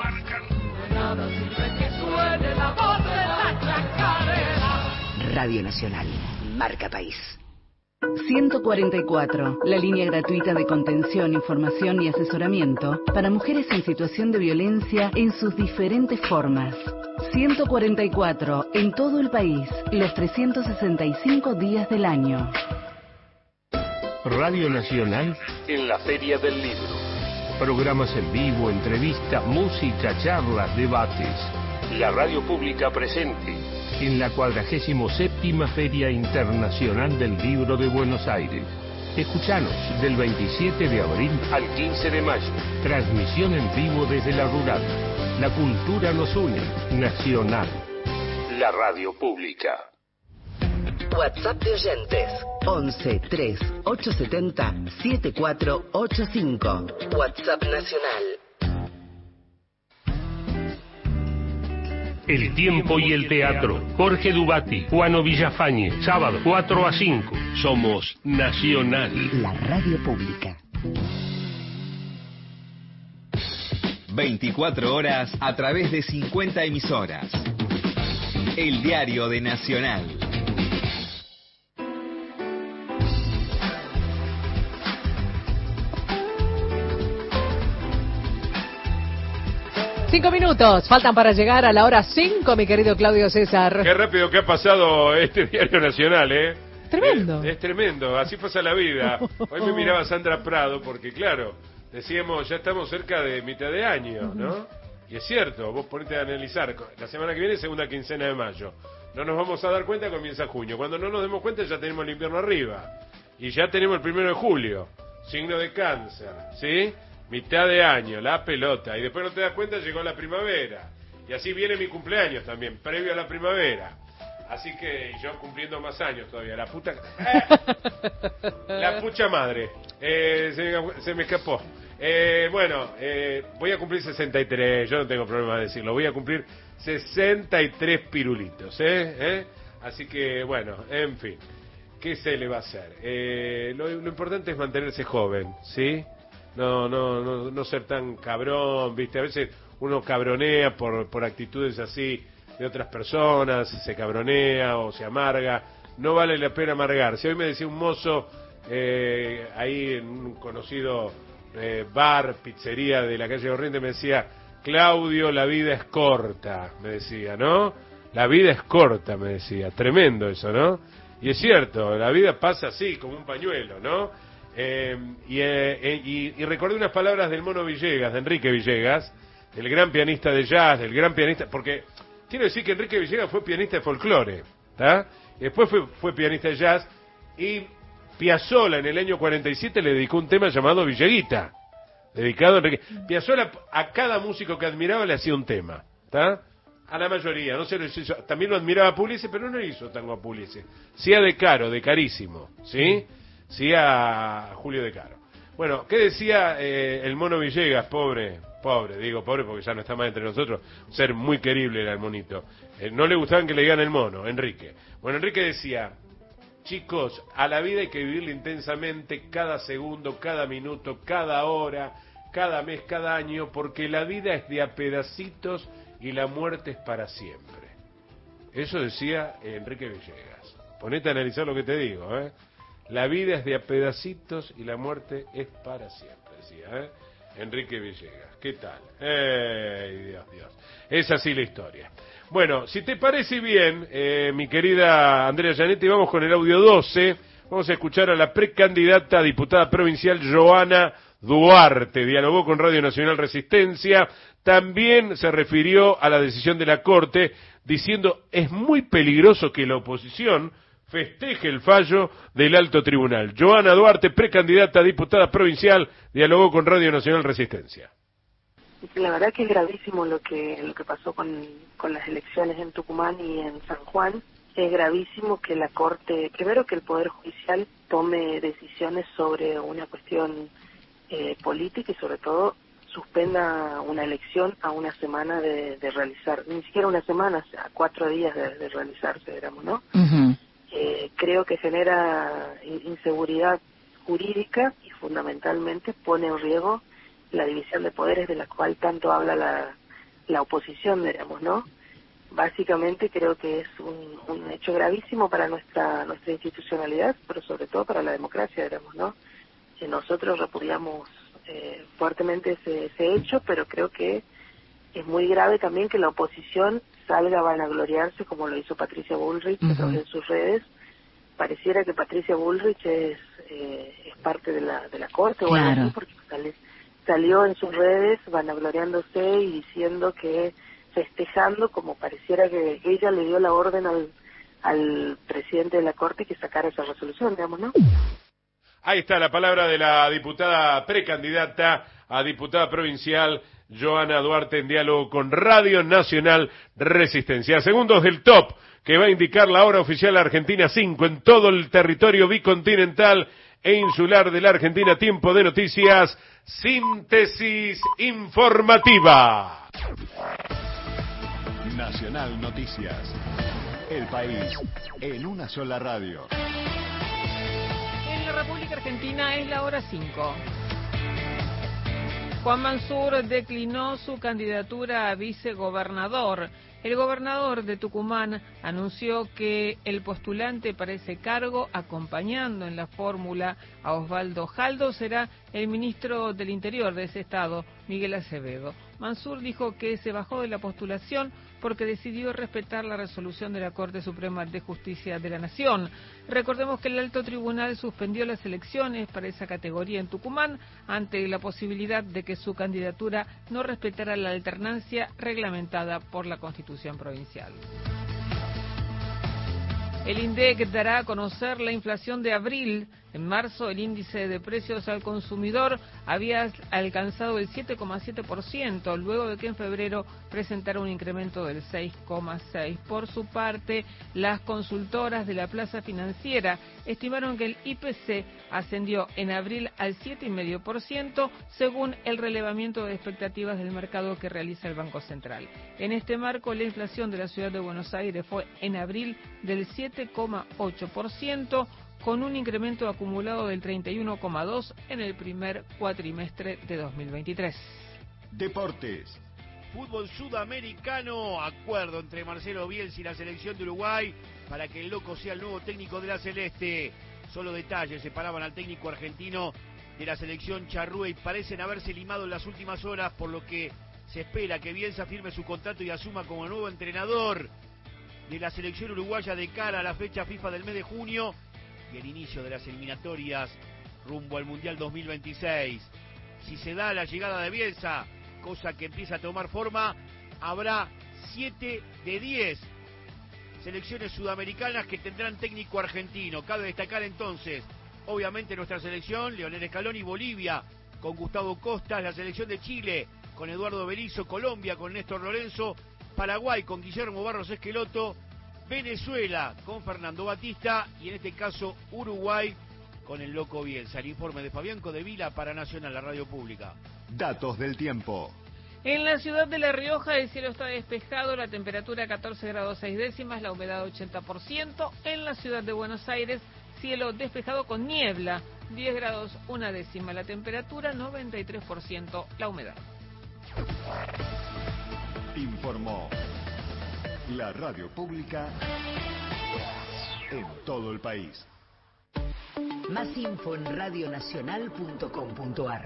Radio Nacional, marca país. ciento cuarenta y cuatro, la línea gratuita de contención, información y asesoramiento para mujeres en situación de violencia en sus diferentes formas. ciento cuarenta y cuatro, en todo el país, los trescientos sesenta y cinco días del año. Radio Nacional en la Feria del Libro. Programas en vivo, entrevistas, música, charlas, debates. La radio pública presente en la cuadragésimo séptima Feria Internacional del Libro de Buenos Aires. Escuchanos del veintisiete de abril al quince de mayo. Transmisión en vivo desde la rural. La cultura nos une. Nacional. La radio pública. WhatsApp de oyentes once tres ocho siete cero siete cuatro ocho cinco. WhatsApp nacional. El tiempo y el teatro. Jorge Dubati, Juano Villafañe, sábado cuatro a cinco. Somos Nacional. La radio pública. veinticuatro horas a través de cincuenta emisoras. El diario de Nacional. Cinco minutos, faltan para llegar a la hora cinco, mi querido Claudio César. Qué rápido que ha pasado este diario nacional, ¿eh? Tremendo. Es, es tremendo, así pasa la vida. Hoy me miraba Sandra Prado, porque claro, decíamos, ya estamos cerca de mitad de año, ¿no? Y es cierto, vos ponete a analizar, la semana que viene, segunda quincena de mayo. No nos vamos a dar cuenta, comienza junio. Cuando no nos demos cuenta, ya tenemos el invierno arriba. Y ya tenemos el primero de julio, signo de cáncer, ¿sí? Mitad de año, la pelota, y después no te das cuenta, llegó la primavera. Y así viene mi cumpleaños también, previo a la primavera. Así que yo cumpliendo más años todavía, la puta... ¡Eh! La pucha madre, eh, se, me, se me escapó. Eh, bueno, eh, voy a cumplir sesenta y tres, yo no tengo problema de decirlo, voy a cumplir sesenta y tres pirulitos, ¿eh? ¿Eh? Así que, bueno, en fin, ¿qué se le va a hacer? Eh, lo, lo importante es mantenerse joven, ¿sí? No, no, no, no ser tan cabrón, ¿viste? A veces uno cabronea por, por actitudes así de otras personas, se cabronea o se amarga. No vale la pena amargarse. Hoy me decía un mozo eh, ahí en un conocido eh, bar, pizzería de la calle Corrientes, me decía, Claudio, la vida es corta, me decía, ¿no? La vida es corta, me decía. Tremendo eso, ¿no? Y es cierto, la vida pasa así, como un pañuelo, ¿no? Eh, y, eh, y, y recordé unas palabras del Mono Villegas, de Enrique Villegas, el gran pianista de jazz, el gran pianista, porque quiero decir que Enrique Villegas fue pianista de folclore, ¿está? Después fue, fue pianista de jazz, y Piazzolla en el año cuarenta y siete le dedicó un tema llamado Villeguita, dedicado a Enrique. Piazzolla a cada músico que admiraba le hacía un tema, ¿está? A la mayoría, no se lo hizo, también lo admiraba a Pugliese, pero no hizo tango a Pugliese, sí a De Caro, de Carísimo, ¿sí? Sí a Julio De Caro. Bueno, ¿qué decía eh, el Mono Villegas? Pobre, pobre, digo pobre porque ya no está más entre nosotros, un ser muy querible era el monito. Eh, no le gustaban que le digan el mono, Enrique. Bueno, Enrique decía, chicos, a la vida hay que vivirla intensamente cada segundo, cada minuto, cada hora, cada mes, cada año, porque la vida es de a pedacitos y la muerte es para siempre. Eso decía Enrique Villegas. Ponete a analizar lo que te digo, ¿eh? La vida es de a pedacitos y la muerte es para siempre, decía, ¿eh? Enrique Villegas. ¿Qué tal? ¡Ey, Dios, Dios! Es así la historia. Bueno, si te parece bien, eh, mi querida Andrea Gianetti, vamos con el audio doce. Vamos a escuchar a la precandidata a diputada provincial Joana Duarte. Dialogó con Radio Nacional Resistencia. También se refirió a la decisión de la Corte, diciendo es muy peligroso que la oposición festeje el fallo del alto tribunal. Joana Duarte, precandidata a diputada provincial, dialogó con Radio Nacional Resistencia. La verdad que es gravísimo lo que lo que pasó con, con las elecciones en Tucumán y en San Juan. Es gravísimo que la Corte, primero que el Poder Judicial tome decisiones sobre una cuestión eh, política y sobre todo suspenda una elección a una semana de, de realizar, ni siquiera una semana, a cuatro días de, de realizarse, digamos, ¿no? Uh-huh. Eh, creo que genera inseguridad jurídica y fundamentalmente pone en riesgo la división de poderes de la cual tanto habla la, la oposición, digamos, ¿no? Básicamente creo que es un, un hecho gravísimo para nuestra nuestra institucionalidad, pero sobre todo para la democracia, digamos, ¿no? Que nosotros repudiamos eh, fuertemente ese, ese hecho, pero creo que es muy grave también que la oposición salga a vanagloriarse como lo hizo Patricia Bullrich uh-huh. en sus redes. Pareciera que Patricia Bullrich es eh, es parte de la de la corte, claro. o algo así, porque sale, salió en sus redes vanagloriándose y diciendo que, festejando, como pareciera que ella le dio la orden al, al presidente de la corte que sacara esa resolución, digamos, ¿no? Ahí está la palabra de la diputada precandidata a diputada provincial Joana Duarte en diálogo con Radio Nacional Resistencia. Segundos del top que va a indicar la hora oficial Argentina cinco en todo el territorio bicontinental e insular de la Argentina. Tiempo de noticias, síntesis informativa. Nacional Noticias. El país en una sola radio. En la República Argentina es la hora cinco. Juan Mansur declinó su candidatura a vicegobernador. El gobernador de Tucumán anunció que el postulante para ese cargo, acompañando en la fórmula a Osvaldo Jaldo, será el ministro del Interior de ese estado, Miguel Acevedo. Mansur dijo que se bajó de la postulación porque decidió respetar la resolución de la Corte Suprema de Justicia de la Nación. Recordemos que el alto tribunal suspendió las elecciones para esa categoría en Tucumán ante la posibilidad de que su candidatura no respetara la alternancia reglamentada por la Constitución provincial. El INDEC dará a conocer la inflación de abril. En marzo, el índice de precios al consumidor había alcanzado el siete coma siete por ciento, luego de que en febrero presentara un incremento del seis coma seis por ciento. Por su parte, las consultoras de la Plaza Financiera estimaron que el I P C ascendió en abril al siete coma cinco por ciento, según el relevamiento de expectativas del mercado que realiza el Banco Central. En este marco, la inflación de la ciudad de Buenos Aires fue en abril del siete coma ocho por ciento, con un incremento acumulado del treinta y uno coma dos por ciento en el primer cuatrimestre de dos mil veintitrés. Deportes. Fútbol sudamericano, acuerdo entre Marcelo Bielsa y la selección de Uruguay para que el Loco sea el nuevo técnico de la Celeste. Solo detalles separaban al técnico argentino de la selección charrúa y parecen haberse limado en las últimas horas, por lo que se espera que Bielsa firme su contrato y asuma como nuevo entrenador de la selección uruguaya de cara a la fecha FIFA del mes de junio y el inicio de las eliminatorias rumbo al Mundial dos mil veintiséis. Si se da la llegada de Bielsa, cosa que empieza a tomar forma, habrá siete de diez selecciones sudamericanas que tendrán técnico argentino. Cabe destacar entonces, obviamente, nuestra selección, Leonel Scaloni, y Bolivia, con Gustavo Costas, la selección de Chile, con Eduardo Berizzo, Colombia, con Néstor Lorenzo, Paraguay, con Guillermo Barros Esqueloto, Venezuela, con Fernando Batista, y en este caso Uruguay, con el Loco Bielsa. El informe de Fabián Codevila para Nacional, la radio pública. Datos del tiempo. En la ciudad de La Rioja el cielo está despejado, la temperatura catorce grados seis décimas, la humedad ochenta por ciento. En la ciudad de Buenos Aires, cielo despejado con niebla, diez grados una décima, la temperatura noventa y tres por ciento, la humedad. Informó la radio pública en todo el país. Más info en radionacional punto com punto ar.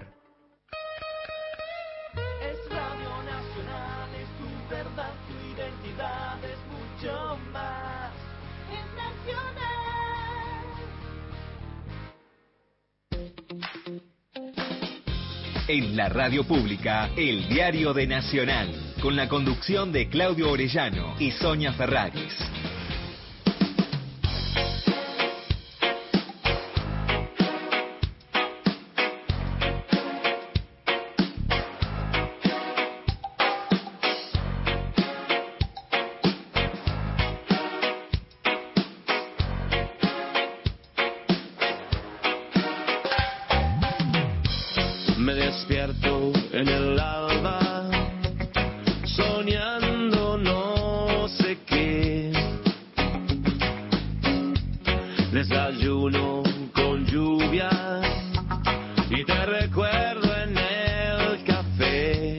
Es Radio Nacional, es tu verdad, tu identidad, es mucho más. Es Nacional. En la radio pública, el diario de Nacional, con la conducción de Claudio Orellano y Sonia Ferraris. Me despierto en el tomando no sé qué. Desayuno con lluvia y te recuerdo en el café.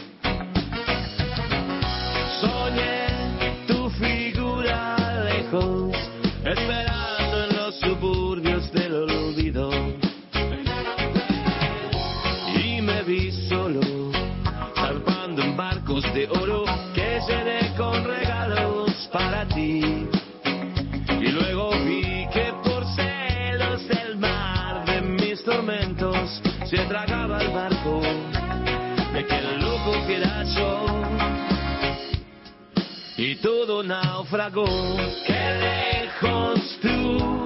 Soñé tu figura lejos, esperando en los suburbios del olvido. Y me vi solo, zarpando en barcos de oro que llené con regalos para ti. Y luego vi que por celos el mar de mis tormentos se tragaba el barco de aquel loco que era yo. Y todo naufragó. Qué lejos tú,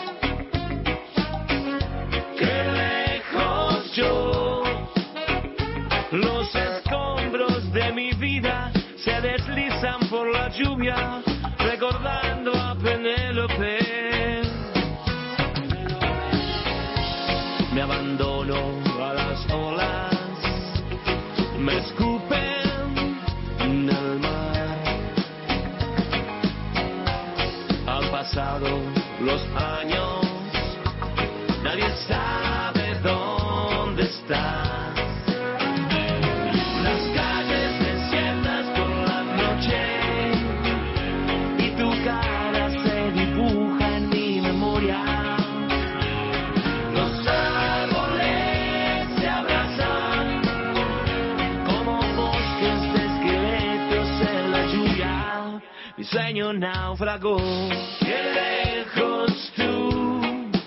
qué lejos yo. Los escombros de mi vida se deslizan por la lluvia, recordando a Penélope. Me abandono a las olas, me escupen en el mar. Han pasado los años, nadie sabe dónde estás. Las calles desiertas por la noche y tu cara se dibuja en mi memoria. Los árboles se abrazan como bosques de esqueletos en la lluvia. Mi sueño naufragó. Qué lejos tú,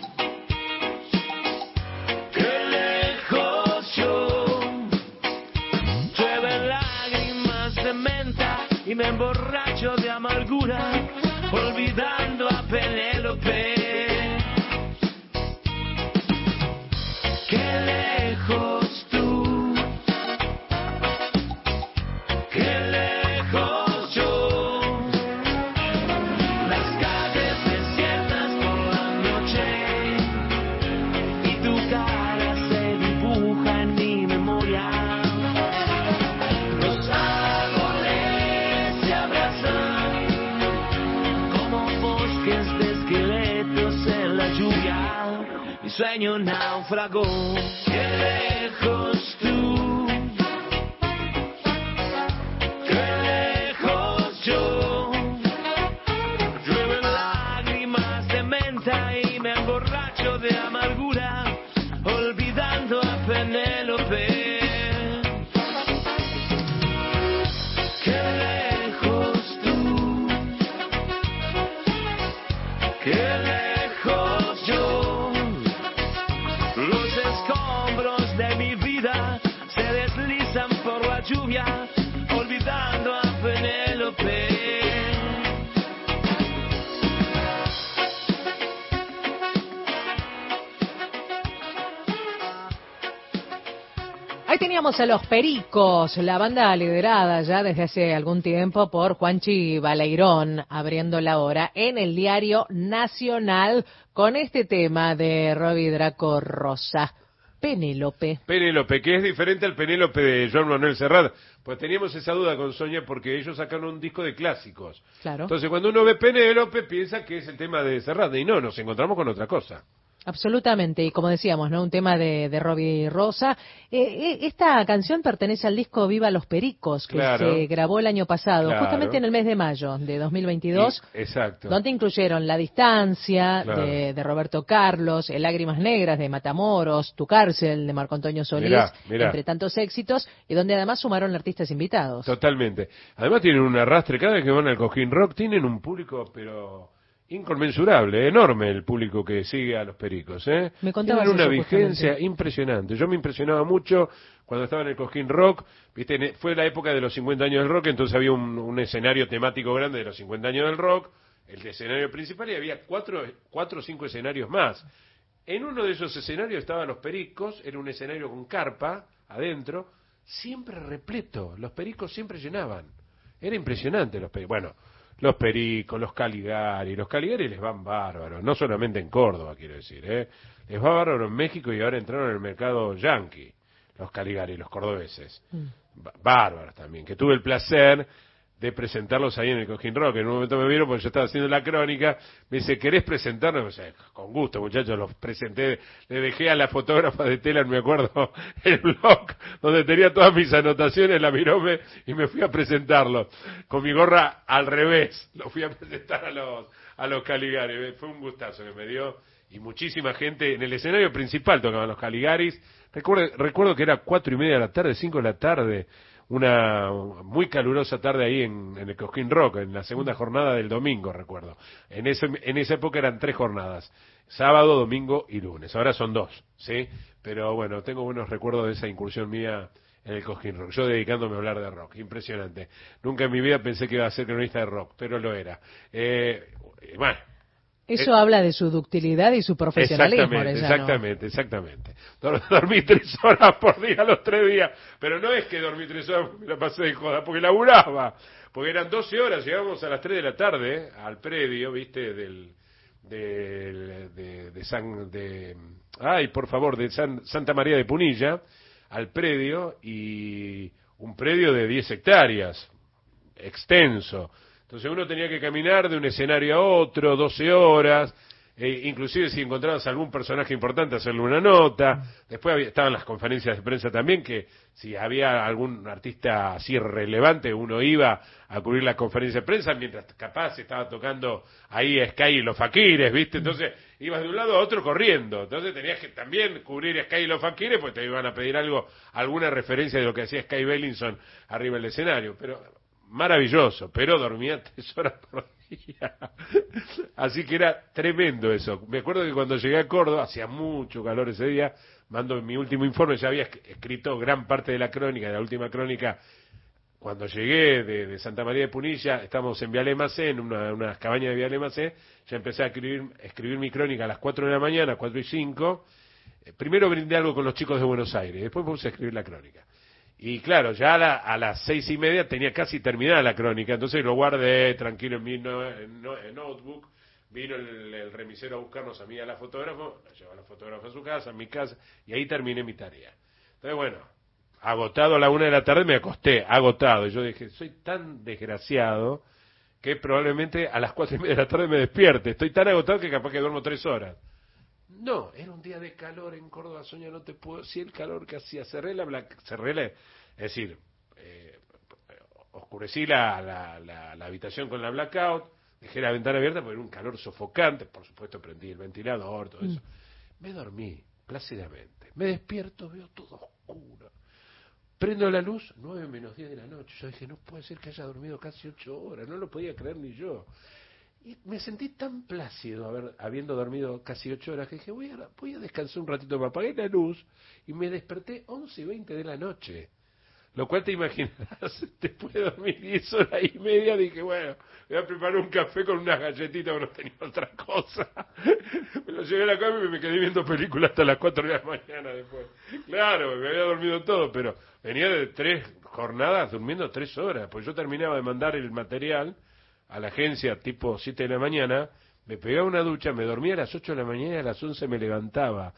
qué lejos yo. Llueven lágrimas de menta y me emborracho de amargura, olvidando a Penélope. Qué lejos tú, qué lejos yo. Las calles desiertas por la noche y tu cara se dibuja en mi memoria. Los árboles se abrazan como bosques de esqueletos en la lluvia. Mi sueño naufragó. Qué lejos tú, qué lejos yo. Llueven lágrimas de menta y me emborracho de amargura, olvidando a Penélope. Qué lejos tú, qué lejos yo. Los escombros de mi vida se deslizan por la lluvia, olvidando a Penélope. Ahí teníamos a Los Pericos, la banda liderada ya desde hace algún tiempo por Juanchi Baleirón, abriendo la hora en el Diario Nacional con este tema de Robbie Draco Rosa. Penélope. Penélope, que es diferente al Penélope de Joan Manuel Serrat. Pues teníamos esa duda con Sonia porque ellos sacaron un disco de clásicos. Claro. Entonces cuando uno ve Penélope piensa que es el tema de Serrat y no, nos encontramos con otra cosa. Absolutamente, y como decíamos, ¿no? Un tema de, de Robbie Rosa. Eh, eh, esta canción pertenece al disco Viva los Pericos, que Claro. se grabó el año pasado, Claro. justamente en el mes de mayo de dos mil veintidós. Y- exacto. Donde incluyeron La Distancia, Claro. de, de Roberto Carlos, El Lágrimas Negras, de Matamoros, Tu Cárcel, de Marco Antonio Solís, Mirá, mirá. entre tantos éxitos, y donde además sumaron artistas invitados. Totalmente. Además tienen un arrastre, cada vez que van al Cojín Rock tienen un público, pero inconmensurable, enorme el público que sigue a los Pericos, ¿eh? Me contabas Tienen una eso, vigencia justamente. impresionante. Yo me impresionaba mucho cuando estaba en el Cojín Rock, viste, ne- fue la época de los cincuenta años del rock, entonces había un, un escenario temático grande de los cincuenta años del rock, el escenario principal, y había cuatro, cuatro o cinco escenarios más. En uno de esos escenarios estaban los Pericos, era un escenario con carpa adentro, siempre repleto, los Pericos siempre llenaban. Era impresionante los Pericos. Bueno, los Pericos, los Caligari, los Caligari les van bárbaros, no solamente en Córdoba, quiero decir, ¿eh? Les va bárbaro en México y ahora entraron en el mercado yanqui, los Caligari, los cordobeses. Mm. B- Bárbaros también, que tuve el placer de presentarlos ahí en el Cosquín Rock. En un momento me vieron porque yo estaba haciendo la crónica, me dice, ¿querés presentarnos? Me dice, con gusto, muchachos, los presenté, le dejé a la fotógrafa de Telan, me acuerdo, el blog, donde tenía todas mis anotaciones, la miró me, y me fui a presentarlo, con mi gorra al revés, lo fui a presentar a los, a los Caligaris, fue un gustazo que me dio, y muchísima gente, en el escenario principal tocaban los Caligaris, recuerdo, recuerdo que era cuatro y media de la tarde, cinco de la tarde, una muy calurosa tarde ahí en, en el Cosquín Rock, en la segunda jornada del domingo, recuerdo. En ese en esa época eran tres jornadas, sábado, domingo y lunes. Ahora son dos, ¿sí? Pero bueno, tengo buenos recuerdos de esa incursión mía en el Cosquín Rock. Yo dedicándome a hablar de rock, impresionante. Nunca en mi vida pensé que iba a ser cronista de rock, pero lo era. Eh, bueno. Eso eh, habla de su ductilidad y su profesionalismo. Exactamente, Arellano. exactamente, exactamente. Dor- dormí tres horas por día los tres días, pero no es que dormí tres horas porque me la pasé de joda, porque laburaba, porque eran doce horas, llegábamos a las tres de la tarde eh, al predio, viste, del, del de, de San, de, ay, por favor, de San, Santa María de Punilla, al predio, y un predio de diez hectáreas, extenso. Entonces uno tenía que caminar de un escenario a otro, doce horas, eh, inclusive si encontrabas algún personaje importante, hacerle una nota. Después había, estaban las conferencias de prensa también, que si había algún artista así relevante, uno iba a cubrir la conferencia de prensa, mientras capaz estaba tocando ahí a Sky y los Faquires, ¿viste? Entonces ibas de un lado a otro corriendo. Entonces tenías que también cubrir a Sky y los Faquires, pues te iban a pedir algo, alguna referencia de lo que hacía Sky Bellinson arriba del escenario. Pero maravilloso, pero dormía tres horas por día. Así que era tremendo eso. Me acuerdo que cuando llegué a Córdoba, hacía mucho calor ese día, mando mi último informe, ya había escrito gran parte de la crónica, de la última crónica. Cuando llegué de, de Santa María de Punilla, estamos en Vialemacé, en una, unas cabañas de Vialemacé, ya empecé a escribir, escribir mi crónica a las cuatro de la mañana, cuatro y cinco. Eh, primero brindé algo con los chicos de Buenos Aires, después puse a escribir la crónica. Y claro, ya a, la, a las seis y media tenía casi terminada la crónica, entonces lo guardé tranquilo en mi no, en no, en notebook. Vino el, el remisero a buscarnos a mí a la fotógrafo, la llevó a la fotógrafa a su casa, a mi casa, y ahí terminé mi tarea. Entonces, bueno, agotado a la una de la tarde me acosté, agotado. Y yo dije, soy tan desgraciado que probablemente a las cuatro y media de la tarde me despierte. Estoy tan agotado que capaz que duermo tres horas. No, era un día de calor en Córdoba, Soña, no te puedo decir el calor que hacía. Cerré la, black, cerré la, es decir, eh, oscurecí la, la, la, la habitación con la blackout, dejé la ventana abierta porque era un calor sofocante, por supuesto prendí el ventilador, todo eso. Mm. Me dormí plácidamente, me despierto, veo todo oscuro. Prendo la luz, nueve menos diez de la noche. Yo dije, no puede ser que haya dormido casi ocho horas, no lo podía creer ni yo. Y me sentí tan plácido haber, habiendo dormido casi ocho horas que dije, voy a, voy a descansar un ratito. Me apagué la luz y me desperté once y veinte de la noche. Lo cual te imaginarás, después de dormir diez horas y media, dije, bueno, voy a preparar un café con unas galletitas, porque no tenía otra cosa. Me lo llevé a la cama y me quedé viendo películas hasta las cuatro de la mañana después. Claro, me había dormido todo, pero venía de tres jornadas durmiendo tres horas, pues yo terminaba de mandar el material a la agencia tipo siete de la mañana, me pegaba una ducha, me dormía a las ocho de la mañana y a las once me levantaba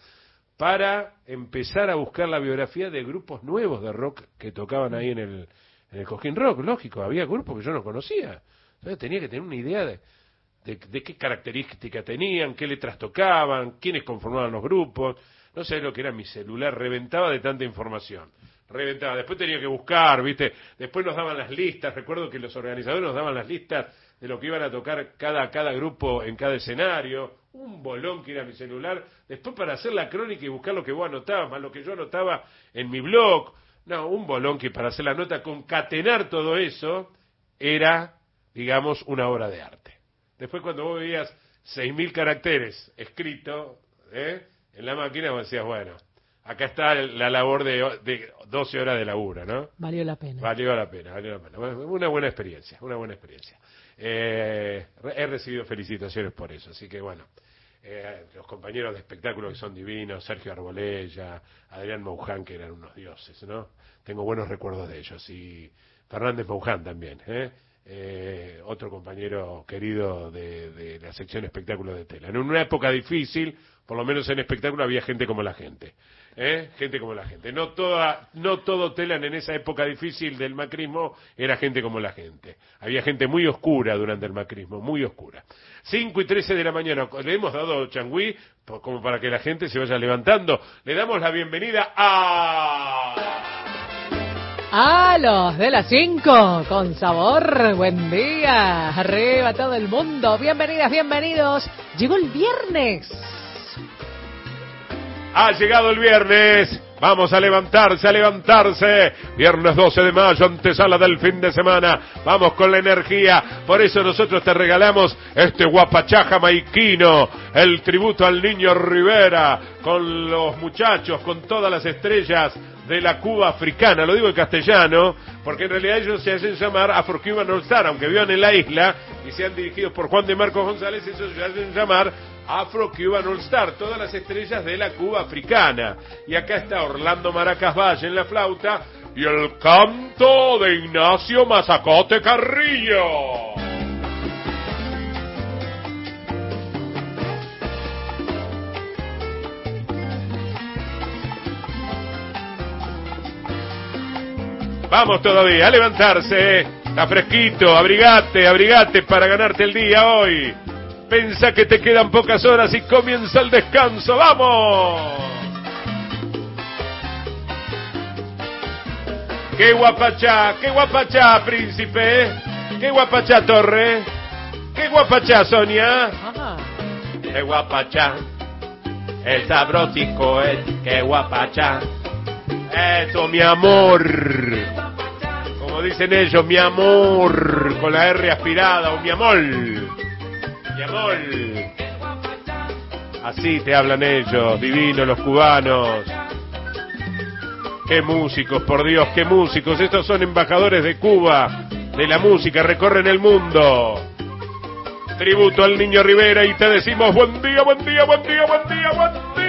para empezar a buscar la biografía de grupos nuevos de rock que tocaban ahí en el, en el Cosquín Rock. Lógico, había grupos que yo no conocía. Entonces tenía que tener una idea de, de, de qué características tenían, qué letras tocaban, quiénes conformaban los grupos. No sé lo que era mi celular, reventaba de tanta información. Reventaba. Después tenía que buscar, ¿viste? Después nos daban las listas. Recuerdo que los organizadores nos daban las listas de lo que iban a tocar cada, cada grupo en cada escenario. Un bolón que era mi celular. Después para hacer la crónica y buscar lo que vos anotabas, más lo que yo anotaba en mi blog. No, un bolón que para hacer la nota, concatenar todo eso, era, digamos, una obra de arte. Después cuando vos veías seis mil caracteres escritos, ¿eh? en la máquina, vos decías, bueno, acá está la labor de, de doce horas de laburo, ¿no? Valió la pena. Valió la pena, valió la pena. Una buena experiencia, una buena experiencia. Eh, he recibido felicitaciones por eso, así que bueno, eh, los compañeros de espectáculo que son divinos, Sergio Arbolella, Adrián Mouján, que eran unos dioses, ¿no? Tengo buenos recuerdos de ellos, y Fernández Mouján también, ¿eh? Eh, otro compañero querido de, de la sección espectáculos de Tela. En una época difícil, por lo menos en espectáculo había gente como la gente. ¿Eh? Gente como la gente. No toda, no todo Telan en esa época difícil del macrismo era gente como la gente. Había gente muy oscura durante el macrismo, muy oscura. cinco y trece de la mañana, le hemos dado changüí como para que la gente se vaya levantando. Le damos la bienvenida a... A los de las cinco, con sabor, buen día, arriba todo el mundo, bienvenidas, bienvenidos, llegó el viernes. Ha llegado el viernes, vamos a levantarse, a levantarse, viernes doce de mayo, antesala del fin de semana, vamos con la energía, por eso nosotros te regalamos este guapachá jamaiquino, el tributo al Niño Rivera, con los muchachos, con todas las estrellas de la Cuba africana, lo digo en castellano, porque en realidad ellos se hacen llamar Afro-Cuban All Star, aunque vivan en la isla y sean dirigidos por Juan de Marcos González, ellos se hacen llamar Afro-Cuban All Star, todas las estrellas de la Cuba africana. Y acá está Orlando Maracas Valle en la flauta y el canto de Ignacio Mazacote Carrillo. Vamos todavía, a levantarse, está fresquito, abrigate, abrigate para ganarte el día hoy. Pensa que te quedan pocas horas y comienza el descanso, ¡vamos! ¡Qué guapachá, qué guapachá, príncipe! ¡Qué guapachá, Torre! ¡Qué guapachá, Sonia! Ajá. ¡Qué guapachá! El sabrotico es, ¡qué guapachá! Eso, mi amor. Como dicen ellos, mi amor, con la R aspirada, o mi amor. Mi amor. Así te hablan ellos, divinos los cubanos. Qué músicos, por Dios, qué músicos. Estos son embajadores de Cuba, de la música, recorren el mundo. Tributo al Niño Rivera y te decimos buen día, buen día, buen día, buen día, buen día.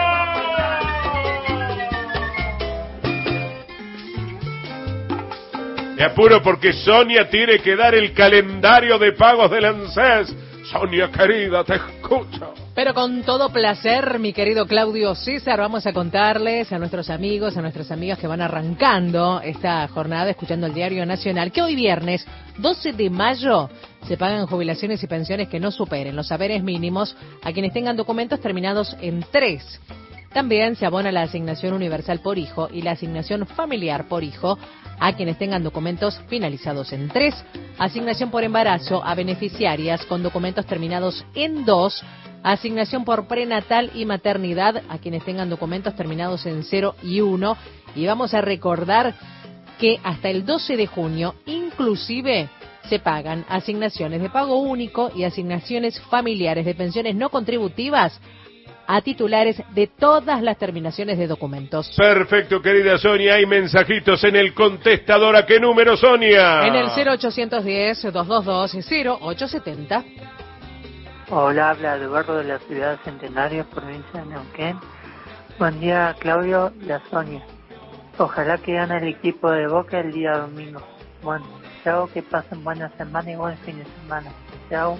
Me apuro porque Sonia tiene que dar el calendario de pagos del ANSES. Sonia querida, te escucho. Pero con todo placer, mi querido Claudio César, vamos a contarles a nuestros amigos, a nuestras amigas que van arrancando esta jornada escuchando el Diario Nacional, que hoy viernes, doce de mayo, se pagan jubilaciones y pensiones que no superen los saberes mínimos a quienes tengan documentos terminados en tres. También se abona la asignación universal por hijo y la asignación familiar por hijo a quienes tengan documentos finalizados en tres, asignación por embarazo a beneficiarias con documentos terminados en dos, asignación por prenatal y maternidad a quienes tengan documentos terminados en cero y uno. Y vamos a recordar que hasta el doce de junio, inclusive, se pagan asignaciones de pago único y asignaciones familiares de pensiones no contributivas a titulares de todas las terminaciones de documentos. Perfecto, querida Sonia. Hay mensajitos en el contestador. ¿A qué número, Sonia? En el cero ochocientos diez, doscientos veintidós, cero ochocientos setenta. Hola, habla Eduardo de la ciudad de Centenario, provincia de Neuquén. Buen día, Claudio y a Sonia. Ojalá que gane el equipo de Boca el día domingo. Bueno, chao, que pasen buena semana y buen fin de semana. Chao.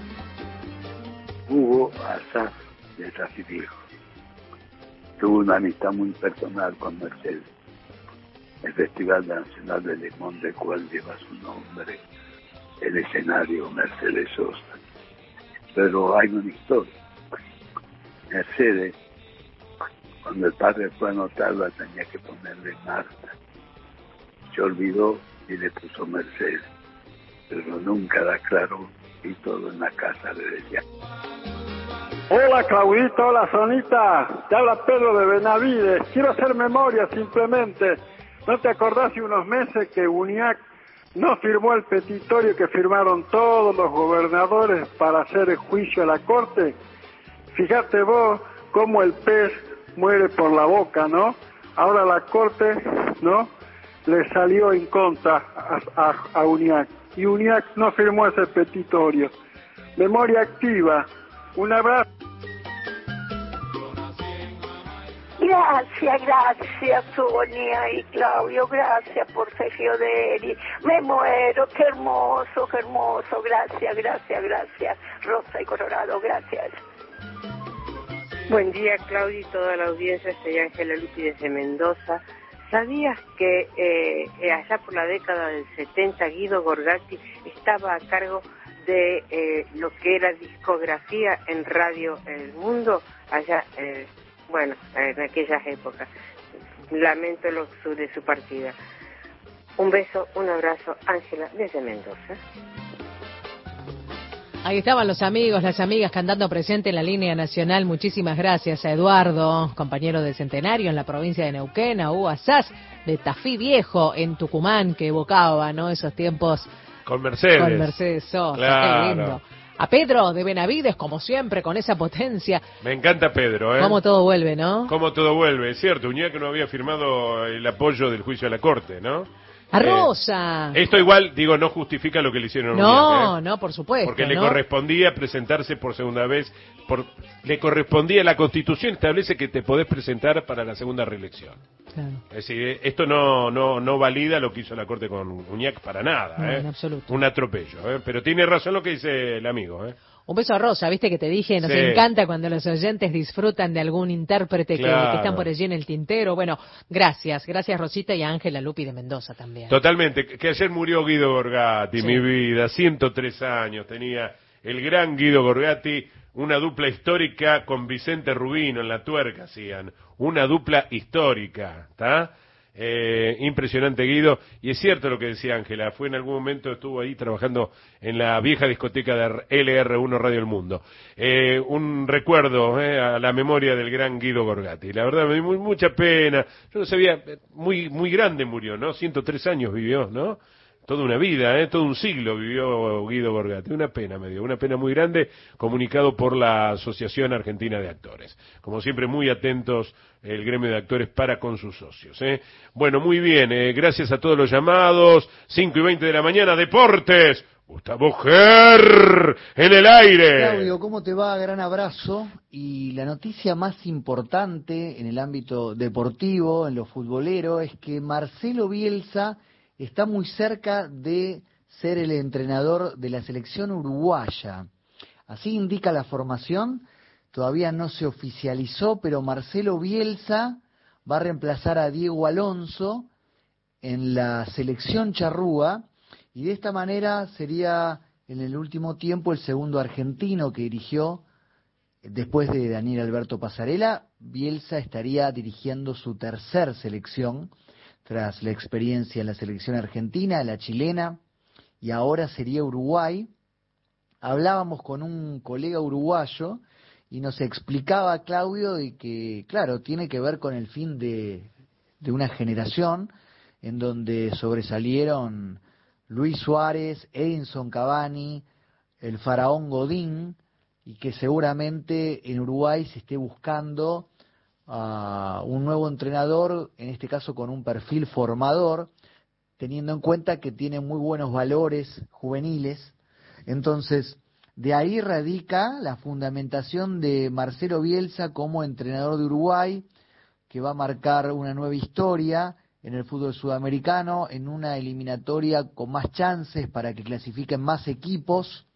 Hugo Azar, de Rafi Viejo. Tuve una amistad muy personal con Mercedes. El Festival Nacional de Limón, del cual lleva su nombre, el escenario Mercedes Sosa. Pero hay una historia. Mercedes, cuando el padre fue a anotarla, tenía que ponerle Marta. Se olvidó y le puso Mercedes. Pero nunca la aclaró y todo en la casa le decía. Hola Claudito, hola Sonita, te habla Pedro de Benavides. Quiero hacer memoria simplemente. ¿No te acordás hace unos meses que UNIAC no firmó el petitorio que firmaron todos los gobernadores para hacer el juicio a la Corte? Fíjate vos cómo el pez muere por la boca, ¿no? Ahora la Corte, ¿no?, le salió en contra a, a, a UNIAC. Y UNIAC no firmó ese petitorio. Memoria activa. Un abrazo. Y Gracias, gracias, Sonia y Claudio, gracias por Sergio Deri. Me muero, qué hermoso, qué hermoso, gracias, gracias, gracias. Rosa y Colorado, gracias. Buen día, Claudio y toda la audiencia, soy Ángela Lupi desde Mendoza. ¿Sabías que eh, allá por la década del setenta Guido Gorgati estaba a cargo de eh, lo que era discografía en Radio El Mundo? Allá, eh, bueno, en aquellas épocas. Lamento lo su, de su partida. Un beso, un abrazo, Ángela desde Mendoza. Ahí estaban los amigos, las amigas cantando presente en la línea nacional. Muchísimas gracias a Eduardo, compañero de Centenario en la provincia de Neuquén, a Hugo Asás de Tafí Viejo en Tucumán, que evocaba, ¿no?, esos tiempos con Mercedes. Con Mercedes Sosa, claro. Qué lindo. A Pedro de Benavides, como siempre, con esa potencia. Me encanta Pedro, ¿eh? Cómo todo vuelve, ¿no? Cómo todo vuelve, es cierto. Uñac no había firmado el apoyo del juicio a la Corte, ¿no? A Rosa. Eh, esto igual, digo, no justifica lo que le hicieron a No, Uñac, ¿eh? no, por supuesto. Porque le ¿no? correspondía presentarse por segunda vez, por, le correspondía, la Constitución establece que te podés presentar para la segunda reelección. Claro. Es decir, esto no no no valida lo que hizo la Corte con Uñac para nada, No, ¿eh? en absoluto. Un atropello, ¿eh? Pero tiene razón lo que dice el amigo, ¿eh? Un beso a Rosa, viste que te dije, nos Sí. encanta cuando los oyentes disfrutan de algún intérprete que- Claro. que, están por allí en el tintero. Bueno, gracias, gracias Rosita y a Ángela Lupi de Mendoza también. Totalmente, que ayer murió Guido Gorgati, Sí. mi vida, ciento tres años tenía el gran Guido Gorgati, una dupla histórica con Vicente Rubino en la tuerca hacían, una dupla histórica, ¿está? Eh, impresionante Guido, y es cierto lo que decía Ángela, fue en algún momento, estuvo ahí trabajando en la vieja discoteca de L R uno Radio El Mundo. Eh, un recuerdo eh, a la memoria del gran Guido Gorgati, la verdad me dio muy, mucha pena, yo no sabía, muy muy grande murió, ¿no? ciento tres años vivió, ¿no? Toda una vida, ¿eh? Todo un siglo vivió Guido Gorgati. Una pena me dio, una pena muy grande, comunicado por la Asociación Argentina de Actores. Como siempre, muy atentos el gremio de actores para con sus socios, ¿eh? Bueno, muy bien, eh, gracias a todos los llamados. cinco y veinte de la mañana, Deportes. Gustavo Ger en el aire. Claudio, ¿cómo te va? Gran abrazo. Y la noticia más importante en el ámbito deportivo, en lo futbolero, es que Marcelo Bielsa está muy cerca de ser el entrenador de la selección uruguaya. Así indica la formación, todavía no se oficializó, pero Marcelo Bielsa va a reemplazar a Diego Alonso en la selección charrúa, y de esta manera sería en el último tiempo el segundo argentino que dirigió después de Daniel Alberto Pasarela. Bielsa estaría dirigiendo su tercer selección, tras la experiencia en la selección argentina, la chilena, y ahora sería Uruguay. Hablábamos con un colega uruguayo y nos explicaba, Claudio, de que, claro, tiene que ver con el fin de, de una generación en donde sobresalieron Luis Suárez, Edinson Cavani, el faraón Godín, y que seguramente en Uruguay se esté buscando a un nuevo entrenador, en este caso con un perfil formador, teniendo en cuenta que tiene muy buenos valores juveniles. Entonces, de ahí radica la fundamentación de Marcelo Bielsa como entrenador de Uruguay, que va a marcar una nueva historia en el fútbol sudamericano, en una eliminatoria con más chances para que clasifiquen más equipos,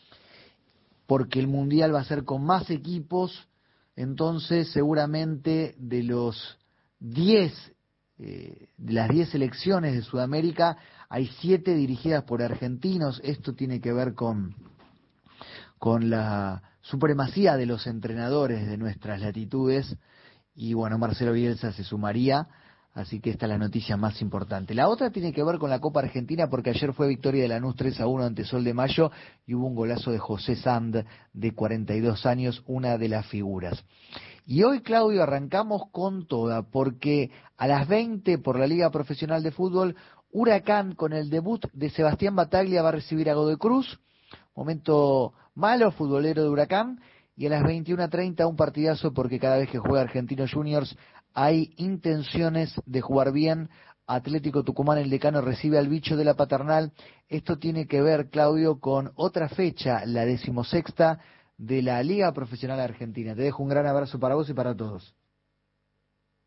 porque el Mundial va a ser con más equipos. Entonces, seguramente de los diez, eh, de las diez selecciones de Sudamérica, hay siete dirigidas por argentinos. Esto tiene que ver con, con la supremacía de los entrenadores de nuestras latitudes. Y bueno, Marcelo Bielsa se sumaría. Así que esta es la noticia más importante. La otra tiene que ver con la Copa Argentina, porque ayer fue victoria de Lanús tres a uno ante Sol de Mayo y hubo un golazo de José Sand, de cuarenta y dos años, una de las figuras. Y hoy, Claudio, arrancamos con toda, porque a las veinte por la Liga Profesional de Fútbol, Huracán, con el debut de Sebastián Bataglia, va a recibir a Godoy Cruz. Momento malo futbolero de Huracán. Y a las veintiuna treinta un partidazo, porque cada vez que juega Argentinos Juniors hay intenciones de jugar bien. Atlético Tucumán, el decano, recibe al bicho de la Paternal. Esto tiene que ver, Claudio, con otra fecha, la decimosexta de la Liga Profesional Argentina. Te dejo un gran abrazo para vos y para todos.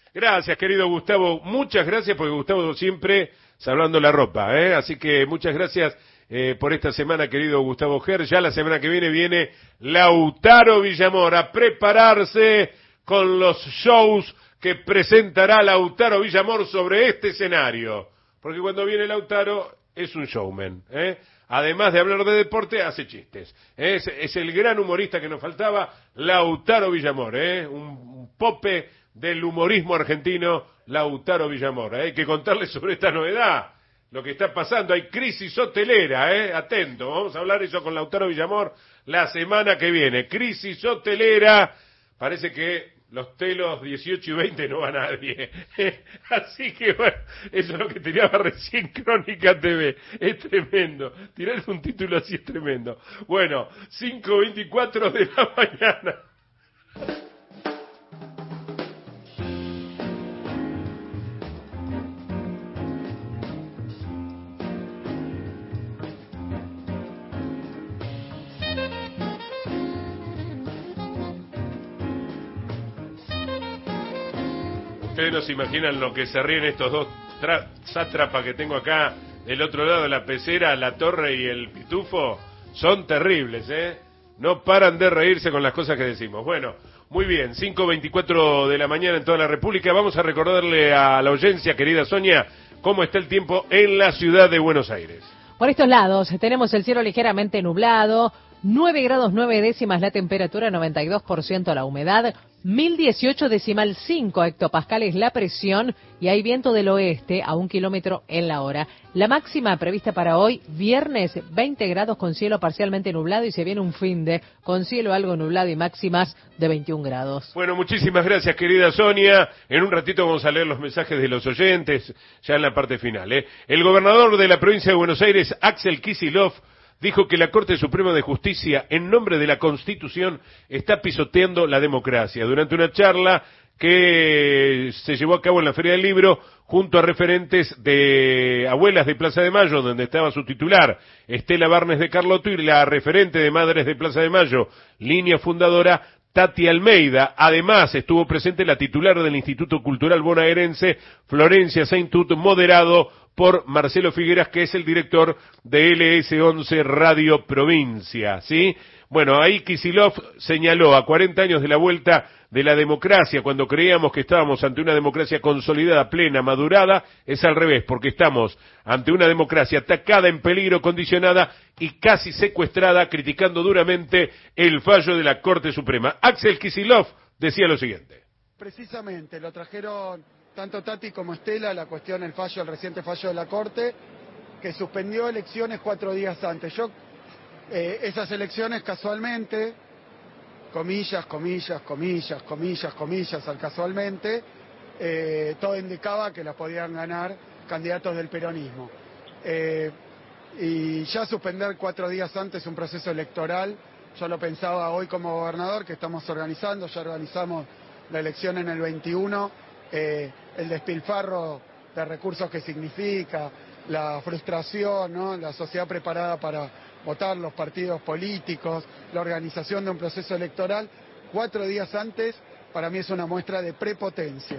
Gracias, querido Gustavo. Muchas gracias, porque Gustavo siempre salvando la ropa, ¿eh? Así que muchas gracias eh, por esta semana, querido Gustavo Ger. Ya la semana que viene viene Lautaro Villamor a prepararse con los shows que presentará Lautaro Villamor sobre este escenario. Porque cuando viene Lautaro es un showman, ¿eh? Además de hablar de deporte, hace chistes. Es, es el gran humorista que nos faltaba, Lautaro Villamor, ¿eh? Un, un pope del humorismo argentino, Lautaro Villamor. ¿eh? Hay que contarles sobre esta novedad, lo que está pasando. Hay crisis hotelera, ¿eh? Atento, vamos a hablar eso con Lautaro Villamor la semana que viene. Crisis hotelera, parece que los telos dieciocho y veinte no va nadie. Así que bueno, eso es lo que tiraba recién Crónica T V. Es tremendo. Tirar un título así es tremendo. Bueno, cinco veinticuatro de la mañana. Ustedes no se imaginan lo que se ríen estos dos sátrapas que tengo acá del otro lado de la pecera, la torre y el pitufo. Son terribles, ¿eh? No paran de reírse con las cosas que decimos. Bueno, muy bien, cinco veinticuatro de la mañana en toda la República. Vamos a recordarle a la audiencia, querida Sonia, cómo está el tiempo en la ciudad de Buenos Aires. Por estos lados tenemos el cielo ligeramente nublado, nueve grados nueve décimas la temperatura, noventa y dos por ciento la humedad, mil dieciocho decimal cinco hectopascales la presión y hay viento del oeste a un kilómetro en la hora. La máxima prevista para hoy, viernes, veinte grados con cielo parcialmente nublado y se viene un finde con cielo algo nublado y máximas de veintiún grados. Bueno, muchísimas gracias, querida Sonia. En un ratito vamos a leer los mensajes de los oyentes, ya en la parte final, ¿eh? El gobernador de la provincia de Buenos Aires, Axel Kicillof, dijo que la Corte Suprema de Justicia, en nombre de la Constitución, está pisoteando la democracia. Durante una charla que se llevó a cabo en la Feria del Libro, junto a referentes de Abuelas de Plaza de Mayo, donde estaba su titular, Estela Barnes de Carlotto, y la referente de Madres de Plaza de Mayo, línea fundadora, Tati Almeida. Además, estuvo presente la titular del Instituto Cultural Bonaerense, Florencia Saintut, moderado por Marcelo Figueras, que es el director de L S once Radio Provincia, ¿sí? Bueno, ahí Kicillof señaló a cuarenta años de la vuelta de la democracia, cuando creíamos que estábamos ante una democracia consolidada, plena, madurada, es al revés, porque estamos ante una democracia atacada, en peligro, condicionada y casi secuestrada, criticando duramente el fallo de la Corte Suprema. Axel Kicillof decía lo siguiente. Precisamente, lo trajeron tanto Tati como Estela, la cuestión, el fallo, el reciente fallo de la Corte, que suspendió elecciones cuatro días antes. Yo, eh, esas elecciones casualmente, comillas, comillas, comillas, comillas, comillas, al casualmente, eh, todo indicaba que las podían ganar candidatos del peronismo. Eh, y ya suspender cuatro días antes un proceso electoral, yo lo pensaba hoy como gobernador, que estamos organizando, ya organizamos la elección en el veintiuno, eh, el despilfarro de recursos que significa, la frustración, ¿no? La sociedad preparada para votar, los partidos políticos, la organización de un proceso electoral, cuatro días antes, para mí es una muestra de prepotencia.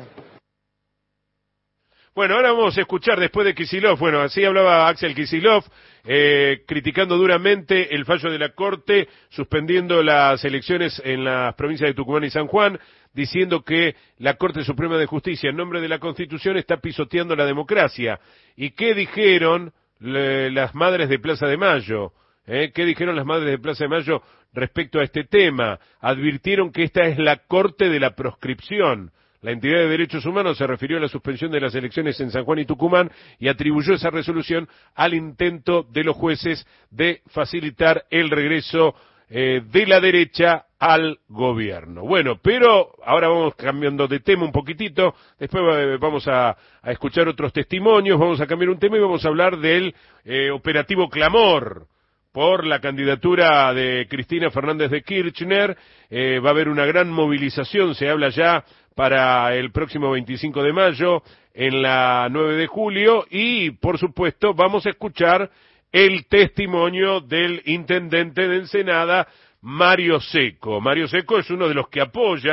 Bueno, ahora vamos a escuchar después de Kicillof, bueno, así hablaba Axel Kicillof, eh, criticando duramente el fallo de la Corte, suspendiendo las elecciones en las provincias de Tucumán y San Juan, diciendo que la Corte Suprema de Justicia, en nombre de la Constitución, está pisoteando la democracia. ¿Y qué dijeron le, las madres de Plaza de Mayo? ¿Eh? ¿Qué dijeron las madres de Plaza de Mayo respecto a este tema? Advirtieron que esta es la Corte de la proscripción. La entidad de derechos humanos se refirió a la suspensión de las elecciones en San Juan y Tucumán y atribuyó esa resolución al intento de los jueces de facilitar el regreso eh, de la derecha al gobierno. Bueno, pero ahora vamos cambiando de tema un poquitito, después eh, vamos a, a escuchar otros testimonios, vamos a cambiar un tema y vamos a hablar del eh, operativo Clamor por la candidatura de Cristina Fernández de Kirchner. Eh, va a haber una gran movilización, se habla ya para el próximo veinticinco de mayo, en la nueve de julio, y por supuesto vamos a escuchar el testimonio del intendente de Ensenada, Mario Seco. Mario Seco es uno de los que apoya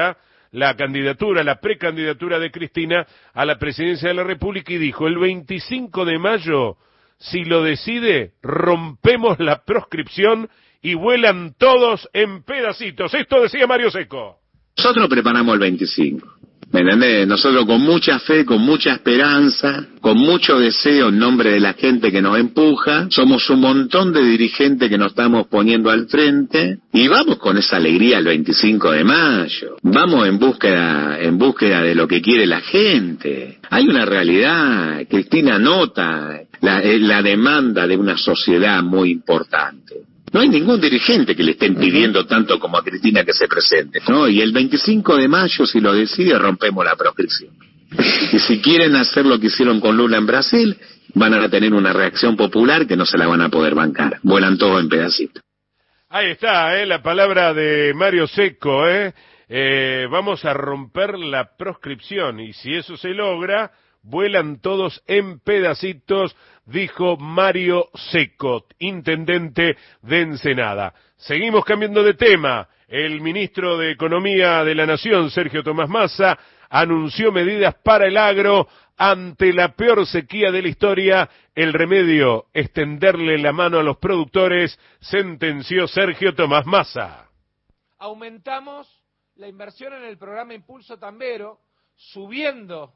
la candidatura, la precandidatura de Cristina a la presidencia de la República y dijo, el veinticinco de mayo, si lo decide, rompemos la proscripción y vuelan todos en pedacitos. Esto decía Mario Secco. Nosotros preparamos el veinticinco. ¿Me entendés? Nosotros con mucha fe, con mucha esperanza, con mucho deseo en nombre de la gente que nos empuja, somos un montón de dirigentes que nos estamos poniendo al frente y vamos con esa alegría el veinticinco de mayo. Vamos en búsqueda, en búsqueda de lo que quiere la gente. Hay una realidad, Cristina nota la, la demanda de una sociedad muy importante. No hay ningún dirigente que le estén pidiendo tanto como a Cristina que se presente, ¿no? Y el veinticinco de mayo, si lo decide, rompemos la proscripción. Y si quieren hacer lo que hicieron con Lula en Brasil, van a tener una reacción popular que no se la van a poder bancar. Vuelan todos en pedacitos. Ahí está, ¿eh? La palabra de Mario Secco, ¿eh? Eh, vamos a romper la proscripción y si eso se logra, vuelan todos en pedacitos, dijo Mario Secco, intendente de Ensenada. Seguimos cambiando de tema. El ministro de Economía de la Nación, Sergio Tomás Massa, anunció medidas para el agro ante la peor sequía de la historia. El remedio es tenderle la mano a los productores, sentenció Sergio Tomás Massa. Aumentamos la inversión en el programa Impulso Tambero, subiendo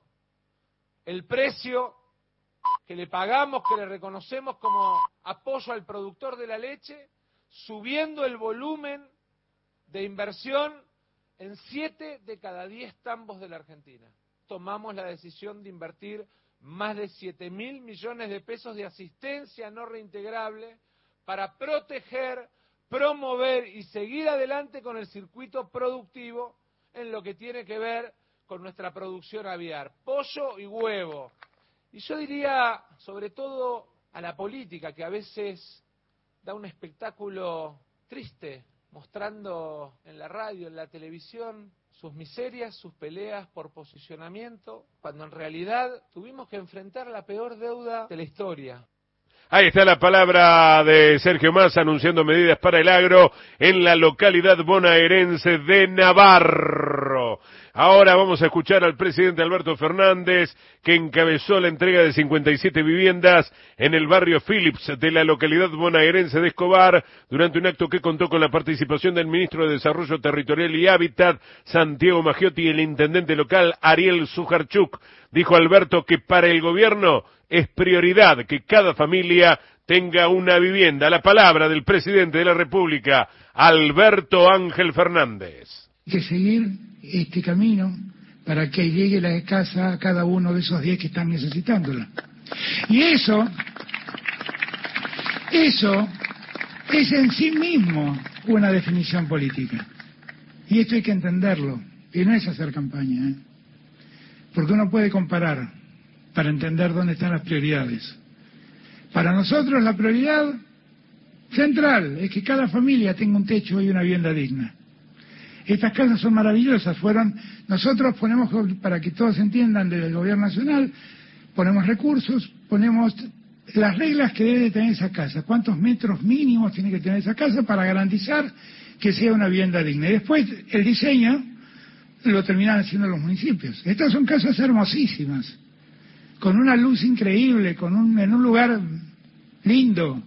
el precio que le pagamos, que le reconocemos como apoyo al productor de la leche, subiendo el volumen de inversión en siete de cada diez tambos de la Argentina. Tomamos la decisión de invertir más de siete mil millones de pesos de asistencia no reintegrable para proteger, promover y seguir adelante con el circuito productivo en lo que tiene que ver con nuestra producción aviar, pollo y huevo. Y yo diría, sobre todo a la política, que a veces da un espectáculo triste, mostrando en la radio, en la televisión, sus miserias, sus peleas por posicionamiento, cuando en realidad tuvimos que enfrentar la peor deuda de la historia. Ahí está la palabra de Sergio Massa anunciando medidas para el agro en la localidad bonaerense de Navarro. Ahora vamos a escuchar al presidente Alberto Fernández, que encabezó la entrega de cincuenta y siete viviendas en el barrio Phillips de la localidad bonaerense de Escobar, durante un acto que contó con la participación del ministro de Desarrollo Territorial y Hábitat, Santiago Maggiotti, y el intendente local, Ariel Sujarchuk. Dijo Alberto que para el gobierno es prioridad que cada familia tenga una vivienda. La palabra del presidente de la República, Alberto Ángel Fernández. Hay que seguir este camino para que llegue la casa a cada uno de esos diez que están necesitándola. Y eso, eso es en sí mismo una definición política. Y esto hay que entenderlo, y no es hacer campaña, ¿eh? Porque uno puede comparar para entender dónde están las prioridades. Para nosotros la prioridad central es que cada familia tenga un techo y una vivienda digna. Estas casas son maravillosas, fueron, nosotros ponemos, para que todos entiendan, desde el gobierno nacional, ponemos recursos, ponemos las reglas que debe tener esa casa, cuántos metros mínimos tiene que tener esa casa para garantizar que sea una vivienda digna. Y después el diseño lo terminan haciendo los municipios. Estas son casas hermosísimas, con una luz increíble, con un, en un lugar lindo.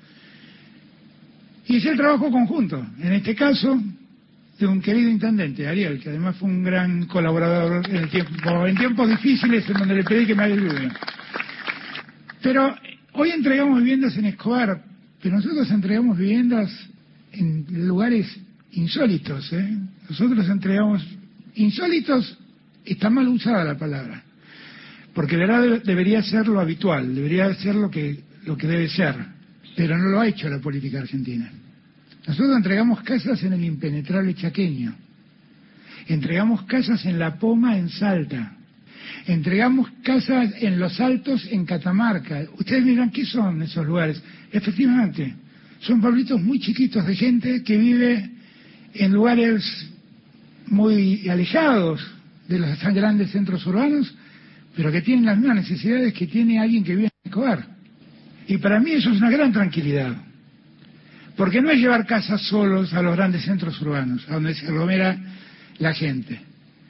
Y es el trabajo conjunto, en este caso, de un querido intendente, Ariel, que además fue un gran colaborador en, el tiempo, en tiempos difíciles en donde le pedí que me ayude. Pero hoy entregamos viviendas en Escobar, pero nosotros entregamos viviendas en lugares insólitos, ¿eh? Nosotros entregamos insólitos, está mal usada la palabra, porque la verdad debería ser lo habitual, debería ser lo que, lo que debe ser, pero no lo ha hecho la política argentina. Nosotros entregamos casas en el impenetrable chaqueño, entregamos casas en La Poma, en Salta, entregamos casas en Los Altos, en Catamarca. Ustedes dirán, ¿qué son esos lugares? Efectivamente, son pueblitos muy chiquitos de gente que vive en lugares muy alejados de los tan grandes centros urbanos, pero que tienen las mismas necesidades que tiene alguien que vive en Escobar. Y para mí eso es una gran tranquilidad, porque no es llevar casas solos a los grandes centros urbanos, a donde se aglomera la gente.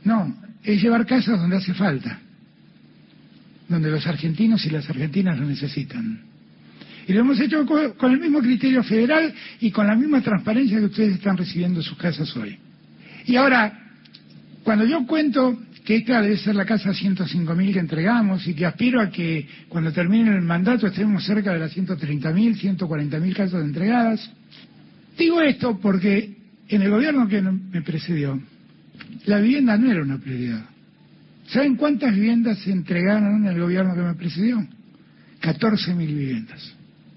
No, es llevar casas donde hace falta, donde los argentinos y las argentinas lo necesitan. Y lo hemos hecho con, con el mismo criterio federal y con la misma transparencia que ustedes están recibiendo sus casas hoy. Y ahora, cuando yo cuento que esta debe ser la casa ciento cinco mil que entregamos y que aspiro a que cuando termine el mandato estemos cerca de las ciento treinta mil, ciento cuarenta mil casas entregadas, digo esto porque en el gobierno que me precedió, la vivienda no era una prioridad. ¿Saben cuántas viviendas se entregaron en el gobierno que me precedió? catorce mil viviendas.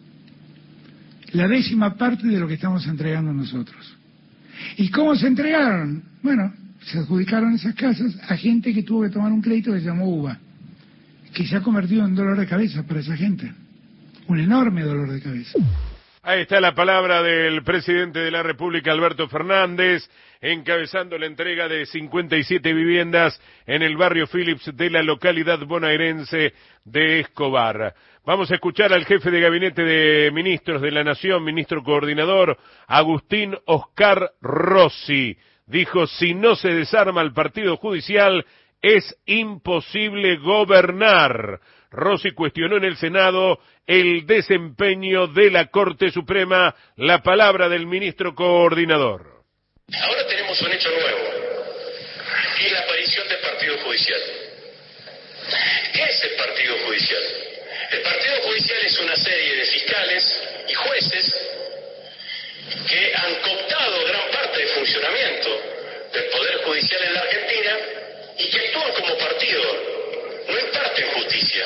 La décima parte de lo que estamos entregando nosotros. ¿Y cómo se entregaron? Bueno, se adjudicaron esas casas a gente que tuvo que tomar un crédito que se llamó U V A, que se ha convertido en dolor de cabeza para esa gente. Un enorme dolor de cabeza. Ahí está la palabra del presidente de la República, Alberto Fernández, encabezando la entrega de cincuenta y siete viviendas en el barrio Phillips de la localidad bonaerense de Escobar. Vamos a escuchar al jefe de gabinete de ministros de la Nación, ministro coordinador, Agustín Oscar Rossi. Dijo, si no se desarma el partido judicial, es imposible gobernar. Rossi cuestionó en el Senado el desempeño de la Corte Suprema. La palabra del ministro coordinador. Ahora tenemos un hecho nuevo, y la aparición del partido judicial. ¿Qué es el partido judicial? El partido judicial es una serie de fiscales y jueces que han cooptado gran parte del funcionamiento del Poder Judicial en la Argentina y que actúan como partido, no imparten justicia,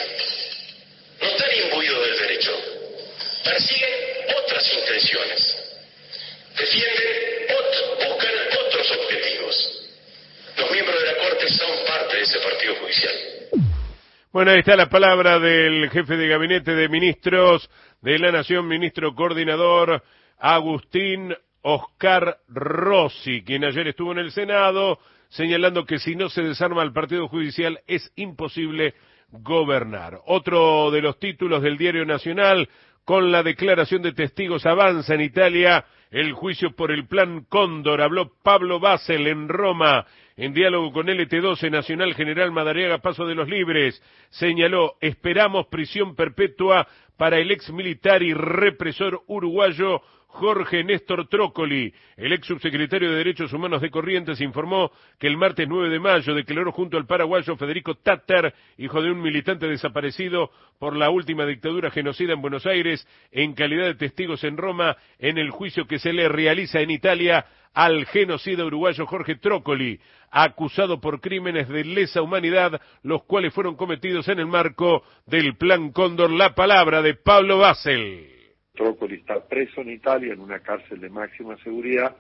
no están imbuidos del derecho, persiguen otras intenciones, defienden, ot- buscan otros objetivos. Los miembros de la Corte son parte de ese partido judicial. Bueno, ahí está la palabra del jefe de gabinete de ministros de la Nación, ministro coordinador, Agustín Oscar Rossi, quien ayer estuvo en el Senado señalando que si no se desarma el partido judicial es imposible gobernar. Otro de los títulos del Diario Nacional, con la declaración de testigos avanza en Italia el juicio por el Plan Cóndor. Habló Pablo Basel en Roma, en diálogo con L T doce, Nacional General Madariaga Paso de los Libres. Señaló, esperamos prisión perpetua para el ex militar y represor uruguayo Jorge Néstor Trócoli. El ex subsecretario de Derechos Humanos de Corrientes informó que el martes nueve de mayo declaró junto al paraguayo Federico Tatter, hijo de un militante desaparecido por la última dictadura genocida en Buenos Aires, en calidad de testigos en Roma, en el juicio que se le realiza en Italia al genocida uruguayo Jorge Trócoli, acusado por crímenes de lesa humanidad, los cuales fueron cometidos en el marco del Plan Cóndor. La palabra de Pablo Basel. Trócoli está preso en Italia, en una cárcel de máxima seguridad,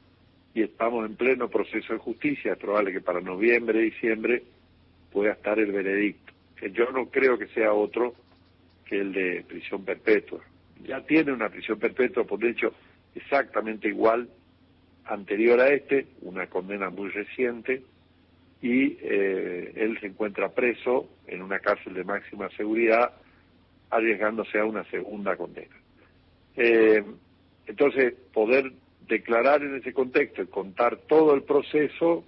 y estamos en pleno proceso de justicia. Es probable que para noviembre, diciembre, pueda estar el veredicto, que yo no creo que sea otro que el de prisión perpetua. Ya tiene una prisión perpetua, por hecho, exactamente igual, anterior a este, una condena muy reciente, y eh, él se encuentra preso en una cárcel de máxima seguridad, arriesgándose a una segunda condena. Eh, entonces, poder declarar en ese contexto y contar todo el proceso,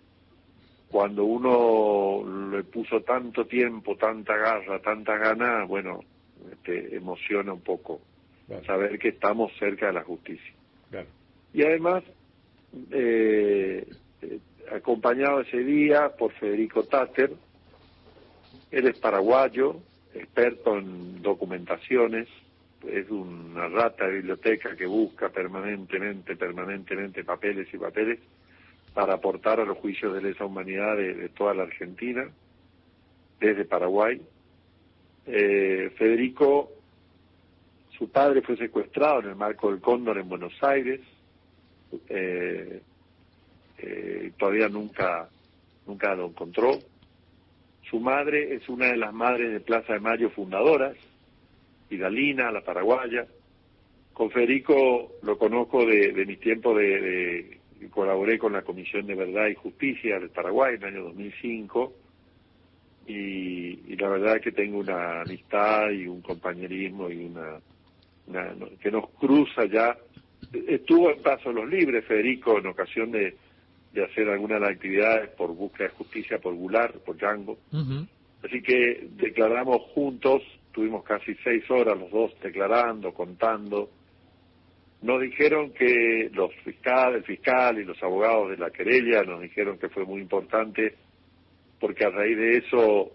cuando uno le puso tanto tiempo, tanta garra, tanta gana, bueno, este, emociona un poco, claro, saber que estamos cerca de la justicia. Claro. Y además, eh, eh, acompañado ese día por Federico Tatter, él es paraguayo, experto en documentaciones, es una rata de biblioteca que busca permanentemente, permanentemente papeles y papeles para aportar a los juicios de lesa humanidad de, de toda la Argentina, desde Paraguay. Eh, Federico, su padre fue secuestrado en el marco del Cóndor en Buenos Aires, eh, eh, todavía nunca, nunca lo encontró. Su madre es una de las madres de Plaza de Mayo fundadoras, Idalina, la paraguaya. Con Federico lo conozco de, de mi tiempo de, de, de colaboré con la Comisión de Verdad y Justicia del Paraguay en el año dos mil cinco, y, y la verdad es que tengo una amistad y un compañerismo y una, una que nos cruza ya. Estuvo en Paso de los Libres Federico en ocasión de, de hacer algunas de las actividades por búsqueda de justicia, por Goulart, por Django. Uh-huh. Así que declaramos juntos, tuvimos casi seis horas los dos declarando, contando. Nos dijeron que los fiscales, el fiscal y los abogados de la querella nos dijeron que fue muy importante porque a raíz de eso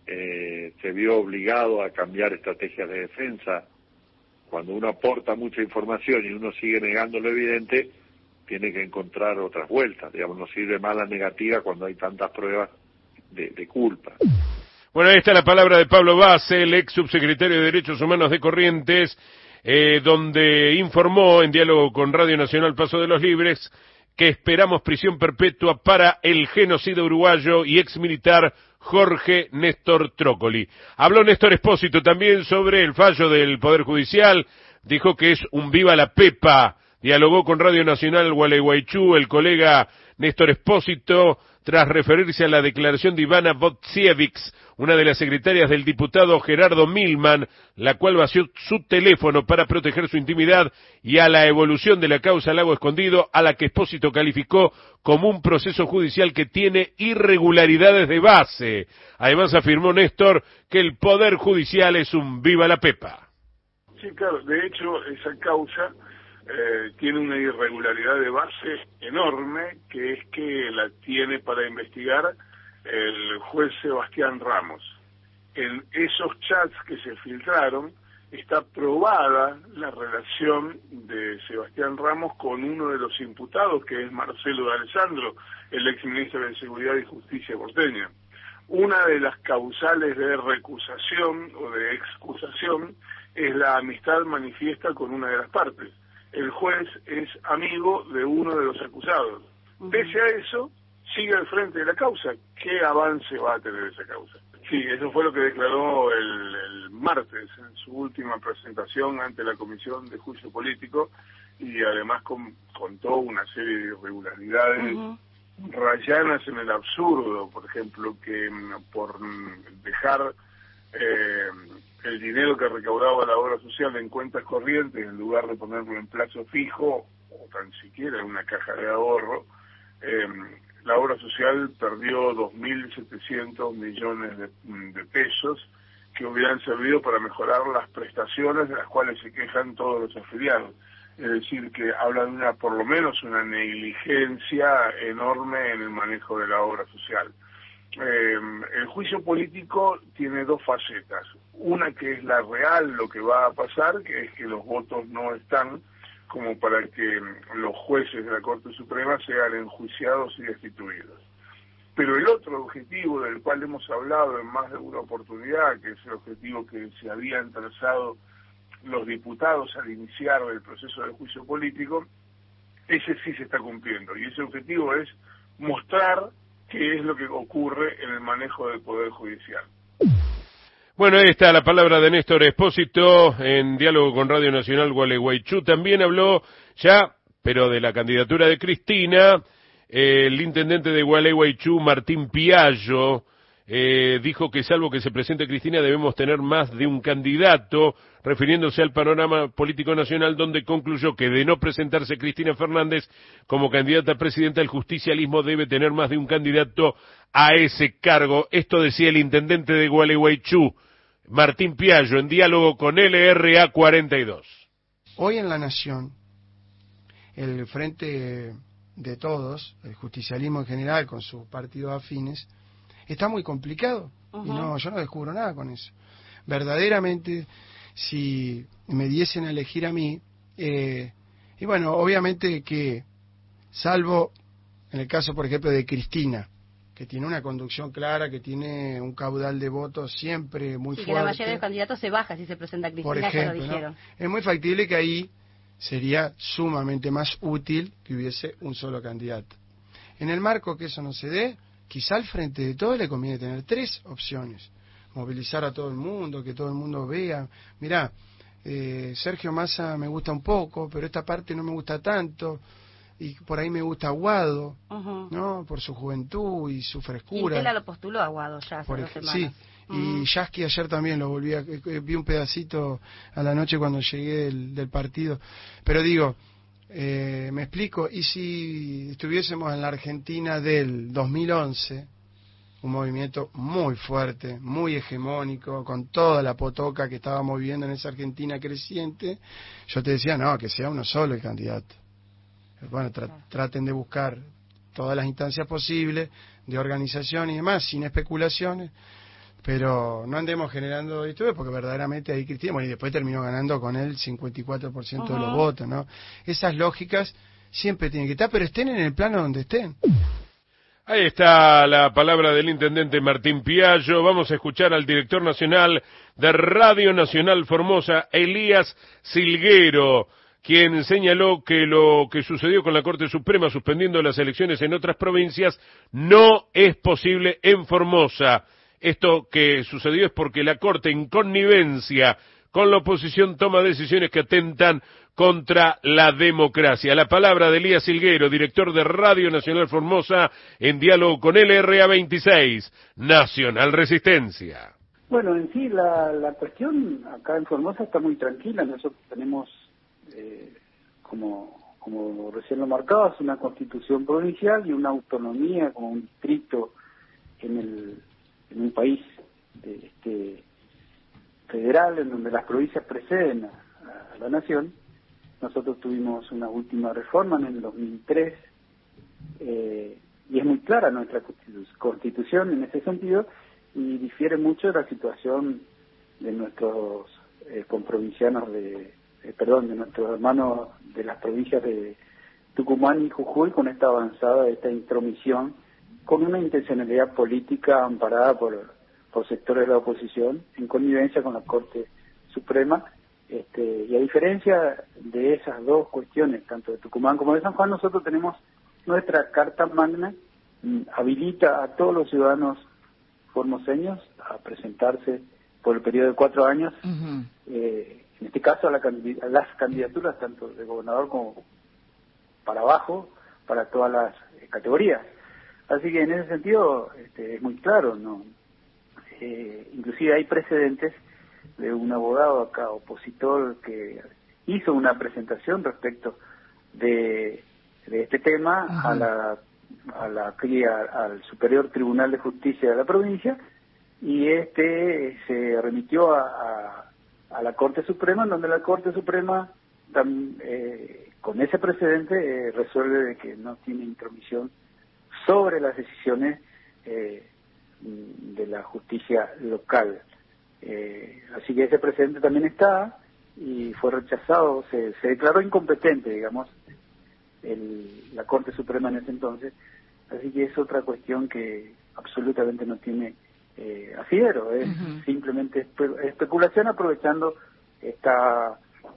eh, se vio obligado a cambiar estrategias de defensa. Cuando uno aporta mucha información y uno sigue negando lo evidente, tiene que encontrar otras vueltas. Digamos, no sirve más la negativa cuando hay tantas pruebas de, de culpa. Bueno, ahí está la palabra de Pablo Base, el ex subsecretario de Derechos Humanos de Corrientes, eh, donde informó en diálogo con Radio Nacional Paso de los Libres que esperamos prisión perpetua para el genocida uruguayo y ex militar Jorge Néstor Trócoli. Habló Néstor Espósito también sobre el fallo del Poder Judicial, dijo que es un viva la pepa. Dialogó con Radio Nacional Gualeguaychú el colega Néstor Espósito tras referirse a la declaración de Ivana Botsiewicz, una de las secretarias del diputado Gerardo Milman, la cual vació su teléfono para proteger su intimidad, y a la evolución de la causa Lago Escondido, a la que Espósito calificó como un proceso judicial que tiene irregularidades de base. Además afirmó Néstor que el Poder Judicial es un viva la pepa. Sí, claro, de hecho esa causa Eh, tiene una irregularidad de base enorme, que es que la tiene para investigar el juez Sebastián Ramos. En esos chats que se filtraron está probada la relación de Sebastián Ramos con uno de los imputados, que es Marcelo de Alessandro, el ex ministro de Seguridad y Justicia porteña. Una de las causales de recusación o de excusación es la amistad manifiesta con una de las partes. El juez es amigo de uno de los acusados. Pese a eso, sigue al frente de la causa. ¿Qué avance va a tener esa causa? Sí, eso fue lo que declaró el, el martes en su última presentación ante la Comisión de Juicio Político, y además con, contó una serie de irregularidades uh-huh. rayanas en el absurdo. Por ejemplo, que por dejar eh, el dinero que recaudaba la obra social en cuentas corrientes, en lugar de ponerlo en plazo fijo o tan siquiera en una caja de ahorro, eh, la obra social perdió dos mil setecientos millones de, de pesos que hubieran servido para mejorar las prestaciones de las cuales se quejan todos los afiliados. Es decir, que habla de una, por lo menos una negligencia enorme en el manejo de la obra social. Eh, el juicio político tiene dos facetas. Una que es la real, lo que va a pasar, que es que los votos no están como para que los jueces de la Corte Suprema sean enjuiciados y destituidos. Pero el otro objetivo del cual hemos hablado en más de una oportunidad, que es el objetivo que se habían trazado los diputados al iniciar el proceso de juicio político, ese sí se está cumpliendo. Y ese objetivo es mostrar qué es lo que ocurre en el manejo del Poder Judicial. Bueno, ahí está la palabra de Néstor Espósito en diálogo con Radio Nacional Gualeguaychú. También habló ya, pero de la candidatura de Cristina, eh, el intendente de Gualeguaychú, Martín Piallo, eh, dijo que salvo que se presente Cristina debemos tener más de un candidato, refiriéndose al panorama político nacional, donde concluyó que de no presentarse Cristina Fernández como candidata a presidenta, el justicialismo debe tener más de un candidato a ese cargo. Esto decía el intendente de Gualeguaychú, Martín Piallo, en diálogo con L R A cuarenta y dos. Hoy en La Nación, el Frente de Todos, el justicialismo en general, con sus partidos afines, está muy complicado. Uh-huh. Y no, yo no descubro nada con eso. Verdaderamente, si me diesen a elegir a mí, eh, y bueno, obviamente que, salvo en el caso, por ejemplo, de Cristina, que tiene una conducción clara, que tiene un caudal de votos siempre muy y fuerte. Y que la mayoría de los candidatos se baja si se presenta Cristina, por ejemplo, ya lo dijeron. ¿no? Es muy factible que ahí sería sumamente más útil que hubiese un solo candidato. En el marco que eso no se dé, quizá al Frente de Todos le conviene tener tres opciones. Movilizar a todo el mundo, que todo el mundo vea. Mirá, eh, Sergio Massa me gusta un poco, pero esta parte no me gusta tanto. Y por ahí me gusta Aguado, uh-huh. ¿no? Por su juventud y su frescura. Quintela lo postuló a Aguado ya hace por dos semanas. Sí, uh-huh. Y Yasky ayer también lo volví a... Vi un pedacito a la noche cuando llegué del, del partido. Pero digo, Eh, me explico, y si estuviésemos en la Argentina del dos mil once, un movimiento muy fuerte, muy hegemónico, con toda la potoca que estábamos viviendo en esa Argentina creciente, yo te decía, no, que sea uno solo el candidato. Bueno, tra traten de buscar todas las instancias posibles de organización y demás, sin especulaciones, pero no andemos generando disturbios, porque verdaderamente ahí Cristina, bueno, y después terminó ganando con el cincuenta y cuatro por ciento uh-huh. de los votos, ¿no? Esas lógicas siempre tienen que estar, pero estén en el plano donde estén. Ahí está la palabra del intendente Martín Piallo. Vamos a escuchar al director nacional de Radio Nacional Formosa, Elías Silguero, quien señaló que lo que sucedió con la Corte Suprema suspendiendo las elecciones en otras provincias no es posible en Formosa. Esto que sucedió es porque la Corte, en connivencia con la oposición, toma decisiones que atentan contra la democracia. La palabra de Elías Silguero, director de Radio Nacional Formosa, en diálogo con L R A veintiséis, Nacional Resistencia. Bueno, en sí la, la cuestión acá en Formosa está muy tranquila. Nosotros tenemos, eh, como, como recién lo marcabas, una constitución provincial y una autonomía como un distrito en, el, en un país de, este, federal, en donde las provincias preceden a, a la nación. Nosotros tuvimos una última reforma en el dos mil tres, eh, y es muy clara nuestra constitución en ese sentido, y difiere mucho de la situación de nuestros eh, comprovincianos, de, eh, perdón, de nuestros hermanos de las provincias de Tucumán y Jujuy, con esta avanzada, esta intromisión, con una intencionalidad política amparada por, por sectores de la oposición, en connivencia con la Corte Suprema. Este, y a diferencia de esas dos cuestiones, tanto de Tucumán como de San Juan, nosotros tenemos nuestra Carta Magna, mm, habilita a todos los ciudadanos formoseños a presentarse por el periodo de cuatro años, uh-huh. eh, en este caso a, la, a las candidaturas tanto de gobernador como para abajo, para todas las eh, categorías. Así que en ese sentido este, es muy claro, ¿no? Eh, inclusive hay precedentes de un abogado acá, opositor, que hizo una presentación respecto de, de este tema uh-huh. a la, a la a, al Superior Tribunal de Justicia de la provincia, y este se remitió a, a, a la Corte Suprema, en donde la Corte Suprema, tam, eh, con ese precedente, eh, resuelve de que no tiene intromisión sobre las decisiones eh, de la justicia local. Eh, así que ese precedente también está y fue rechazado, se, se declaró incompetente, digamos, el, la Corte Suprema en ese entonces. Así que es otra cuestión que absolutamente no tiene eh, asidero, es uh-huh. simplemente espe- especulación aprovechando esta,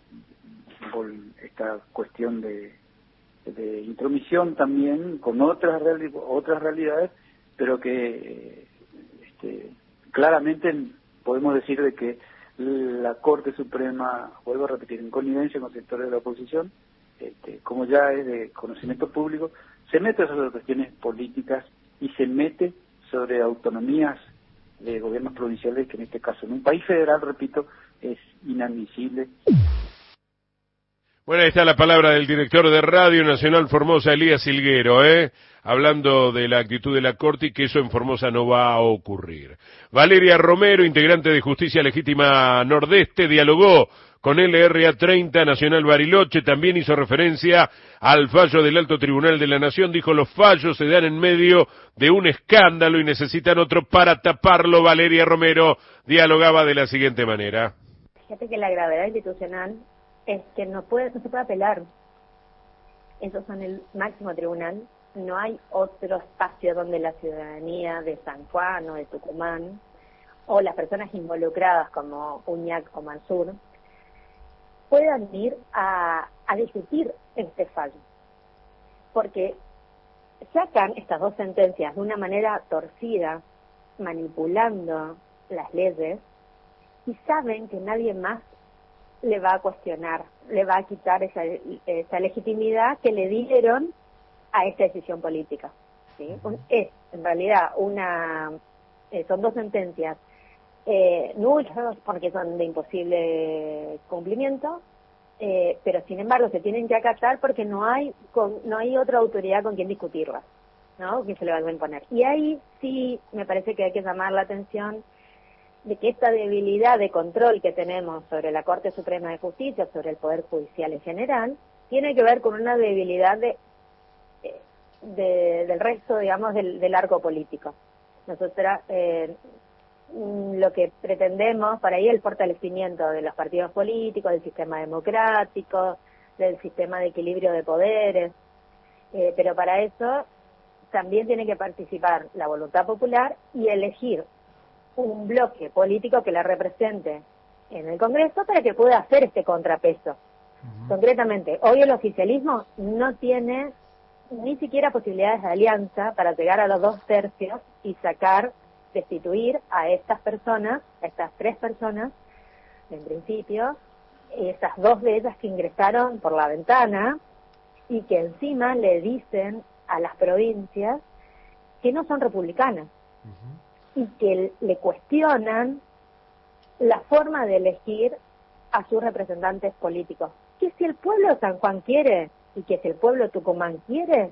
esta cuestión de, de intromisión también con otras, reali- otras realidades, pero que este, claramente podemos decir de que la Corte Suprema, vuelvo a repetir, en connivencia con sectores de la oposición, este, como ya es de conocimiento público, se mete sobre cuestiones políticas y se mete sobre autonomías de gobiernos provinciales, que en este caso en un país federal, repito, es inadmisible. Bueno, ahí está la palabra del director de Radio Nacional Formosa, Elías Silguero, ¿eh? hablando de la actitud de la Corte y que eso en Formosa no va a ocurrir. Valeria Romero, integrante de Justicia Legítima Nordeste, dialogó con L R A treinta Nacional Bariloche, también hizo referencia al fallo del Alto Tribunal de la Nación, dijo los fallos se dan en medio de un escándalo y necesitan otro para taparlo. Valeria Romero dialogaba de la siguiente manera. Fíjate que la gravedad institucional es que no puede, no se puede apelar. Esos son el máximo tribunal. No hay otro espacio donde la ciudadanía de San Juan o de Tucumán o las personas involucradas como Uñac o Mansur puedan ir a, a discutir este fallo. Porque sacan estas dos sentencias de una manera torcida, manipulando las leyes, y saben que nadie más le va a cuestionar, le va a quitar esa, esa legitimidad que le dieron a esta decisión política. ¿Sí? Es, en realidad, una eh, son dos sentencias eh, nulas porque son de imposible cumplimiento, eh, pero sin embargo se tienen que acatar porque no hay con, no hay otra autoridad con quien discutirlas, ¿no? Que se le va a imponer. Y ahí sí me parece que hay que llamar la atención de que esta debilidad de control que tenemos sobre la Corte Suprema de Justicia, sobre el Poder Judicial en general, tiene que ver con una debilidad de, de del resto, digamos, del, del arco político. Nosotras eh, lo que pretendemos, para ahí el fortalecimiento de los partidos políticos, del sistema democrático, del sistema de equilibrio de poderes, eh, pero para eso también tiene que participar la voluntad popular y elegir un bloque político que la represente en el Congreso para que pueda hacer este contrapeso. Uh-huh. Concretamente, hoy el oficialismo no tiene ni siquiera posibilidades de alianza para llegar a los dos tercios y sacar, destituir a estas personas, a estas tres personas, en principio, esas dos de ellas que ingresaron por la ventana y que encima le dicen a las provincias que no son republicanas. Uh-huh. Y que le cuestionan la forma de elegir a sus representantes políticos. Que si el pueblo de San Juan quiere, y que si el pueblo de Tucumán quiere,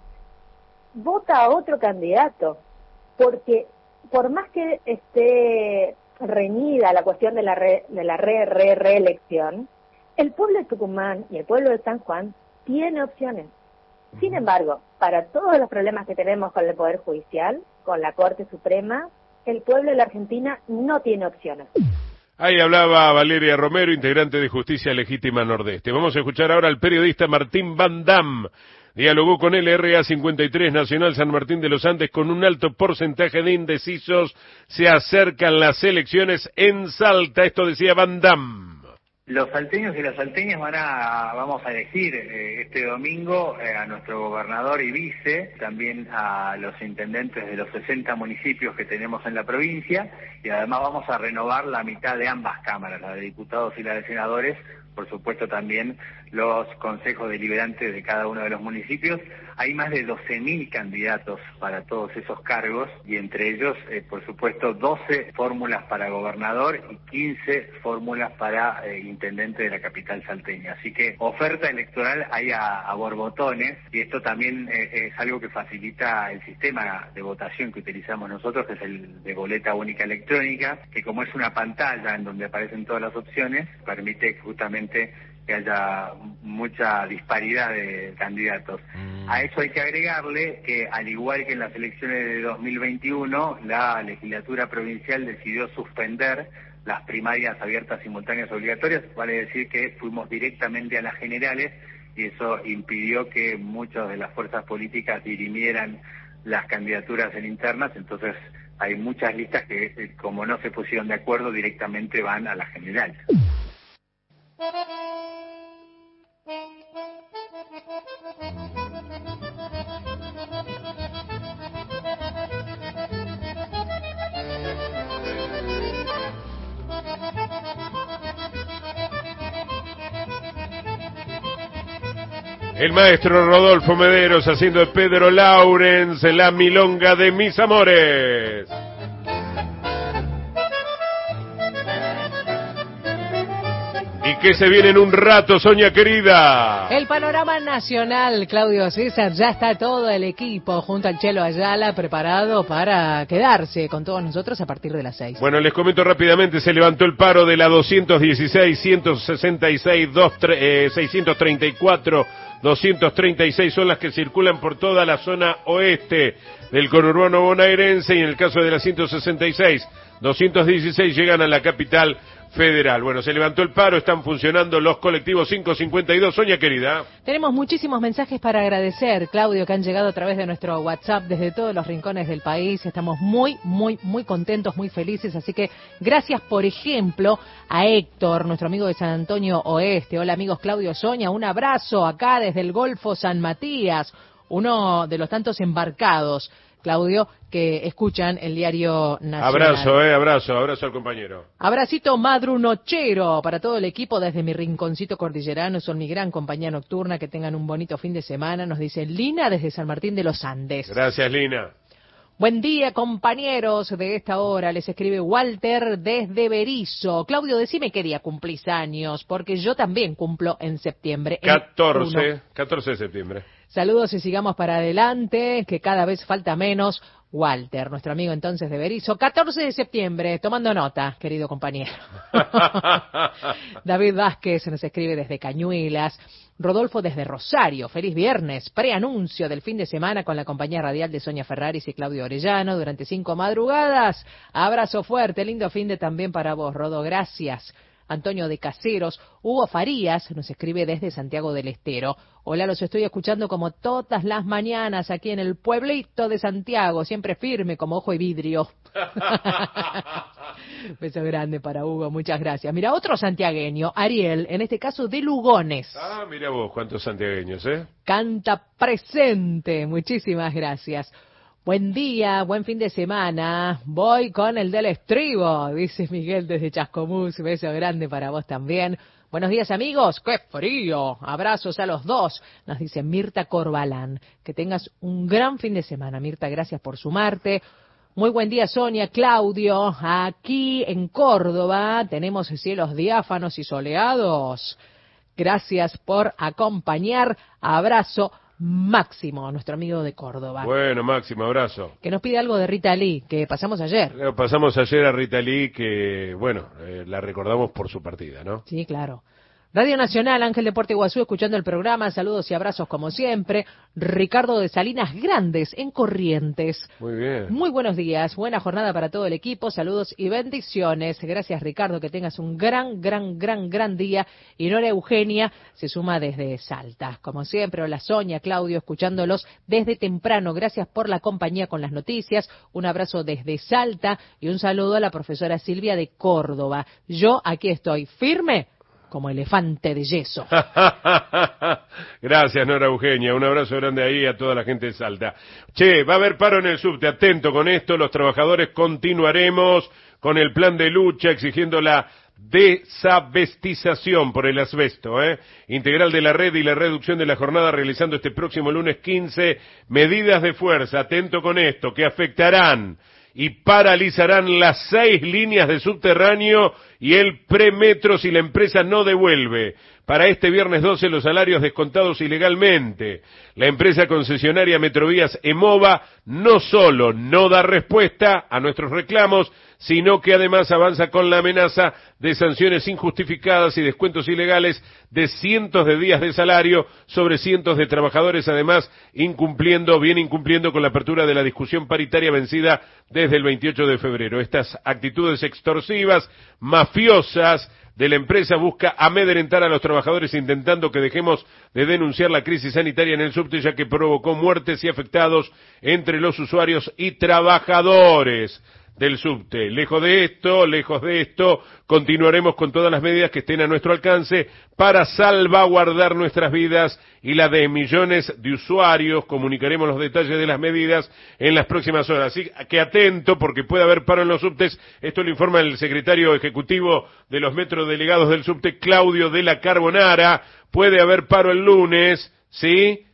vota a otro candidato. Porque por más que esté reñida la cuestión de la re, de la re, re, reelección, el pueblo de Tucumán y el pueblo de San Juan tiene opciones. Sin embargo, para todos los problemas que tenemos con el Poder Judicial, con la Corte Suprema, el pueblo de la Argentina no tiene opciones. Ahí hablaba Valeria Romero, integrante de Justicia Legítima Nordeste. Vamos a escuchar ahora al periodista Martín Van Dam. Dialogó con el R A cincuenta y tres Nacional San Martín de los Andes con un alto porcentaje de indecisos. Se acercan las elecciones en Salta. Esto decía Van Dam. Los salteños y las salteñas van a, vamos a elegir eh, este domingo eh, a nuestro gobernador y vice, también a los intendentes de los sesenta municipios que tenemos en la provincia, y además vamos a renovar la mitad de ambas cámaras, la de diputados y la de senadores, por supuesto también los consejos deliberantes de cada uno de los municipios. Hay más de doce mil candidatos para todos esos cargos y entre ellos, eh, por supuesto, doce fórmulas para gobernador y quince fórmulas para eh, intendente de la capital salteña. Así que oferta electoral hay a, a borbotones y esto también eh, es algo que facilita el sistema de votación que utilizamos nosotros, que es el de boleta única electrónica, que como es una pantalla en donde aparecen todas las opciones, permite justamente que haya mucha disparidad de candidatos. Mm. A eso hay que agregarle que, al igual que en las elecciones de dos mil veintiuno, la legislatura provincial decidió suspender las primarias abiertas, simultáneas, obligatorias, vale decir que fuimos directamente a las generales y eso impidió que muchas de las fuerzas políticas dirimieran las candidaturas en internas, entonces hay muchas listas que, como no se pusieron de acuerdo, directamente van a las generales. El maestro Rodolfo Mederos haciendo de Pedro Laurens en la milonga de mis amores. ¿Y qué se viene en un rato, Sonia querida? El panorama nacional, Claudio César, ya está todo el equipo junto al Chelo Ayala preparado para quedarse con todos nosotros a partir de las seis. Bueno, les comento rápidamente, se levantó el paro de la doscientos dieciséis, ciento sesenta y seis, seiscientos treinta y cuatro, doscientos treinta y seis son las que circulan por toda la zona oeste del conurbano bonaerense y en el caso de la ciento sesenta y seis, doscientos dieciséis llegan a la capital federal. Bueno, se levantó el paro, están funcionando los colectivos quinientos cincuenta y dos. Sonia querida. Tenemos muchísimos mensajes para agradecer, Claudio, que han llegado a través de nuestro WhatsApp desde todos los rincones del país. Estamos muy, muy, muy contentos, muy felices. Así que gracias, por ejemplo, a Héctor, nuestro amigo de San Antonio Oeste. Hola, amigos, Claudio, Sonia. Un abrazo acá desde el Golfo San Matías, uno de los tantos embarcados, Claudio, que escuchan el diario nacional. Abrazo, eh, abrazo, abrazo al compañero. Abracito madrunochero para todo el equipo desde mi rinconcito cordillerano, son mi gran compañía nocturna, que tengan un bonito fin de semana, nos dice Lina desde San Martín de los Andes. Gracias, Lina. Buen día, compañeros de esta hora. Les escribe Walter desde Berizo. Claudio, decime qué día cumplís años, porque yo también cumplo en septiembre. catorce, catorce de septiembre. Saludos y sigamos para adelante, que cada vez falta menos. Walter, nuestro amigo entonces de Berizo, catorce de septiembre, tomando nota, querido compañero. David Vázquez nos escribe desde Cañuelas. Rodolfo desde Rosario, feliz viernes, preanuncio del fin de semana con la compañía radial de Sonia Ferraris y Claudio Orellano durante cinco madrugadas. Abrazo fuerte, lindo fin de también para vos, Rodo, gracias. Antonio de Caseros, Hugo Farías nos escribe desde Santiago del Estero. Hola, los estoy escuchando como todas las mañanas aquí en el pueblito de Santiago, siempre firme como ojo y vidrio. Beso grande para Hugo, muchas gracias. Mira, otro santiagueño, Ariel, en este caso de Lugones. Ah, mira vos, cuántos santiagueños, ¿eh? Canta presente, muchísimas gracias. Buen día, buen fin de semana. Voy con el del estribo, dice Miguel desde Chascomús. Beso grande para vos también. Buenos días, amigos. ¡Qué frío! Abrazos a los dos, nos dice Mirta Corbalán. Que tengas un gran fin de semana, Mirta. Gracias por sumarte. Muy buen día, Sonia, Claudio. Aquí en Córdoba tenemos cielos diáfanos y soleados. Gracias por acompañar. Abrazo. Máximo, nuestro amigo de Córdoba. Bueno, Máximo, abrazo. Que nos pide algo de Rita Lee, que pasamos ayer. Eh, Pasamos ayer a Rita Lee, que, bueno, eh, la recordamos por su partida, ¿no? Sí, claro. Radio Nacional, Ángel de Puerto Iguazú, escuchando el programa. Saludos y abrazos como siempre. Ricardo de Salinas Grandes, en Corrientes. Muy bien. Muy buenos días, buena jornada para todo el equipo. Saludos y bendiciones. Gracias, Ricardo, que tengas un gran, gran, gran, gran día. Y Nora Eugenia se suma desde Salta. Como siempre, hola Sonia, Claudio, escuchándolos desde temprano. Gracias por la compañía con las noticias. Un abrazo desde Salta y un saludo a la profesora Silvia de Córdoba. Yo aquí estoy firme como elefante de yeso. Gracias, Nora Eugenia. Un abrazo grande ahí a toda la gente de Salta. Che, va a haber paro en el subte. Atento con esto. Los trabajadores continuaremos con el plan de lucha exigiendo la desabestización por el asbesto, ¿eh? Integral de la red y la reducción de la jornada realizando este próximo lunes quince medidas de fuerza. Atento con esto, que afectarán y paralizarán las seis líneas de subterráneo y el premetro si la empresa no devuelve para este viernes doce los salarios descontados ilegalmente. La empresa concesionaria Metrovías EMOVA no solo no da respuesta a nuestros reclamos, sino que además avanza con la amenaza de sanciones injustificadas y descuentos ilegales de cientos de días de salario sobre cientos de trabajadores, además incumpliendo, bien incumpliendo con la apertura de la discusión paritaria vencida desde el veintiocho de febrero. Estas actitudes extorsivas, mafiosas, de la empresa busca amedrentar a los trabajadores intentando que dejemos de denunciar la crisis sanitaria en el subte, ya que provocó muertes y afectados entre los usuarios y trabajadores del subte. Lejos de esto, lejos de esto, continuaremos con todas las medidas que estén a nuestro alcance para salvaguardar nuestras vidas y la de millones de usuarios. Comunicaremos los detalles de las medidas en las próximas horas. Así que atento, porque puede haber paro en los subtes. Esto lo informa el secretario ejecutivo de los metrodelegados del subte, Claudio de la Carbonara. Puede haber paro el lunes, ¿sí?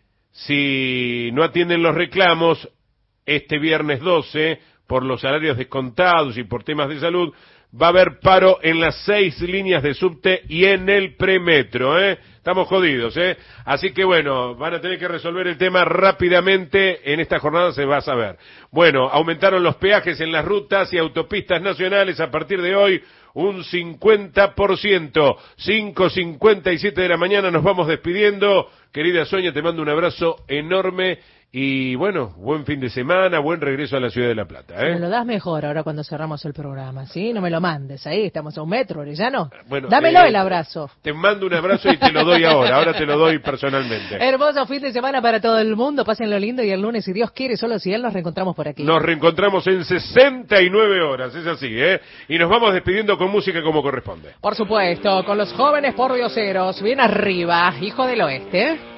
Si no atienden los reclamos este viernes doce, por los salarios descontados y por temas de salud, va a haber paro en las seis líneas de subte y en el premetro, ¿eh? Estamos jodidos, ¿eh? Así que bueno, van a tener que resolver el tema rápidamente, en esta jornada se va a saber. Bueno, aumentaron los peajes en las rutas y autopistas nacionales a partir de hoy, un cincuenta por ciento. cinco cincuenta y siete de la mañana nos vamos despidiendo. Querida Sonia, te mando un abrazo enorme. Y bueno, buen fin de semana, buen regreso a la ciudad de La Plata, ¿eh? Me lo das mejor ahora cuando cerramos el programa, ¿sí? No me lo mandes ahí, estamos a un metro, Orellano. Bueno, dámelo eh, el abrazo. Te mando un abrazo y te lo doy ahora, ahora te lo doy personalmente. Hermoso fin de semana para todo el mundo, pásenlo lindo y el lunes, si Dios quiere, solo si Él, nos reencontramos por aquí. Nos reencontramos en sesenta y nueve horas, es así, ¿eh? Y nos vamos despidiendo con música como corresponde. Por supuesto, con los jóvenes pordioseros, bien arriba, hijo del oeste.